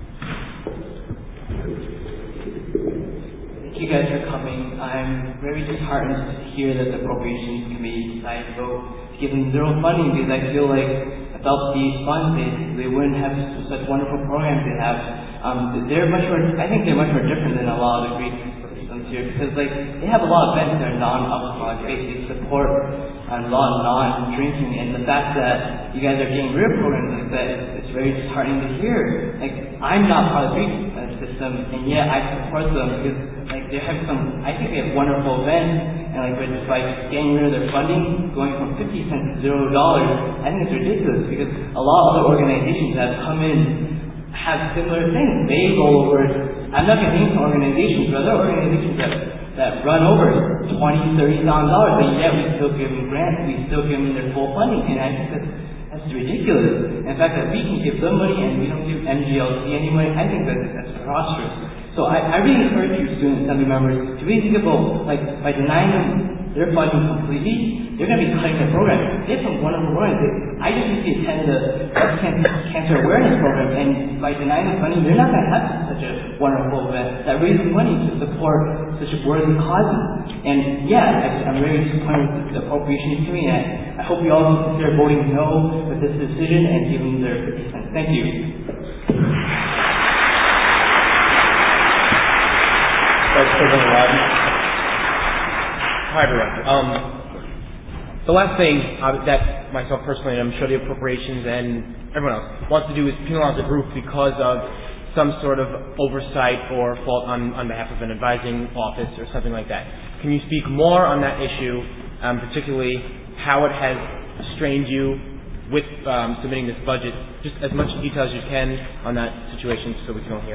Thank you guys for coming. I'm very disheartened to hear that the Appropriations Committee decided to vote to give them zero funding, because I feel like without these funds, they wouldn't have such wonderful programs they have. They're much more, I think they're much more different than a lot of the Greek systems here, because like they have a lot of events that are non-alcoholic. They support a lot of non-drinking, and the fact that you guys are getting real programs like that, it's very disheartening to hear. Like I'm not part of the Greek system, and yet I support them because like they have some. I think they have wonderful events. And like with like getting rid of their funding, going from 50 cents to $0, I think it's ridiculous, because a lot of other organizations that come in have similar things. They go over, I'm not going to name some organizations, but other organizations that run over $20,000, $30,000, but yet we still give them grants, we still give them their full funding, and I think that's ridiculous. In fact, that we can give them money and we don't give MGLC any money, I think that's preposterous. So I really encourage you, student assembly members, to really think about, like, by denying them their funding completely, they're going to be cutting their program. They have some wonderful programs. I just used to attend the breast cancer awareness program, and by denying them funding, they're not going to have such a wonderful event that raises money to support such worthy causes. And yeah, I'm very disappointed with the Appropriations Committee, and I hope you all consider voting no with this decision and giving them their 50 cents. Thank you. Vice President Rodden. Hi, everyone. The last thing that myself personally, and I'm sure the appropriations and everyone else wants to do is penalize a group because of some sort of oversight or fault on behalf of an advising office or something like that. Can you speak more on that issue, particularly how it has strained you with submitting this budget? Just as much detail as you can on that situation so we can all hear.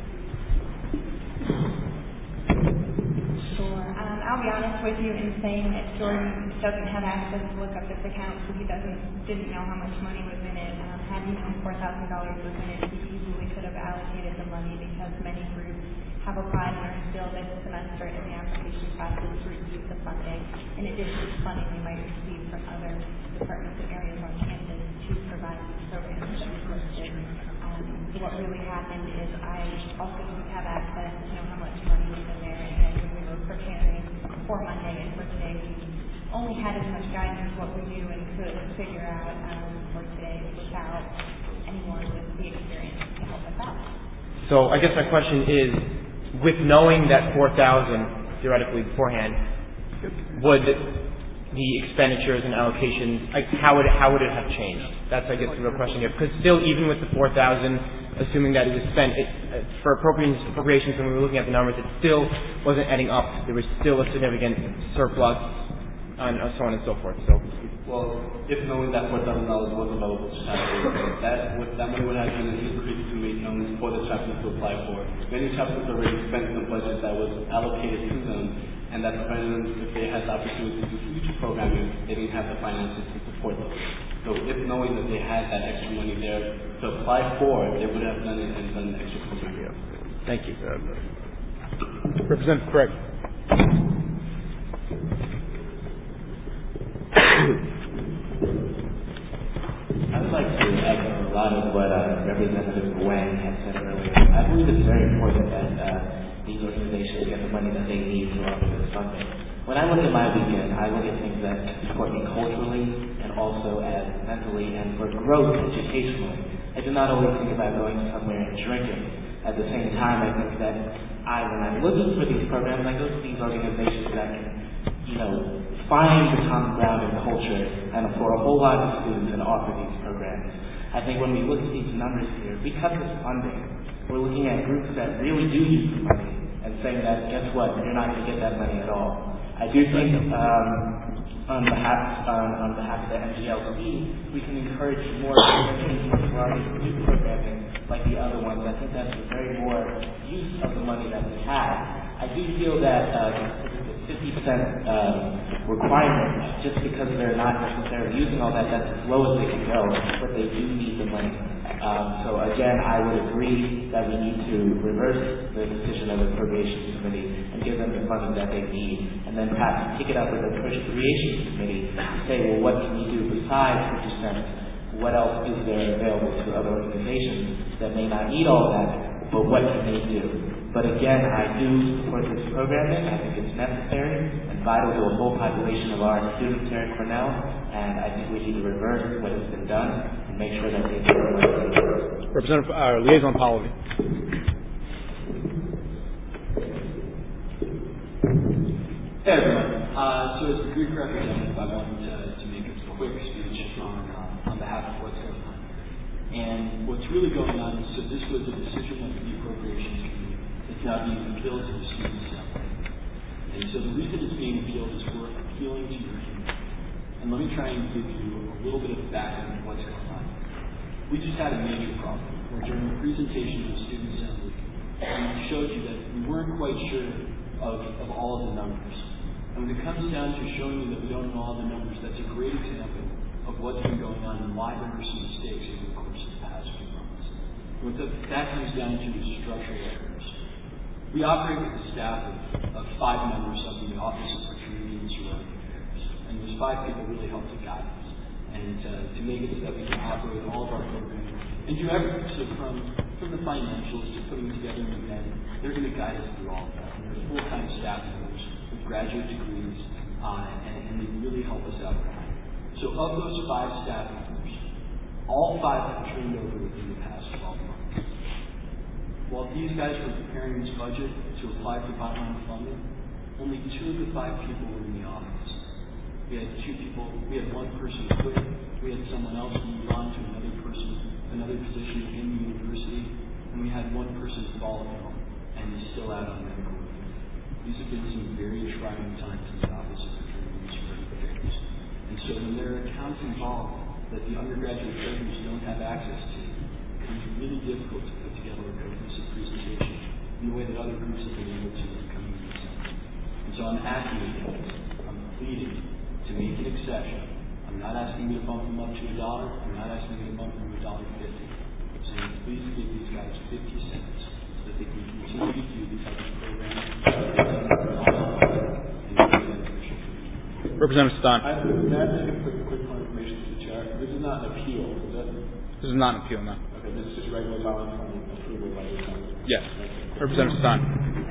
I'll be honest with you in saying that Jordan doesn't have access to look up this account, so he didn't know how much money was in it. Had he known $4,000 was in it, he easily could have allocated the money, because many groups have applied and are still this semester in the application process to receive the funding. In addition to funding they might receive from other departments and areas on campus to provide these programs that we listed. What really happened is I also didn't have access to know how much money was in there, and then when we were preparing for Monday and for today, we only had as much guidance as what we knew and could figure out for today without anyone with the experience to help us out. So I guess my question is, with knowing that 4,000 theoretically beforehand, would the expenditures and allocations, like how would it have changed? That's, I guess, the real question here. Because still, even with the 4,000, assuming that it was spent for appropriations, when we were looking at the numbers, it still wasn't adding up. There was still a significant surplus, and so on and so forth. So, well, if knowing that $4,000 was available to chapters, that money would have been an increase to make known for the chapters to apply for. Many chapters already spent the budget that was allocated to them, and that prevented them, if they had the opportunity to do future programming, they didn't have the finances to support them. So if knowing that they had that extra money there to apply for, they would have done it and done extra programming. Thank you. Representative Craig. I would like to echo a lot of what Representative Nguyen had said earlier. I believe it's very important that these organizations get the money that they need to offer this funding. when I look at my weekend, I look at things that support me culturally and also as mentally and for growth educationally. I do not always think about going somewhere and drinking. At the same time, I think that when I'm looking for these programs, I go to these organizations that can, find the common ground in culture and for a whole lot of students and offer these programs. I think when we look at these numbers here, we cut this funding. We're looking at groups that really do use the money and saying that, guess what, you're not going to get that money at all. I do think on behalf of the MGLC, we can encourage more new programming like the other ones. I think that's a very more use of the money that we have. I do feel that 50% requirement, just because they're not necessarily using all that, that's as low as they can go, but they do need the money. So again, I would agree that we need to reverse the decision of the Appropriations Committee and give them the funding that they need, and then perhaps pick it up with the Appropriations Committee and say, well, what can we do besides 50%? What else is there available to other organizations that may not need all that, but what can they do? But again, I do support this programming. I think it's necessary and vital to a whole population of our students here at Cornell, and I think we need to reverse what has been done and make sure that they do the right thing. Representative Liaison Pahlavi. Hey everyone. So as the Greek representative, I wanted to make a quick speech on behalf of what's going on. And what's really going on is, so this was a decision of the Appropriations Committee. It's now being appealed to the Student Assembly. And so the reason it's being appealed is we're appealing to your community. And let me try and give you a little bit of background of what's going on. We just had a major problem where during the presentation of the Student Assembly, we showed you that we weren't quite sure of all of the numbers. And when it comes down to showing you that we don't know all the numbers, that's a great example of what's been going on and why there were some mistakes over the course of the past few months. What that comes down to is structural errors. We operate with a staff of 5 members of the Office of Community and Surrounding Affairs. And those 5 people really help to guide us and to make it so that we can operate all of our programs and do everything. So from the financials to putting together an event, they're going to guide us through all of that. And they're full-time staff members with graduate degrees, and they really help us out. So of those 5 staff members, all 5 have turned over within the past 12 months. While these guys were preparing this budget to apply for bottom funding, only 2 of the 5 people were in the office. We had 2 people, we had 1 person quit, we had someone else move on to another position in the university, and we had 1 person fall ill and is still out on medical leave. These have been some very trying times in the Office of Community and Surrounding Affairs. And so when there are accounts involved that the undergraduate programs don't have access to, it becomes really difficult to put together a cohesive presentation in the way that other groups have been able to in coming to this. And so I'm asking you guys, I'm pleading to make an exception. I'm not asking you to bump them up to $1. I'm not asking you to bump them to $1.50. I'm saying please give these guys 50 cents so that they can continue to do these other programs. Representative Stein. May I take a quick point of information to the chair? This is not an appeal, is it? This is not an appeal, no. Okay, this is just regular ballot funding approval by the Assembly. Yes. Representative Stein.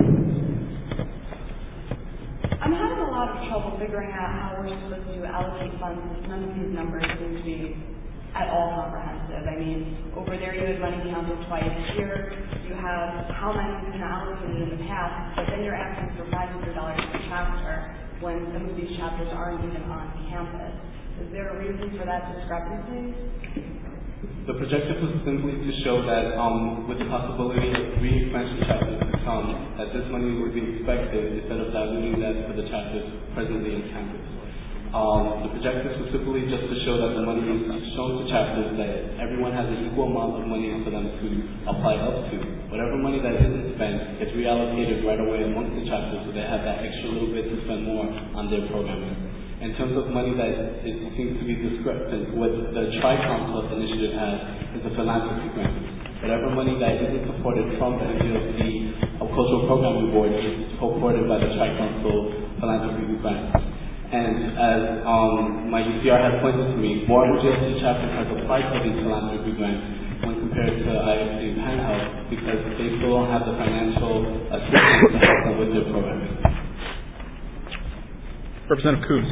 I'm having a lot of trouble figuring out how we're supposed to allocate funds because none of these numbers seem to be at all comprehensive. I mean, over there you had money counted twice. Here you have how many has been allocated in the past, but then you're asking for $500 per chapter when some of these chapters aren't even on campus. Is there a reason for that discrepancy? The projective was simply to show that with the possibility of 3 expansion chapters to come, that this money would be expected instead of diluting that for the chapters presently in campus. The projective was simply just to show that the money is shown to chapters that everyone has an equal amount of money for them to apply up to. Whatever money that isn't spent gets reallocated right away amongst the chapters so they have that extra little bit to spend more on their programming. In terms of money that it seems to be discrepant, what the Tri-Com Plus initiative has is a philanthropy grant. Whatever money that isn't supported from the MGLC Cultural Programming Board is supported by the Tri-Council Philanthropy Grant. And as my UCR has pointed to me, more MGLC chapters have applied for these philanthropy grants when compared to IFC and Penn Health because they still don't have the financial assistance to help them with their programming. Representative Coombs.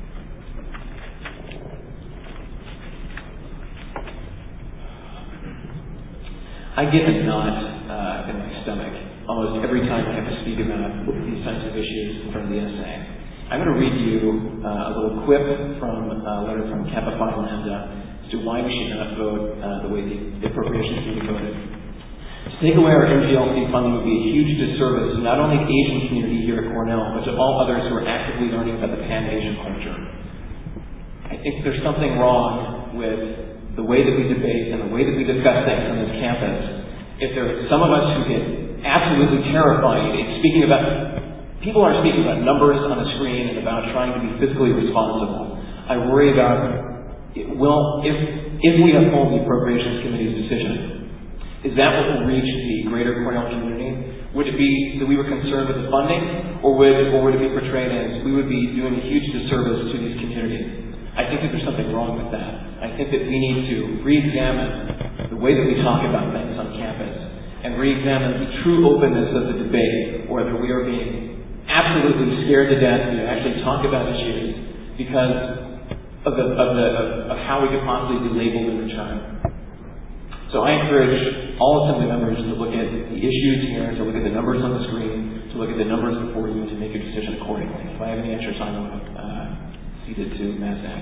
I get a knot in my stomach almost every time I have to speak about these sensitive issues in front of the SA. I'm going to read you a little quip from a letter from Kappa Phi Lambda as to why we should not vote the way the appropriations will be voted. To take away our MGLC funding would be a huge disservice to not only the Asian community here at Cornell, but to all others who are actively learning about the Pan-Asian culture. I think there's something wrong with the way that we debate and the way that we discuss things on this campus. If there are some of us who get absolutely terrified in speaking about, people are speaking about numbers on a screen and about trying to be fiscally responsible. I worry about, well, if we uphold the Appropriations Committee's decision, is that what will reach the greater Cornell community? Would it be that we were concerned with the funding, or would it be portrayed as we would be doing a huge disservice to these communities? I think that there's something wrong with that. I think that we need to re-examine the way that we talk about things on campus and re-examine the true openness of the debate, or whether we are being absolutely scared to death to actually talk about issues because of how we could possibly be labeled in return. So I encourage all Assembly members to look at the issues here, to look at the numbers on the screen, to look at the numbers before you, and to make a decision accordingly. If I have any extra time, I'm ceded to NASDAQ.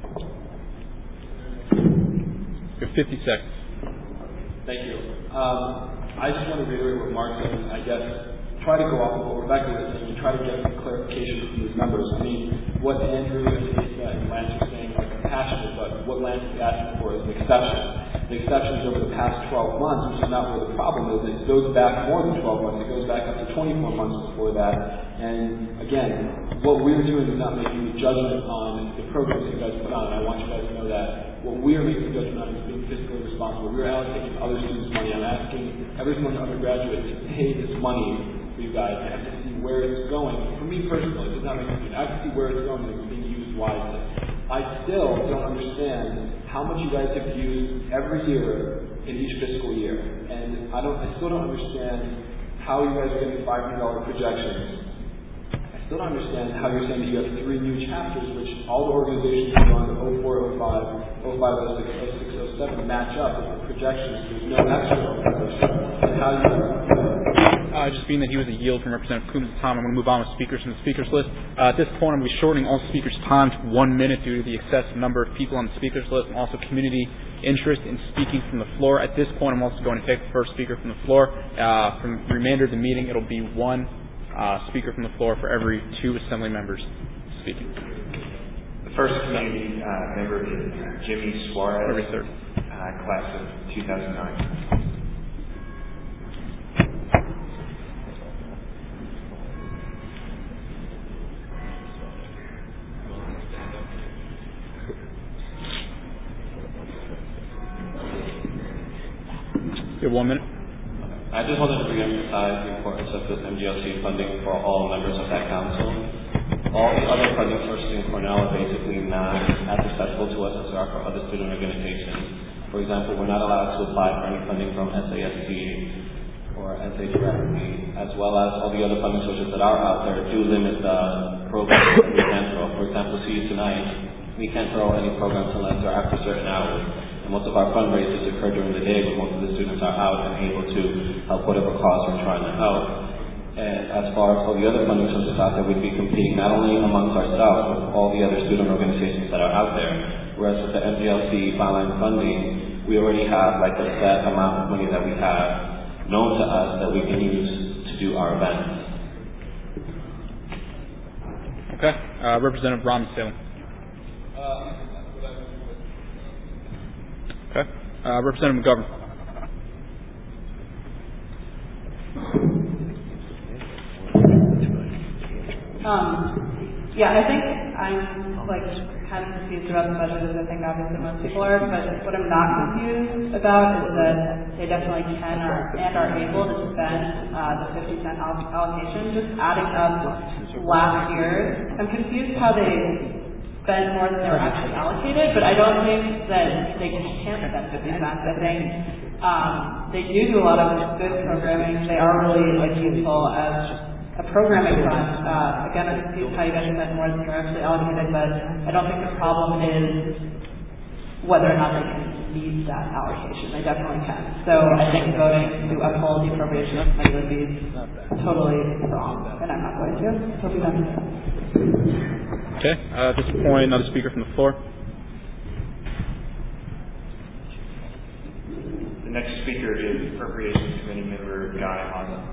You have 50 seconds. Thank you. I just want to reiterate what Mark said. I guess try to go off of what Rebecca was saying and try to get some clarification from these numbers. I mean, what Andrew and Lisa and Lance are saying are compassionate, but what Lance is asking for is an exception. The exception is over the past 12 months, which is not where the problem is. It goes back more than 12 months. It goes back up to 24 months before that. And again, what we're doing is not making a judgment on the programs that you guys put on. And I want you guys to know that. What we're making a judgment on is being fiscally responsible. We're allocating other students' money. I'm asking every single undergraduate to pay this money for you guys. I have to see where it's going. For me personally, it does not make sense. I have to see where it's going and it's being used wisely. I still don't understand how much you guys have used every year in each fiscal year. And I still don't understand how you guys are getting $500 projections. I still don't understand how you're saying that you have 3 new chapters, which all the organizations who are on 04, 05, 05, 06, 07 match up with the projections. There's no extra and how you just being that he was a yield from Representative Coombs at the time, I'm going to move on with speakers from the speakers list. At this point, I'm going to be shortening all speakers' time to 1 minute due to the excessive number of people on the speakers list and also community interest in speaking from the floor. At this point, I'm also going to take the first speaker from the floor. From the remainder of the meeting, it'll be 1 speaker from the floor for every 2 Assembly members speaking. The first community member is Jimmy Suarez, every third. Class of 2009. You have 1 minute. I just wanted to reemphasize the importance of this MGLC funding for all members of that council. All the other funding sources in Cornell are basically not as accessible to us as they are for other student organizations. For example, we're not allowed to apply for any funding from SASC or SA directly, as well as all the other funding sources that are out there do limit the programs that we can throw. For example, See You Tonight, we can't throw any programs unless they're after certain hours. Most of our fundraisers occur during the day when most of the students are out and able to help whatever cause we're trying to help. And as far as all the other funding sources out there, we'd be competing not only amongst ourselves, but all the other student organizations that are out there. Whereas with the MGLC byline funding, we already have like a set amount of money that we have known to us that we can use to do our events. Okay. Representative Ron-Salem. Okay. Representative McGovern. Yeah, I think I'm kind of confused about the budget, as I think obviously most people are, but what I'm not confused about is that they definitely can and are able to spend the 50-cent allocation. Just adding up last year, I'm confused how they spend more than they were actually allocated, but I don't think that they can't spend 50 cents. I think they do a lot of good programming. They are really useful as a programming fund. Again, I can see how you guys spend more than you're actually allocated, but I don't think the problem is whether or not they can meet that allocation. They definitely can. So I think voting to uphold the appropriation committee would be totally wrong, and I'm not going to. So we'll be done. Okay. At this point, another speaker from the floor. The next speaker is Appropriations Committee Member Guy Haza.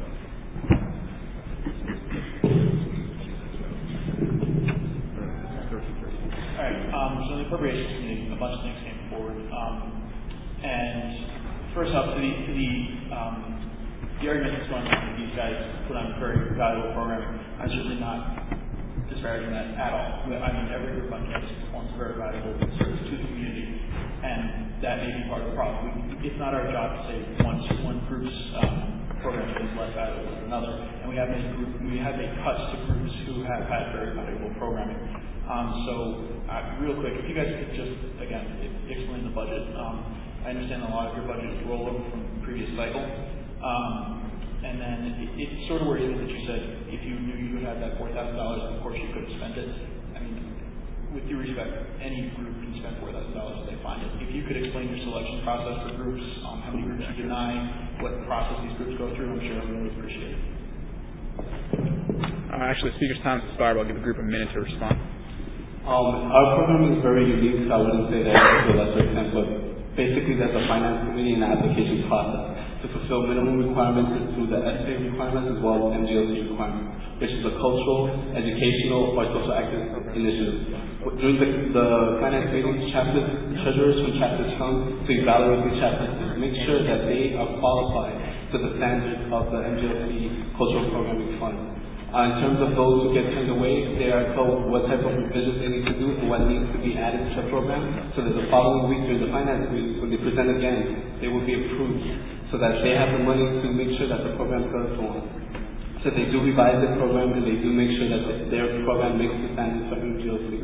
All right. So in the Appropriations Committee, a bunch of things came forward. And first off, the argument that's going on that these guys put on very valuable programming, I'm certainly not disparaging that at all. I mean, every group on campus performs very valuable service to the community, and that may be part of the problem. It's not our job to say one group's programming is less valuable than another, and we have made cuts to groups who have had very valuable programming. Real quick, if you guys could just, again, explain the budget. I understand a lot of your budget is rollover from the previous cycle. And then it sort of worries me that you said if you knew you would have that $4,000, of course you could spend it. I mean, with due respect, any group can spend $4,000 if they find it. If you could explain your selection process for groups, how many groups you deny, what process these groups go through, I'm sure everyone would appreciate it. Actually, the speaker's time is expired. I'll give the group a minute to respond. Our program is very unique, so I wouldn't say that to a lesser extent, but basically there's a finance committee and an application process to fulfill minimum requirements through the SA requirements as well as MGLC requirements, which is a cultural, educational, or social active initiative. During the finance meetings, chapters, treasurers from chapters come to evaluate the chapters to make sure that they are qualified to the standards of the MGLC Cultural Programming Fund. In terms of those who get turned away, they are told what type of revisions they need to do and what needs to be added to the program, so that the following week during the finance meetings, when they present again, they will be approved, so that they have the money to make sure that the program goes on. So they do revise the program and they do make sure that their program makes the standards for MGLC.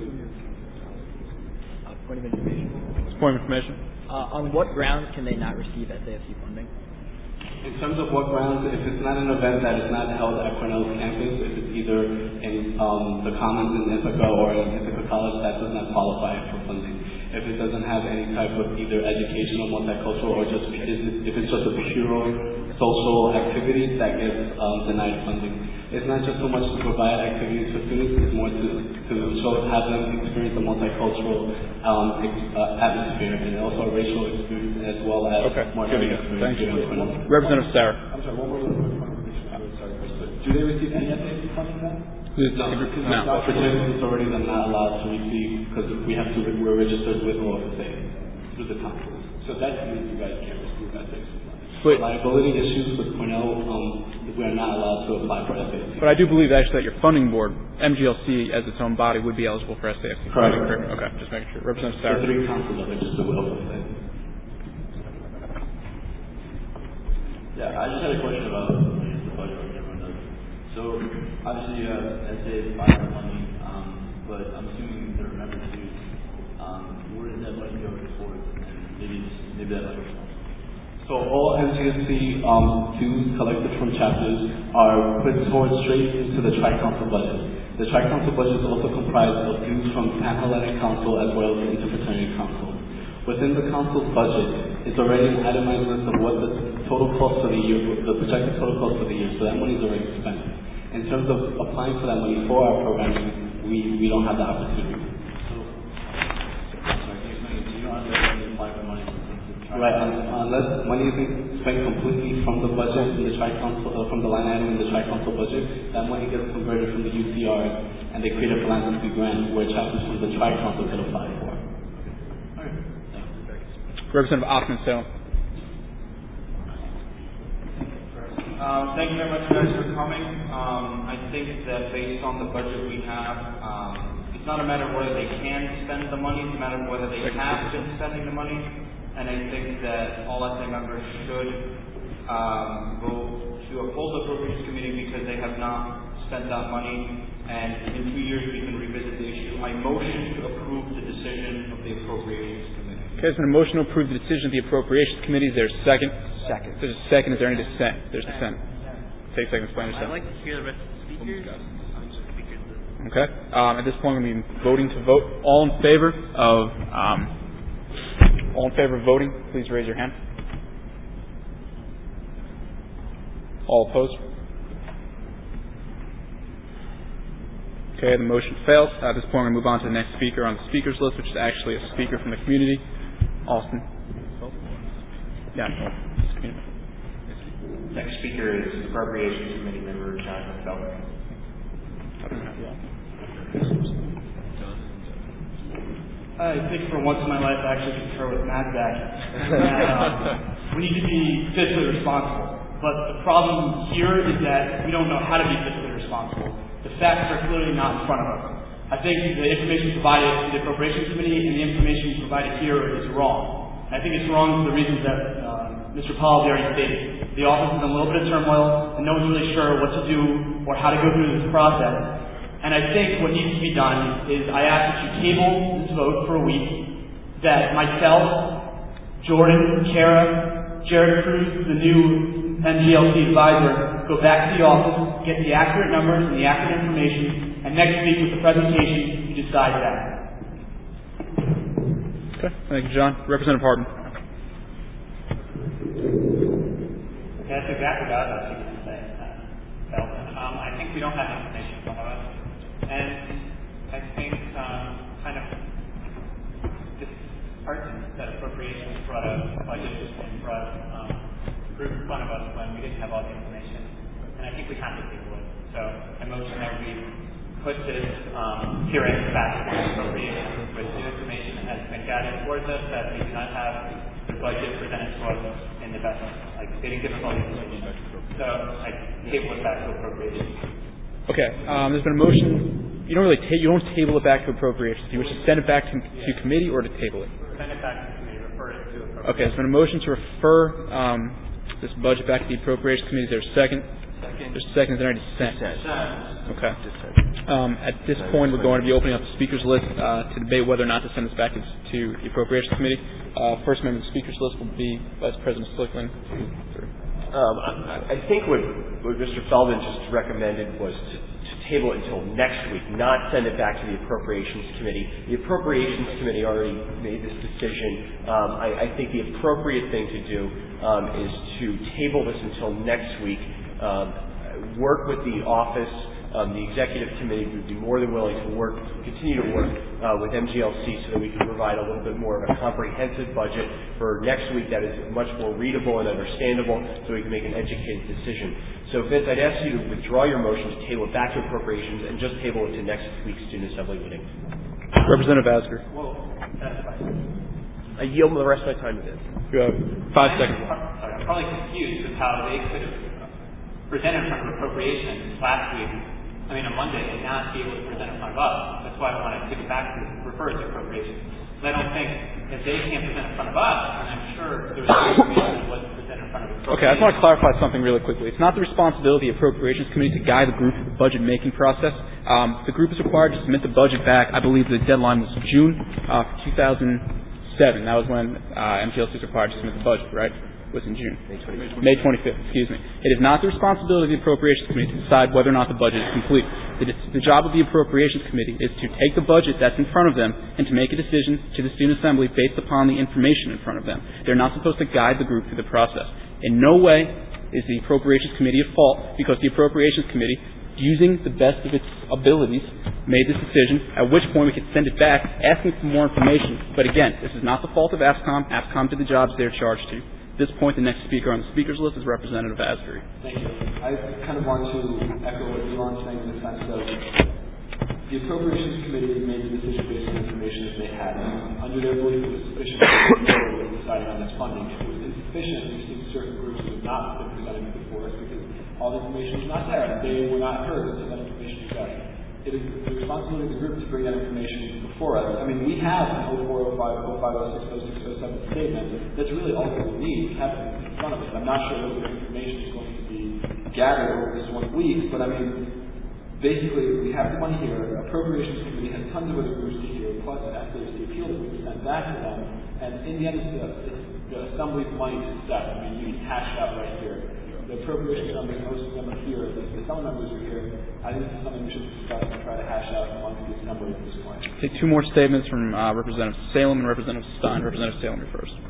Point of information. Point of information. On what grounds can they not receive SAFC funding? In terms of what grounds, if it's not an event that is not held at Cornell's campus, if it's either in the Commons in Ithaca or in Ithaca College, that does not qualify for funding. If it doesn't have any type of either educational, multicultural, or just if it's just a pure social activity, that gets denied funding. It's not just so much to provide activities for students, it's more to have them experience a multicultural atmosphere and also a racial experience as well as more experience. Thank you. Representative Sarah. I'm sorry, one more question. Do they receive any SAFC funding then? No. For general authorities are not allowed to receive because we're registered with OFSA through the council. So that means you guys can't receive SAFC funding. But liability issues with Cornell, we are not allowed to apply for SAFC. But I do believe actually that your funding board, MGLC as its own body, would be eligible for SAFC. Correct. Okay, just making sure. Representative Sarah. The three councils are registered with OFSA. Yeah, I just had a question about the budget, like everyone does. So, obviously you have SA fire money, but I'm assuming there are members who, where does that money go towards? And maybe that money. So all MGLC dues collected from chapters are put towards straight into the Tri-Council budget. The Tri-Council budget is also comprised of dues from Pan-Hellenic Council as well as the Interfraternity Council. Within the council's budget, it's already an itemized list of what the total cost for the year, the projected total cost for the year, so that money is already spent. In terms of applying for that money for our programming, we don't have the opportunity. Right, unless money is spent completely from the budget in the Tri-Council, from the line item in the Tri-Council budget, that money gets converted from the UCR and they create a philanthropy grant where chapters from the Tri-Council can apply for. Representative Othman-Salem. Thank you very much, guys, for coming. I think that based on the budget we have, it's not a matter of whether they can spend the money, it's a matter of whether they have been spending the money. And I think that all SA members should vote to uphold the Appropriations Committee because they have not spent that money. And in 2 years we can revisit the issue. I motion to approve the decision of the Appropriations Committee. Okay, there's been a motion to approve the decision of the Appropriations Committee. Is there a second? Second. There's a second. Is there any dissent? There's dissent. take a second to explain yourself. I'd like to hear the rest of the speakers. Okay. At this point, we're going to be voting to vote. All in favor of voting, please raise your hand. All opposed? Okay, the motion fails. At this point, we're going to move on to the next speaker on the speakers list, which is actually a speaker from the community. Austin. Yeah. Next speaker is Appropriations Committee member Jonathan Feldman. I think for once in my life I actually concur with Nasdaq. We need to be fiscally responsible. But the problem here is that we don't know how to be fiscally responsible. The facts are clearly not in front of us. I think the information provided to the Appropriations Committee and the information provided here is wrong. I think it's wrong for the reasons that Mr. Powell already stated. The office is in a little bit of turmoil, and no one's really sure what to do or how to go through this process. And I think what needs to be done is I ask that you table this vote for a week, that myself, Jordan, Kara, Jared Cruz, the new MGLC advisor, go back to the office, get the accurate numbers and the accurate information, and next week with the presentation, you decide that. Okay, thank you, John. Representative Harden. That's exactly what I was going to say, Belton. I think we don't have information in front of us. And I think kind of disheartened that appropriations brought a budget and brought a group in front of us when we didn't have all the information. And I think we have to deal with it. So I motion that we put this hearing back to appropriations with new information that has been gathered towards us, that we do not have the budget presented to us in the best, like they didn't give us all the information. So I table it back to appropriations. Okay, there's been a motion. You don't really you don't table it back to appropriations. Do you wish to send it back to committee or to table it? Send it back to committee. Refer it to appropriations. Okay, there's been a motion to refer this budget back to the appropriations committee. Is there a second? Second. There's a second. Is there any dissent? Dissent. Okay. At this point, we're going to be opening up the speakers list to debate whether or not to send this back to the appropriations committee. First member of the speakers list will be Vice President Slickland. I think what Mr. Feldman just recommended was to table it until next week, not send it back to the Appropriations Committee. The Appropriations Committee already made this decision. I think the appropriate thing to do is to table this until next week, work with the office. The executive committee would be more than willing to continue to work with MGLC so that we can provide a little bit more of a comprehensive budget for next week that is much more readable and understandable so we can make an educated decision. So, Vince, I'd ask you to withdraw your motion to table it back to appropriations and just table it to next week's Student Assembly meeting. Representative Asger. Whoa, that's fine. I yield the rest of my time to this. You have 5 seconds. I'm probably confused with how they could have presented in front of appropriations last week, on Monday, and not be able to present in front of us. That's why I want to give it back to refer to appropriations. I don't think if they can't present in front of us, and I'm sure there was information that wasn't presented in front of appropriations. Okay, I just want to clarify something really quickly. It's not the responsibility of the Appropriations Committee to guide the group through the budget-making process. The group is required to submit the budget back. I believe the deadline was June 2007. That was when MTLC was required to submit the budget, right? Was in June. May 25th, excuse me. It is not the responsibility of the Appropriations Committee to decide whether or not the budget is complete. The job of the Appropriations Committee is to take the budget that's in front of them and to make a decision to the Student Assembly based upon the information in front of them. They're not supposed to guide the group through the process. In no way is the Appropriations Committee at fault because the Appropriations Committee, using the best of its abilities, made this decision, at which point we could send it back asking for more information. But again, this is not the fault of ASCOM. ASCOM did the jobs they're charged to. At this point, the next speaker on the speakers list is Representative Asbury. Thank you. I kind of want to echo what Elon's saying in the sense of the Appropriations Committee made the decision based on information that they had. Under their belief, it was sufficient to decide on this funding. It was insufficient. We've seen certain groups who have not been presented before us because all the information was not there. They were not heard until that information was there. It is the responsibility of the group to bring that information before us. We have an 04, 05, 05, 06, 06, 07 statement. That's really all that we need. We have it in front of us. I'm not sure what the information is going to be gathered over this 1 week, but basically we have the money here. Appropriations Committee has tons of other groups to hear, plus after the appeal that we sent back to them. And in the end, it's the Assembly's money to set. You can cash it out right here. the appropriations numbers, most of them are here, the some numbers are here. I think this is something we should discuss and try to hash out amongst the assembly at this point. Take two more statements from Representative Salem and Representative Stein. Representative Salem, you're first.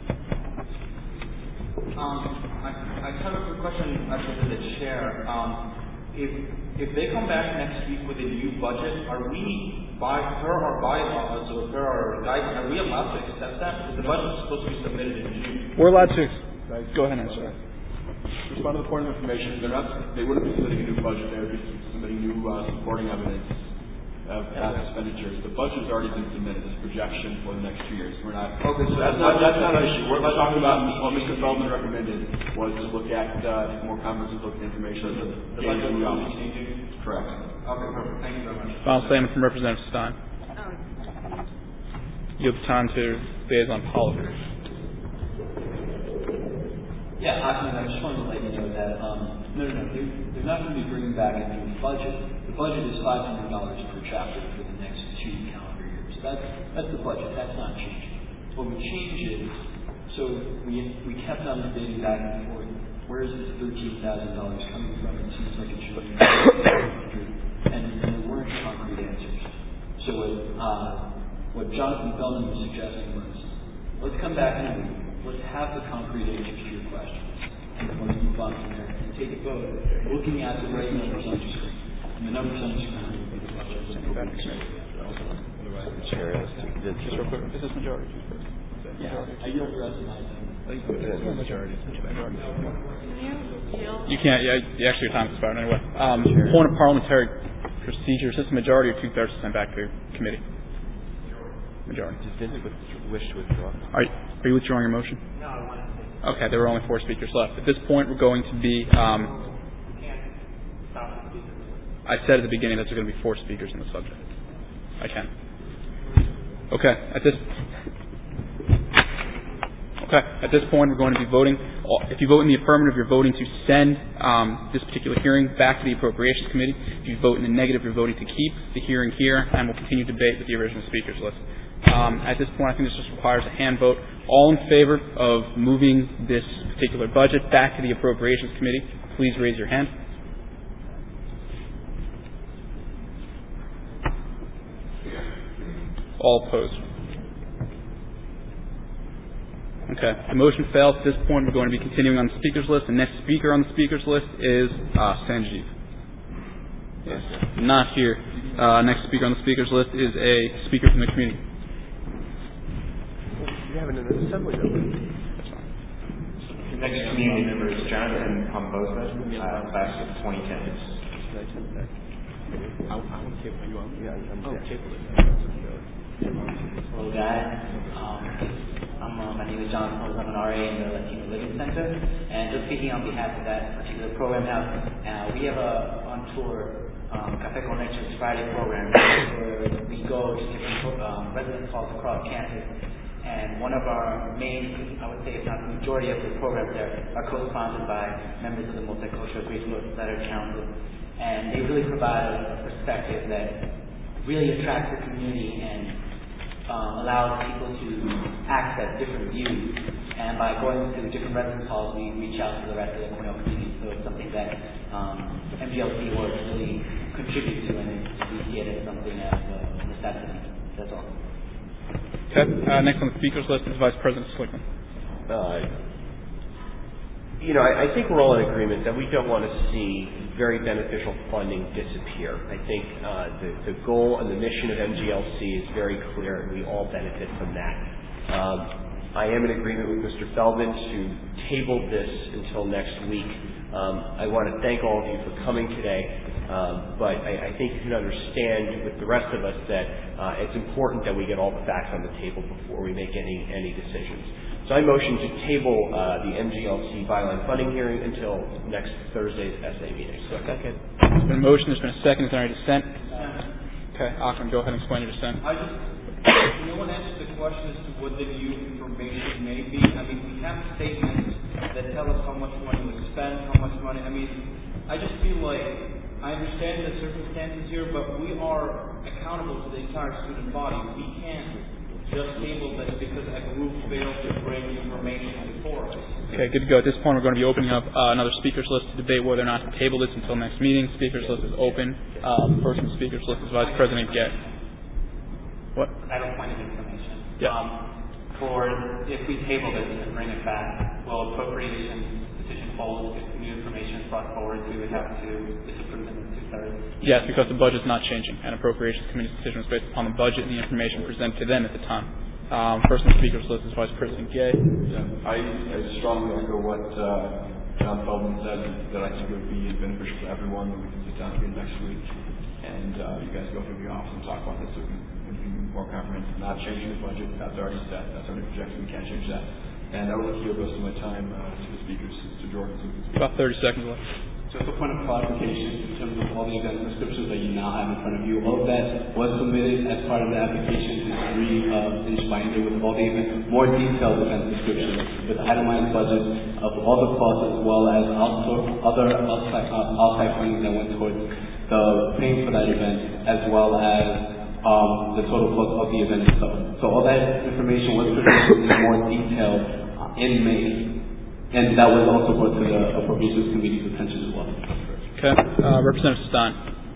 I have a quick question actually to the chair. If they come back next week with a new budget, are we, per our bylaws or per our guidance, are we allowed to accept that? Because the budget is supposed to be submitted in June. We're allowed to. Go ahead and answer that. Respond to the point of information. They wouldn't be submitting a new budget. They would be submitting new supporting evidence of past expenditures. The budget has already been submitted as projection for the next 2 years. We're not. Okay, so that's not an issue. We're talking about what Mr. Feldman recommended was to look at more comprehensive look at information. The budget will be changing. Correct. Okay, perfect. Thank you very much. Final statement from Representative Stein. You have time to liaison politics. Yeah, I just wanted to let you know that, they're not going to be bringing back a new budget. The budget is $500 per chapter for the next 2 calendar years. That's the budget. That's not changing. What would change is, so we kept on debating back and forth, where is this $13,000 coming from? It seems like it should be $1,500, and there weren't concrete answers. So what Jonathan Feldman was suggesting was, let's come back in a week. Let's have the concrete answers to your questions. And then let's move on from there and take a vote looking at the right numbers on the screen. And the numbers on the screen will be the budget. Just real quick, is this majority? Yeah, I yield the rest of my time. You can't, actually your time is expired anyway. Point of parliamentary procedure, is this a majority or 2/3 sent back to committee? Majority. Does Vince wish to withdraw? Are you withdrawing your motion? No, I wanted to. Okay, there were only 4 speakers left. At this point, we're going to be, We can't stop the speakers. I said at the beginning that there's going to be 4 speakers on the subject. I can. Okay, at this point, we're going to be voting. If you vote in the affirmative, you're voting to send this particular hearing back to the Appropriations Committee. If you vote in the negative, you're voting to keep the hearing here, and we'll continue debate with the original speakers list. At this point, I think this just requires a hand vote. All in favor of moving this particular budget back to the Appropriations Committee, please raise your hand. All opposed. Okay, the motion fails. At this point, we're going to be continuing on the speakers list. The next speaker on the speakers list is Sanjeev. Yes, not here. Next speaker on the speakers list is a speaker from the community. You have an assembly member. Next community member is Jonathan Pombosa, class of 2010. Hello guys, my name is John Pombosa. I'm an RA in the Latino Living Center, and just speaking on behalf of that particular program now, we have on tour Café con Leche's Friday program where we go to different residence halls across campus. And one of our main, I would say if not the majority of the programs there are co-sponsored by members of the Multicultural Graceful Society Council. And they really provide a perspective that really attracts the community and allows people to access different views. And by going to different residence halls, we reach out to the rest of the Cornell community. So it's something that MGLC work really contributes to, and we see it as something as a necessity. That's all. Okay. Next on the speakers list is Vice President Slickman. I think we're all in agreement that we don't want to see very beneficial funding disappear. I think the goal and the mission of MGLC is very clear, and we all benefit from that. I am in agreement with Mr. Feldman to table this until next week. I want to thank all of you for coming today, but I think you can understand with the rest of us that it's important that we get all the facts on the table before we make any decisions. So I motion to table the MGLC byline funding hearing until next Thursday's SA meeting. Second. There's been a motion. There's been a second. Is there any dissent? Okay. Akram, go ahead and explain your dissent. No one answered the question as to what the new information may be. I mean, we have statements that tell us how much money was spent, how much money. I mean, I just feel like I understand the circumstances here, but we are accountable to the entire student body. We can't just table this because a group failed to bring information before us. Okay, good to go. At this point, we're going to be opening up another speakers list to debate whether or not to table this until next meeting. Speakers list is open. First on the speakers list is Vice President Gay. What? I have a point of information. Yeah. If we table this and bring it back, will appropriations decision hold if new information is brought forward? We would have to disapprove them in 2/3. Yes, because the budget's not changing, and Appropriations Committee's decision was based upon the budget and the information presented to them at the time. First on the speakers list is Vice President Gay. Yeah, I strongly echo what John Feldman said, that I think it would be beneficial to everyone that we can sit down again next week and you guys go through the office and talk about this so we can be more comprehensive. Not changing the budget, that's already set, that's already projected, we can't change that. And I would like to yield most of my time to the speakers, to Jordan. About 30 seconds left. Just a point of clarification in terms of all the event descriptions that you now have in front of you. All of that was submitted as part of the application to 3-inch binder with all the event, more detailed event descriptions with itemized budget of all the costs as well as also other outside funding that went towards the paying for that event as well as the total cost of the event itself. So all that information was presented in more detail in May. And that was also brought to the Appropriations Committee's attention as well. Okay. Representative Stein.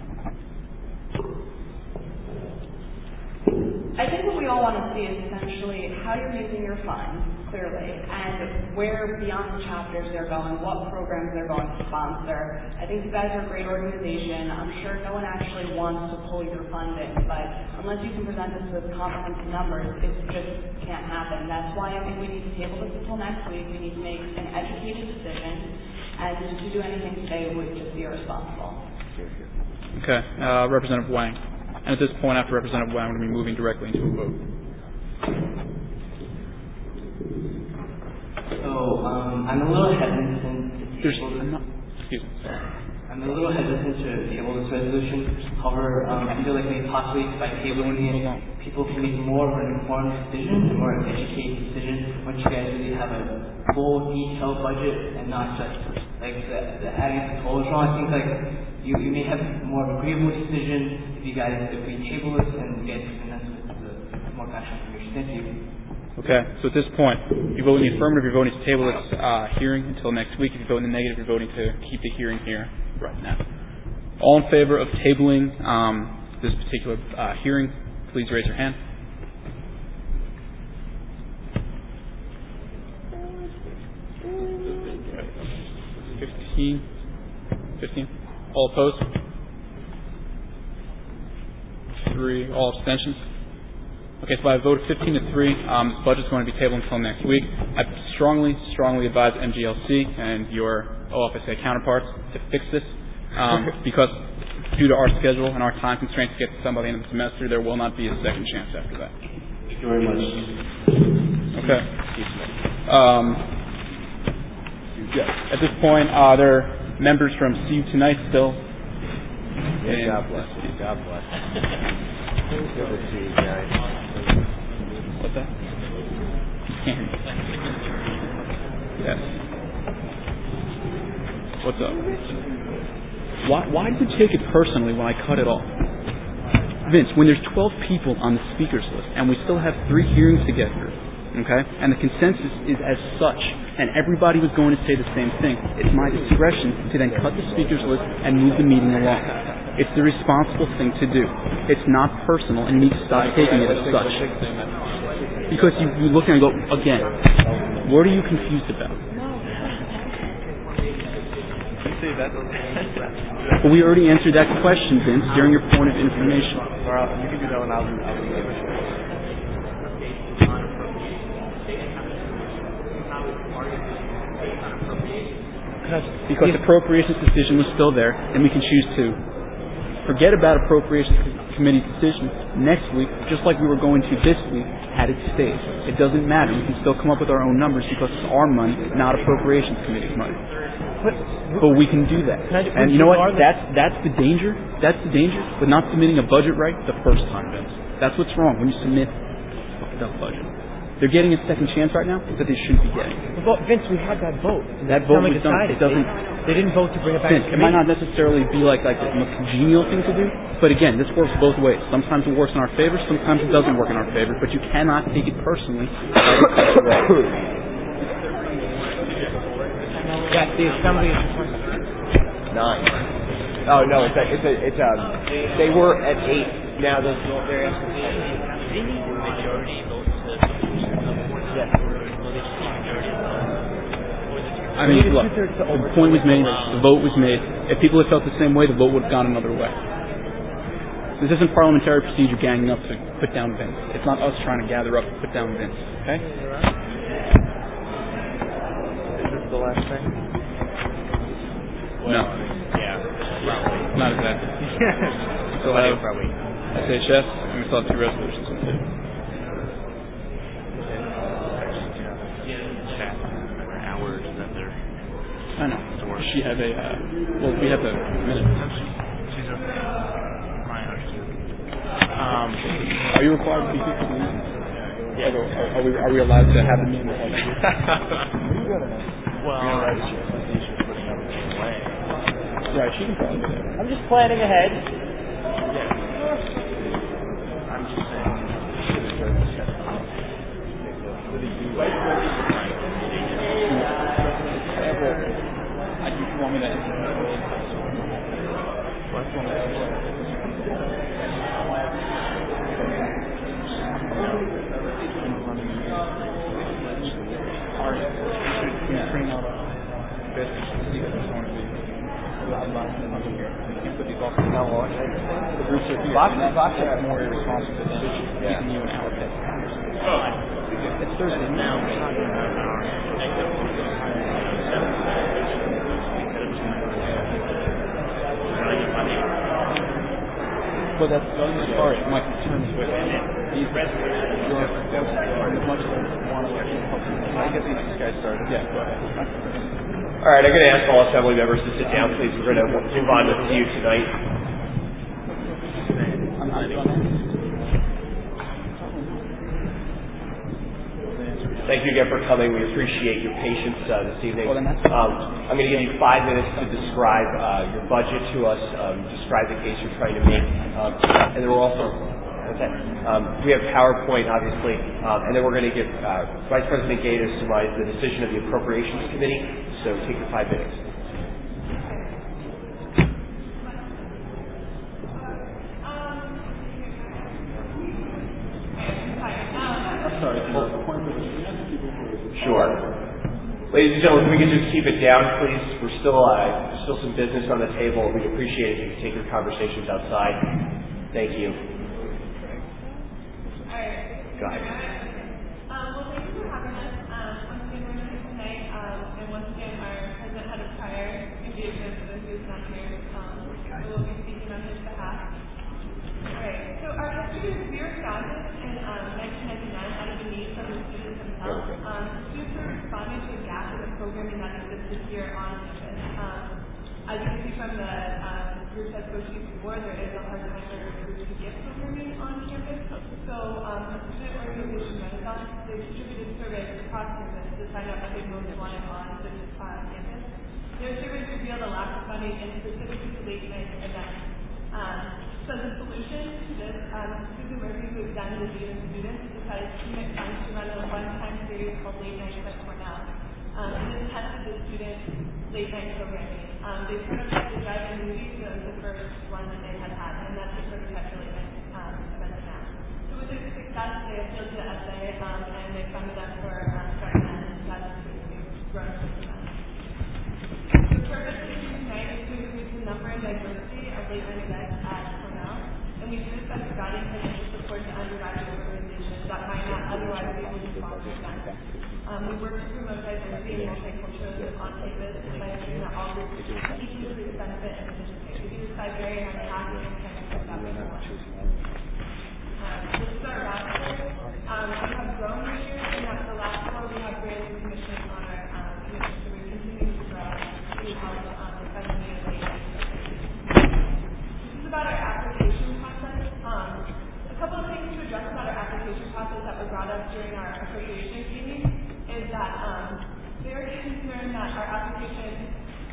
I think what we all want to see is essentially how you're using your funds, clearly, and where beyond the chapters they're going, what programs they're going to sponsor. I think you guys are a great organization. I'm sure no one actually wants to pull your funding, but unless you can present us with comprehensive numbers, it just can't happen. That's why I think we need to table this until next week. We need to make an educated decision, and to do anything today would just be irresponsible. Okay. Representative Wang. And at this point, after Representative Wang, we're going to be moving directly into a vote. So, I'm a little hesitant to I'm a little hesitant to table this resolution. However, I feel like maybe possibly by tabling it, people can make more of an informed decision, a more educated decision, once you guys really have a full, detailed budget and not just like the adding the totals wrong. I think like you may have more of an agreeable decision if we table this and get the more factual information. Thank you. Okay, so at this point, if you vote in the affirmative, you're voting to table this hearing until next week. If you vote in the negative, you're voting to keep the hearing here right now. All in favor of tabling this particular hearing, please raise your hand. Fifteen. All opposed? 3. All abstentions? Okay, so by a vote of 15 to 3, this budget is going to be tabled until next week. I strongly advise MGLC and your OFSA counterparts to fix this because due to our schedule and our time constraints to get this done by the end of the semester, there will not be a second chance after that. Thank you very much. Okay. At this point, there are members from See You Tonight still. God bless you. God bless you. Good to see you guys. What's that? Yes. What's up? Why did you take it personally when I cut it off? Vince, when there's 12 people on the speakers list and we still have 3 hearings to get through, okay, and the consensus is as such, and everybody was going to say the same thing, it's my discretion to then cut the speakers list and move the meeting along. It's the responsible thing to do. It's not personal, and you need to stop taking it as such. Because you look and go, again, what are you confused about? Well, we already answered that question, Vince, during your point of information. You can do that one. I'll do Because the appropriations decision was still there, and we can choose to forget about Appropriations Committee's decision next week, just like we were going to this week, had it stayed. It doesn't matter. We can still come up with our own numbers because it's our money, not Appropriations Committee's money. But we can do that. And you know what? That's the danger. That's the danger with not submitting a budget right the first time, Vince. That's what's wrong when you submit a fucked up budget. they're getting a second chance right now that they shouldn't be getting. Vince, we had that vote. That vote was done. Decided. It doesn't. They didn't vote to bring it back. Vince, it might not necessarily be like the most congenial thing to do, but again, this works both ways. Sometimes it works in our favor, sometimes it doesn't work in our favor, but you cannot take it personally. Yes, the assembly is 9. Oh no, it's they were at 8. Now they're asking. They need a majority vote to support that. I mean, look, the point was made, the vote was made. If people had felt the same way, the vote would have gone another way. This isn't parliamentary procedure ganging up to put down Vince. It's not us trying to gather up to put down Vince, okay? Is this the last thing? No. Yeah, probably. Not exactly. Still have SHS, and we still have 2 resolutions on it. I know. She had a, well, we have the minute. Are you required to be here for the meeting? Yeah. Are we allowed to have the meeting? Right, she can probably do that. I'm just planning ahead. I'm just saying. You want me to Boxer more irresponsible than giving you an hour pet. It's Thursday now. We're talking about an hour. Well, that's sorry. My concern is with these resolutions. As much as I want to I guess these guys started. Yeah, go ahead. All right, I'm going to ask all assembly members to sit down, please. We're going to move on with you tonight. Thank you again for coming. We appreciate your patience this evening. I'm going to give you 5 minutes to describe your budget to us, describe the case you're trying to make, and then we're also we have PowerPoint, obviously, and then we're going to give Vice President Gay to summarize the decision of the Appropriations Committee. So take your 5 minutes. Sure. Ladies and gentlemen, if we could just keep it down, please. We're still some business on the table. We'd appreciate it if you could take your conversations outside. Thank you. Go ahead. Well, thank you for having us. Once again, we're here tonight, and once again, our president had a prior engagement with us who's not here. We will be speaking on his behalf. All right. So our history is we were founded in 1999 out of the need from the students themselves. Students were responding to a gap in the programming that existed here on campus. As you can see from the group that spoke to you before, there is a hard time for groups to get programming on campus. So a student organization, Renaissance, they distributed surveys across campus to find out what they most wanted on this campus. Their surveys revealed a lack of funding and specifically to late night events. So the solution to this, Susan Murphy, who has done the Dean of Students, decided to commit funds to run a one-time series called Late Night at Cornell. And this tested the student late night programming. They prototyped the drive-in movie, so it was the first one that they had, and that's the prototype for late night events now. So with their success, they appealed to the SA, and they funded us for starting that, and that's grown since then. The purpose of tonight is to increase the number and diversity of late night events at Cornell, and we do this by providing financial support to undergraduate organizations that might not otherwise be able to sponsor events. We work to promote diversity and multiculturalism on campus by ensuring that all groups equally benefit and participate. We do this by very happy and campus that we want. This is our roster. We have grown this year, and that's the last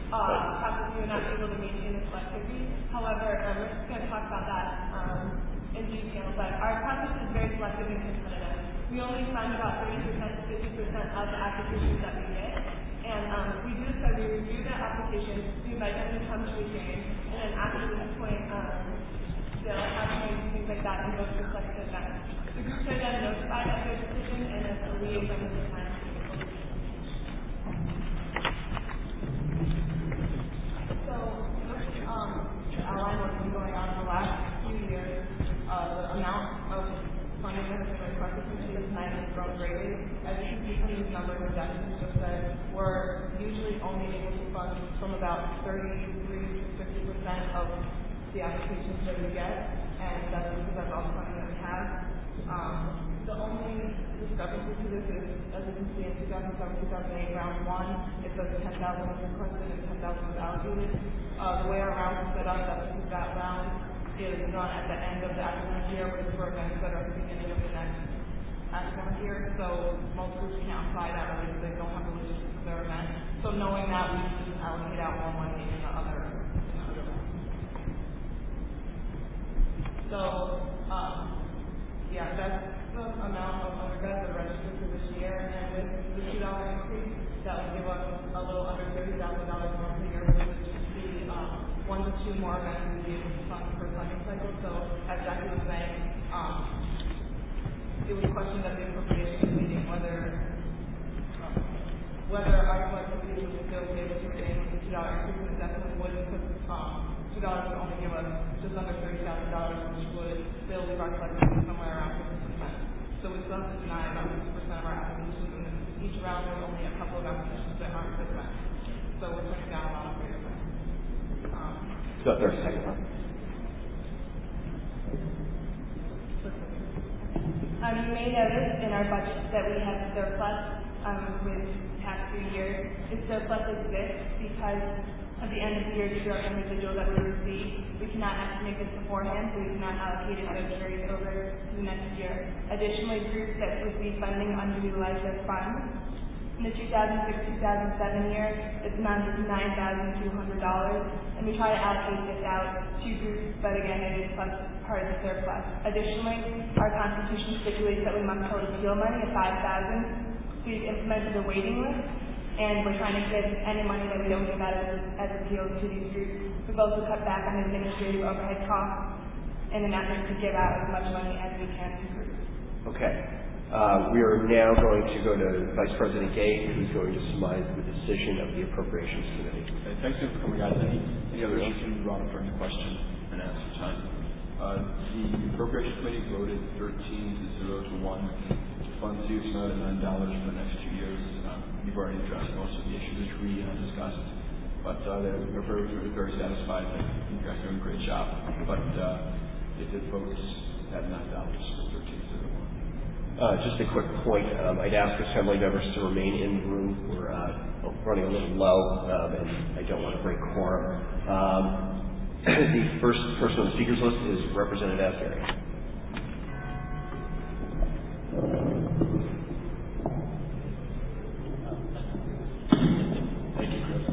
process, we were not able to maintain the selectivity. However, we're just going to talk about that in detail, but our process is very selective and competitive. We only fund about 30% to 50% of the applications that we get, and we do this by we review the application, we invite them to come to a hearing, and then after this point, they'll have meetings, things like that, and go to selected events. The groups are then notified of their decision, and then a liaison with the client. So, to outline what's been going on in the last few years, the amount of funding that has been requested from students tonight has grown greatly. As you can see from these numbers, as Jackson just said, we're usually only able to fund from about 33 to 50% of the applications that we get, and that's because that's all the funding that we have. The only discrepancy to this is, as you can see in 2007-2008, round 1, it says 10,000 was requested and 10,000 was allocated. The way our round is set up, that's because that round is not at the end of the academic year, but it's for events that are at the beginning of the next academic year. So most groups can't apply that way because they don't have the logistics of their event. So knowing that, we just allocate out more money in the other rounds. So, yeah, that's the amount of undergrads that are registered for this year, and with the $2 increase, that would give us a little under $30,000 more per year, which would just be 1 to 2 more events we'd be able to fund per funding cycle. So, as Jackie was saying, it was questioned at the appropriations meeting whether our collectivity would still be able to retain the $2 increase, and it definitely would, because $2 would only give us just under $30,000, which would still leave our collectivity somewhere around 50%. So we still have to deny about 50% of our applications, and each round there's only a couple of applications that aren't good events. So we're turning down a lot of great events. So 30 seconds. You may notice in our budget that we have surplus with past 3 years. This surplus exists because at the end of the year due to our individual that we receive. We cannot estimate this beforehand, so we cannot allocate it as carries over to the next year. Additionally, groups that receive funding underutilize their funds. In the 2006-2007 year, this amounted to $9,200, and we try to allocate this out to groups, but again, it is part of the surplus. Additionally, our Constitution stipulates that we must hold appeal money of $5,000. We've implemented a waiting list, and we're trying to give any money that we don't give out as appeals to these groups. We've also cut back on administrative overhead costs in an effort to give out as much money as we can to groups. Okay. We are now going to go to Vice President Gay, who's going to summarize the decision of the Appropriations Committee. Okay, thanks for coming, guys. Any other issues brought up during the question and answer time? The Appropriations Committee voted 13-0 to 1 to fund CSNO at $9 for the next 2 years. We've already addressed most of the issues which we discussed, but they're very satisfied that you guys are doing a great job. But they did vote at $9 for 13-0 to 1. Just a quick point. I'd ask Assembly members to remain in the room. We're running a little low, and I don't want to break quorum. The first person on the speakers list is Representative Asbury. Thank you, Chris.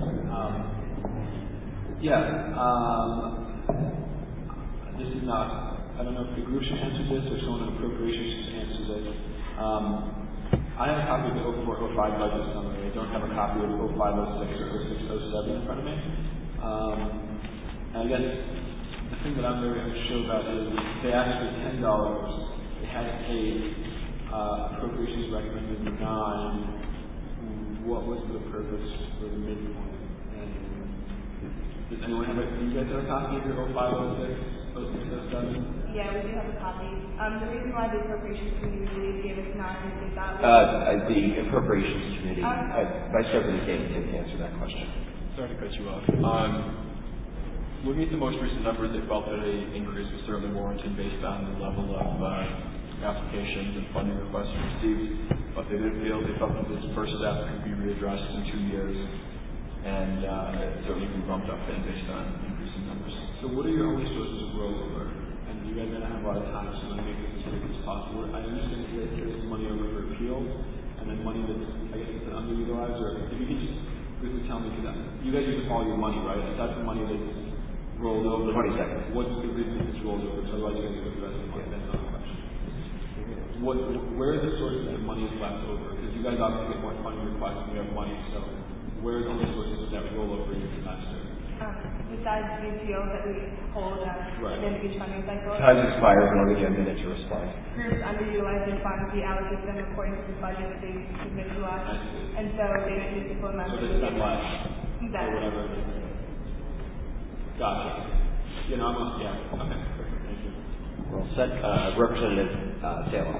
This is not. I don't know if the group should answer this or someone in appropriations should answer this. I have a copy of the 04-05 budget summary. I don't have a copy of 05-06 or 06-07 in front of me. And I guess the thing that I'm very unsure about is they asked for $10. They had paid appropriations recommended $9. What was the purpose for the midpoint? And does anyone have do you guys have a copy of your 05-06? Yeah, we do have a copy. The reason why the Appropriations Committee gave us $9 is they thought the Appropriations Committee, Vice President Gay didn't answer that question. Sorry to cut you off. Looking at the most recent numbers, they felt that an increase was certainly warranted based on the level of applications and funding requests received, but they felt that this first step could be readdressed in 2 years, and it certainly be bumped up then based on increasing numbers. So what are your only sources of rollover? And you guys are going to have a lot of time, so I'm going to make this as quick as possible. I understand that there's money over for appeals, and then money that's, I guess, it's underutilized, or if you can just briefly tell me, because you guys use all your money, right? That's the money that's rolled over. 20 seconds. What's the reason it's rolled over? So otherwise you're going to get the rest of the money. That's not a question. Where are the sources that money is left over? Because you guys obviously get more funding requests and we have money, so where are the resources that roll over year semester? Besides the PO that we hold at the end of each funding cycle. Time's expired. We'll give you a minute to respond. Groups underutilizing funds, we allocate them according to the budget that they submit to us. And so they don't use the full amount. So they spend less. Exactly. Or whatever. Gotcha. Okay, perfect. Thank you. Well said. Representative Salem.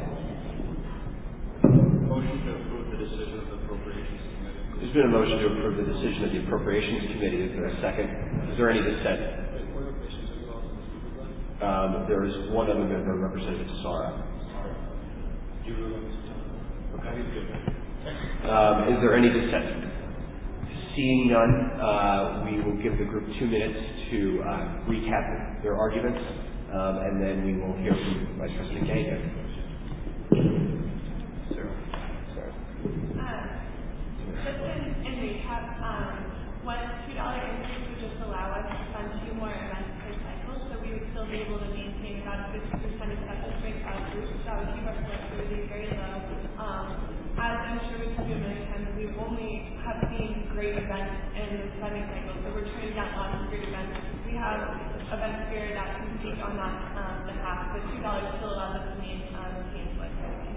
Motion to approve the decision of the Appropriations Committee. There's been a motion to approve the decision of the Appropriations Committee. Is there a second? Is there any dissent? There is one other member, Representative Sara. Okay. Is there any dissent? Seeing none, we will give the group 2 minutes to recap their arguments, and then we will hear from Vice President Gay. Just in recap, one $2 increase would just allow us to fund 2 more events per cycle, so we would still be able to maintain about 50% acceptance rate of groups. That would keep our flexibility very low. As I'm sure we've told you a million times, we only have seen great events in the funding cycle, so we're turning down lots of great events. We have events here that can speak on that behalf, but $2 still allows us to maintain flexibility.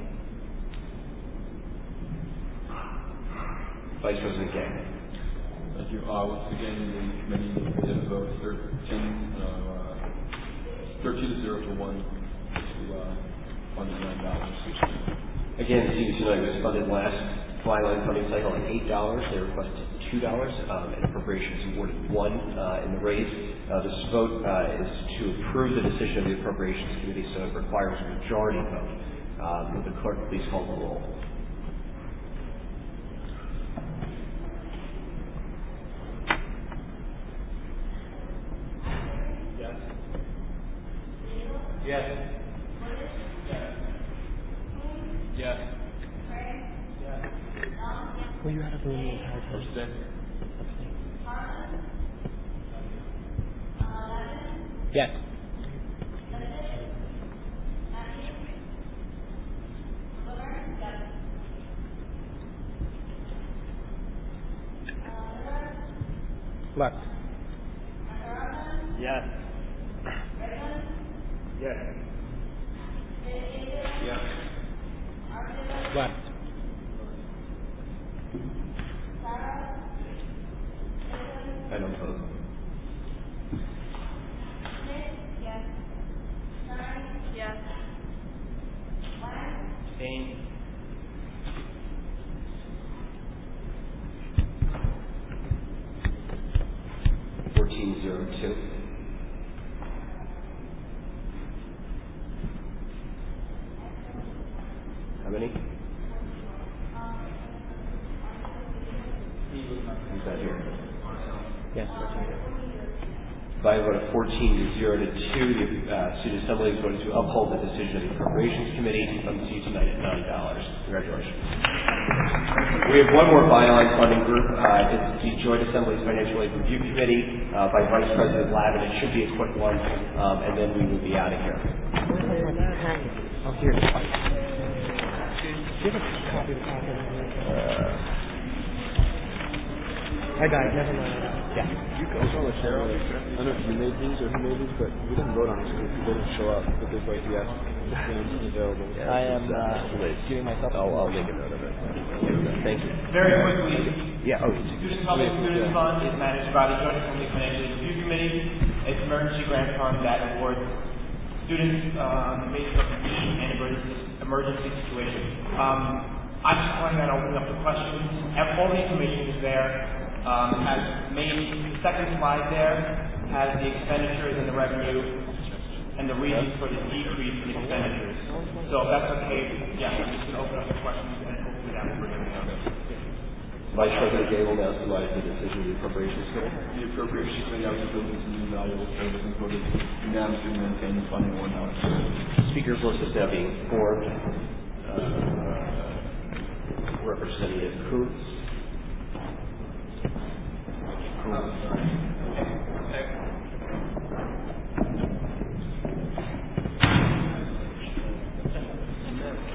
Vice President Gay. Thank you. Once again, the committee did vote 13 to 0 to 1 to fund the $9. Again, the CDC was funded last Flyline funding cycle at $8. They requested $2, and appropriations awarded $1 in the raise. This vote is to approve the decision of the Appropriations Committee, so it requires a majority vote. Would the clerk please call the roll? Yes. Yes. Well, you have to remove the entire person. Yes. Left. Yes. Yes. Yes. Left. I don't vote. Yes. Yes. Abstain. How many? Who's that here? Yes. By a vote of 14 to 0 to 2, the Student Assembly is voted to uphold the decision of the Appropriations Committee on the seat tonight at $9. Congratulations. We have one more byline funding group. It's the Joint Assembly's Financial Aid Review Committee by Vice President Lavin. It should be a quick one, and then we will be out of here. Oh, here. Do you have a copy of the packet? I got it. Never mind. Yeah. You can also share. I don't know if you made these or who made these, but we didn't vote on this because they didn't show up. But there's like yes, available. I am giving myself. I'll make a note of it. Thank you. Very quickly. Yeah. Oh. Student Public Student Fund is managed by the Joint Assembly Financial Aid Review Committee. It's an emergency grant fund that awards students on the basis of need and emergency situations. I'm just going to open up the questions. All the information is there. Has made the second slide there has the expenditures and the revenue and the reasons for the decrease in expenditures. So if that's okay, yeah, I'm just going to open up the questions and hopefully that will bring everything up. Vice President Gay will now summarize the decision of the Appropriations Committee. The Appropriations Committee has buildings and valuable services and voted unanimously to maintain the funding $1. Speakers list is now being formed. Representative Coons.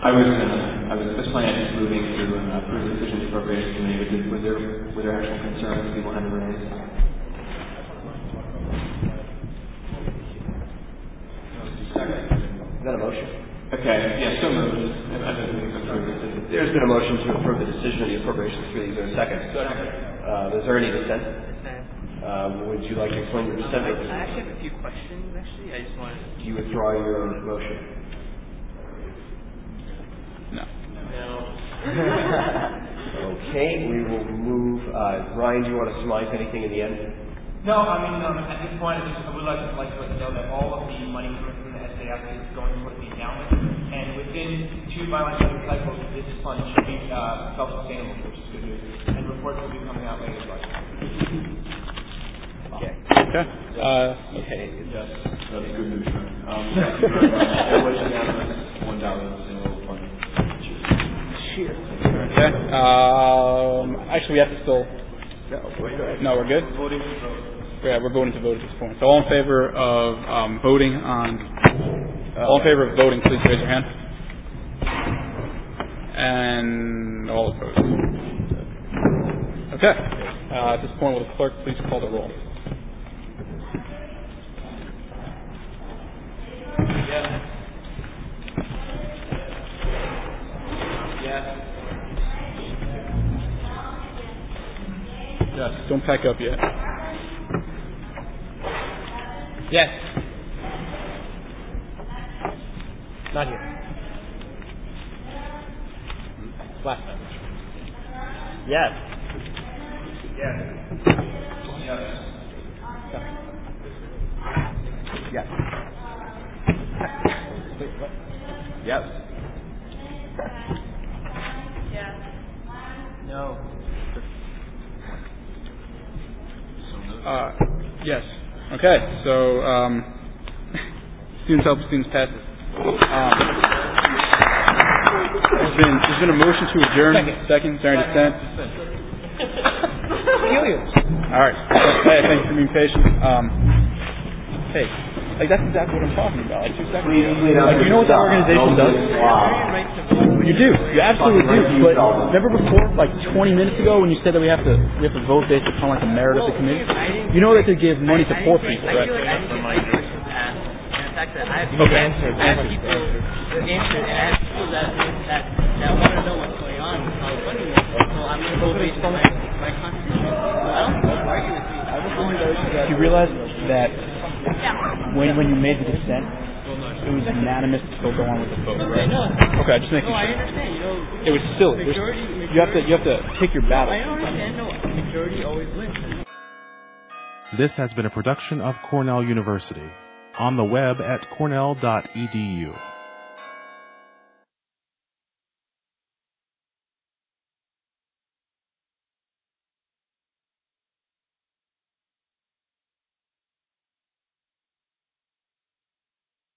I was just planning on just moving to approve the decision to appropriations committee, but were there actual concerns people had to raise? Is that a motion? Okay, yeah, so moved. There's been a motion to approve the decision of the appropriations committee. Is there a second? Second. Is there any dissent? Would you like to explain your dissent? I actually have a few questions, actually. I just wanted to... Do you withdraw your motion? No. Okay, we will move. Ryan, do you want to surmise anything in the end? No, I mean, at this point, I would like to let you know that all of the money coming from the SAF is going towards the endowment, and within 2 biological cycles, this fund should be self-sustainable, which is good news, and reports will be coming out later. Okay. Okay. Yes, that's good news. It was unanimous. $1 single fund. Cheers. Okay. Actually, we have to still. No, we're good. Yeah, we're voting to vote at this point. So, all in favor of voting on? All in favor of voting, please raise your hand. And all opposed. Okay. At this point, will the clerk please call the roll? Yes. Don't pack up yet. Yes. Not here. Last time. Yes. Yes. Yes. Yes. Yes. Yes. No. Yes. Okay. So, students help students passes. There's been a motion to adjourn. Second. Is there any dissent? All right. Hey, thank you for being patient. Hey, like that's exactly what I'm talking about. Like 2 seconds ago. Like, you know what that organization does? You do. You absolutely do. But remember before, like 20 minutes ago, when you said that we have to vote based upon like the merit of the committee? You know that they give money to poor people, right? fact that I have people, I have people that want to know what's going on with how the funding is. So I'm going to go based on my constitution. I don't think I'll argue with you. You realize that when you made the dissent, it was unanimous to still go on with the vote, right? Okay, just making sure. I understand. You know, it was silly. You have to pick your battle. I understand. No, majority always wins. This has been a production of Cornell University. On the web at cornell.edu.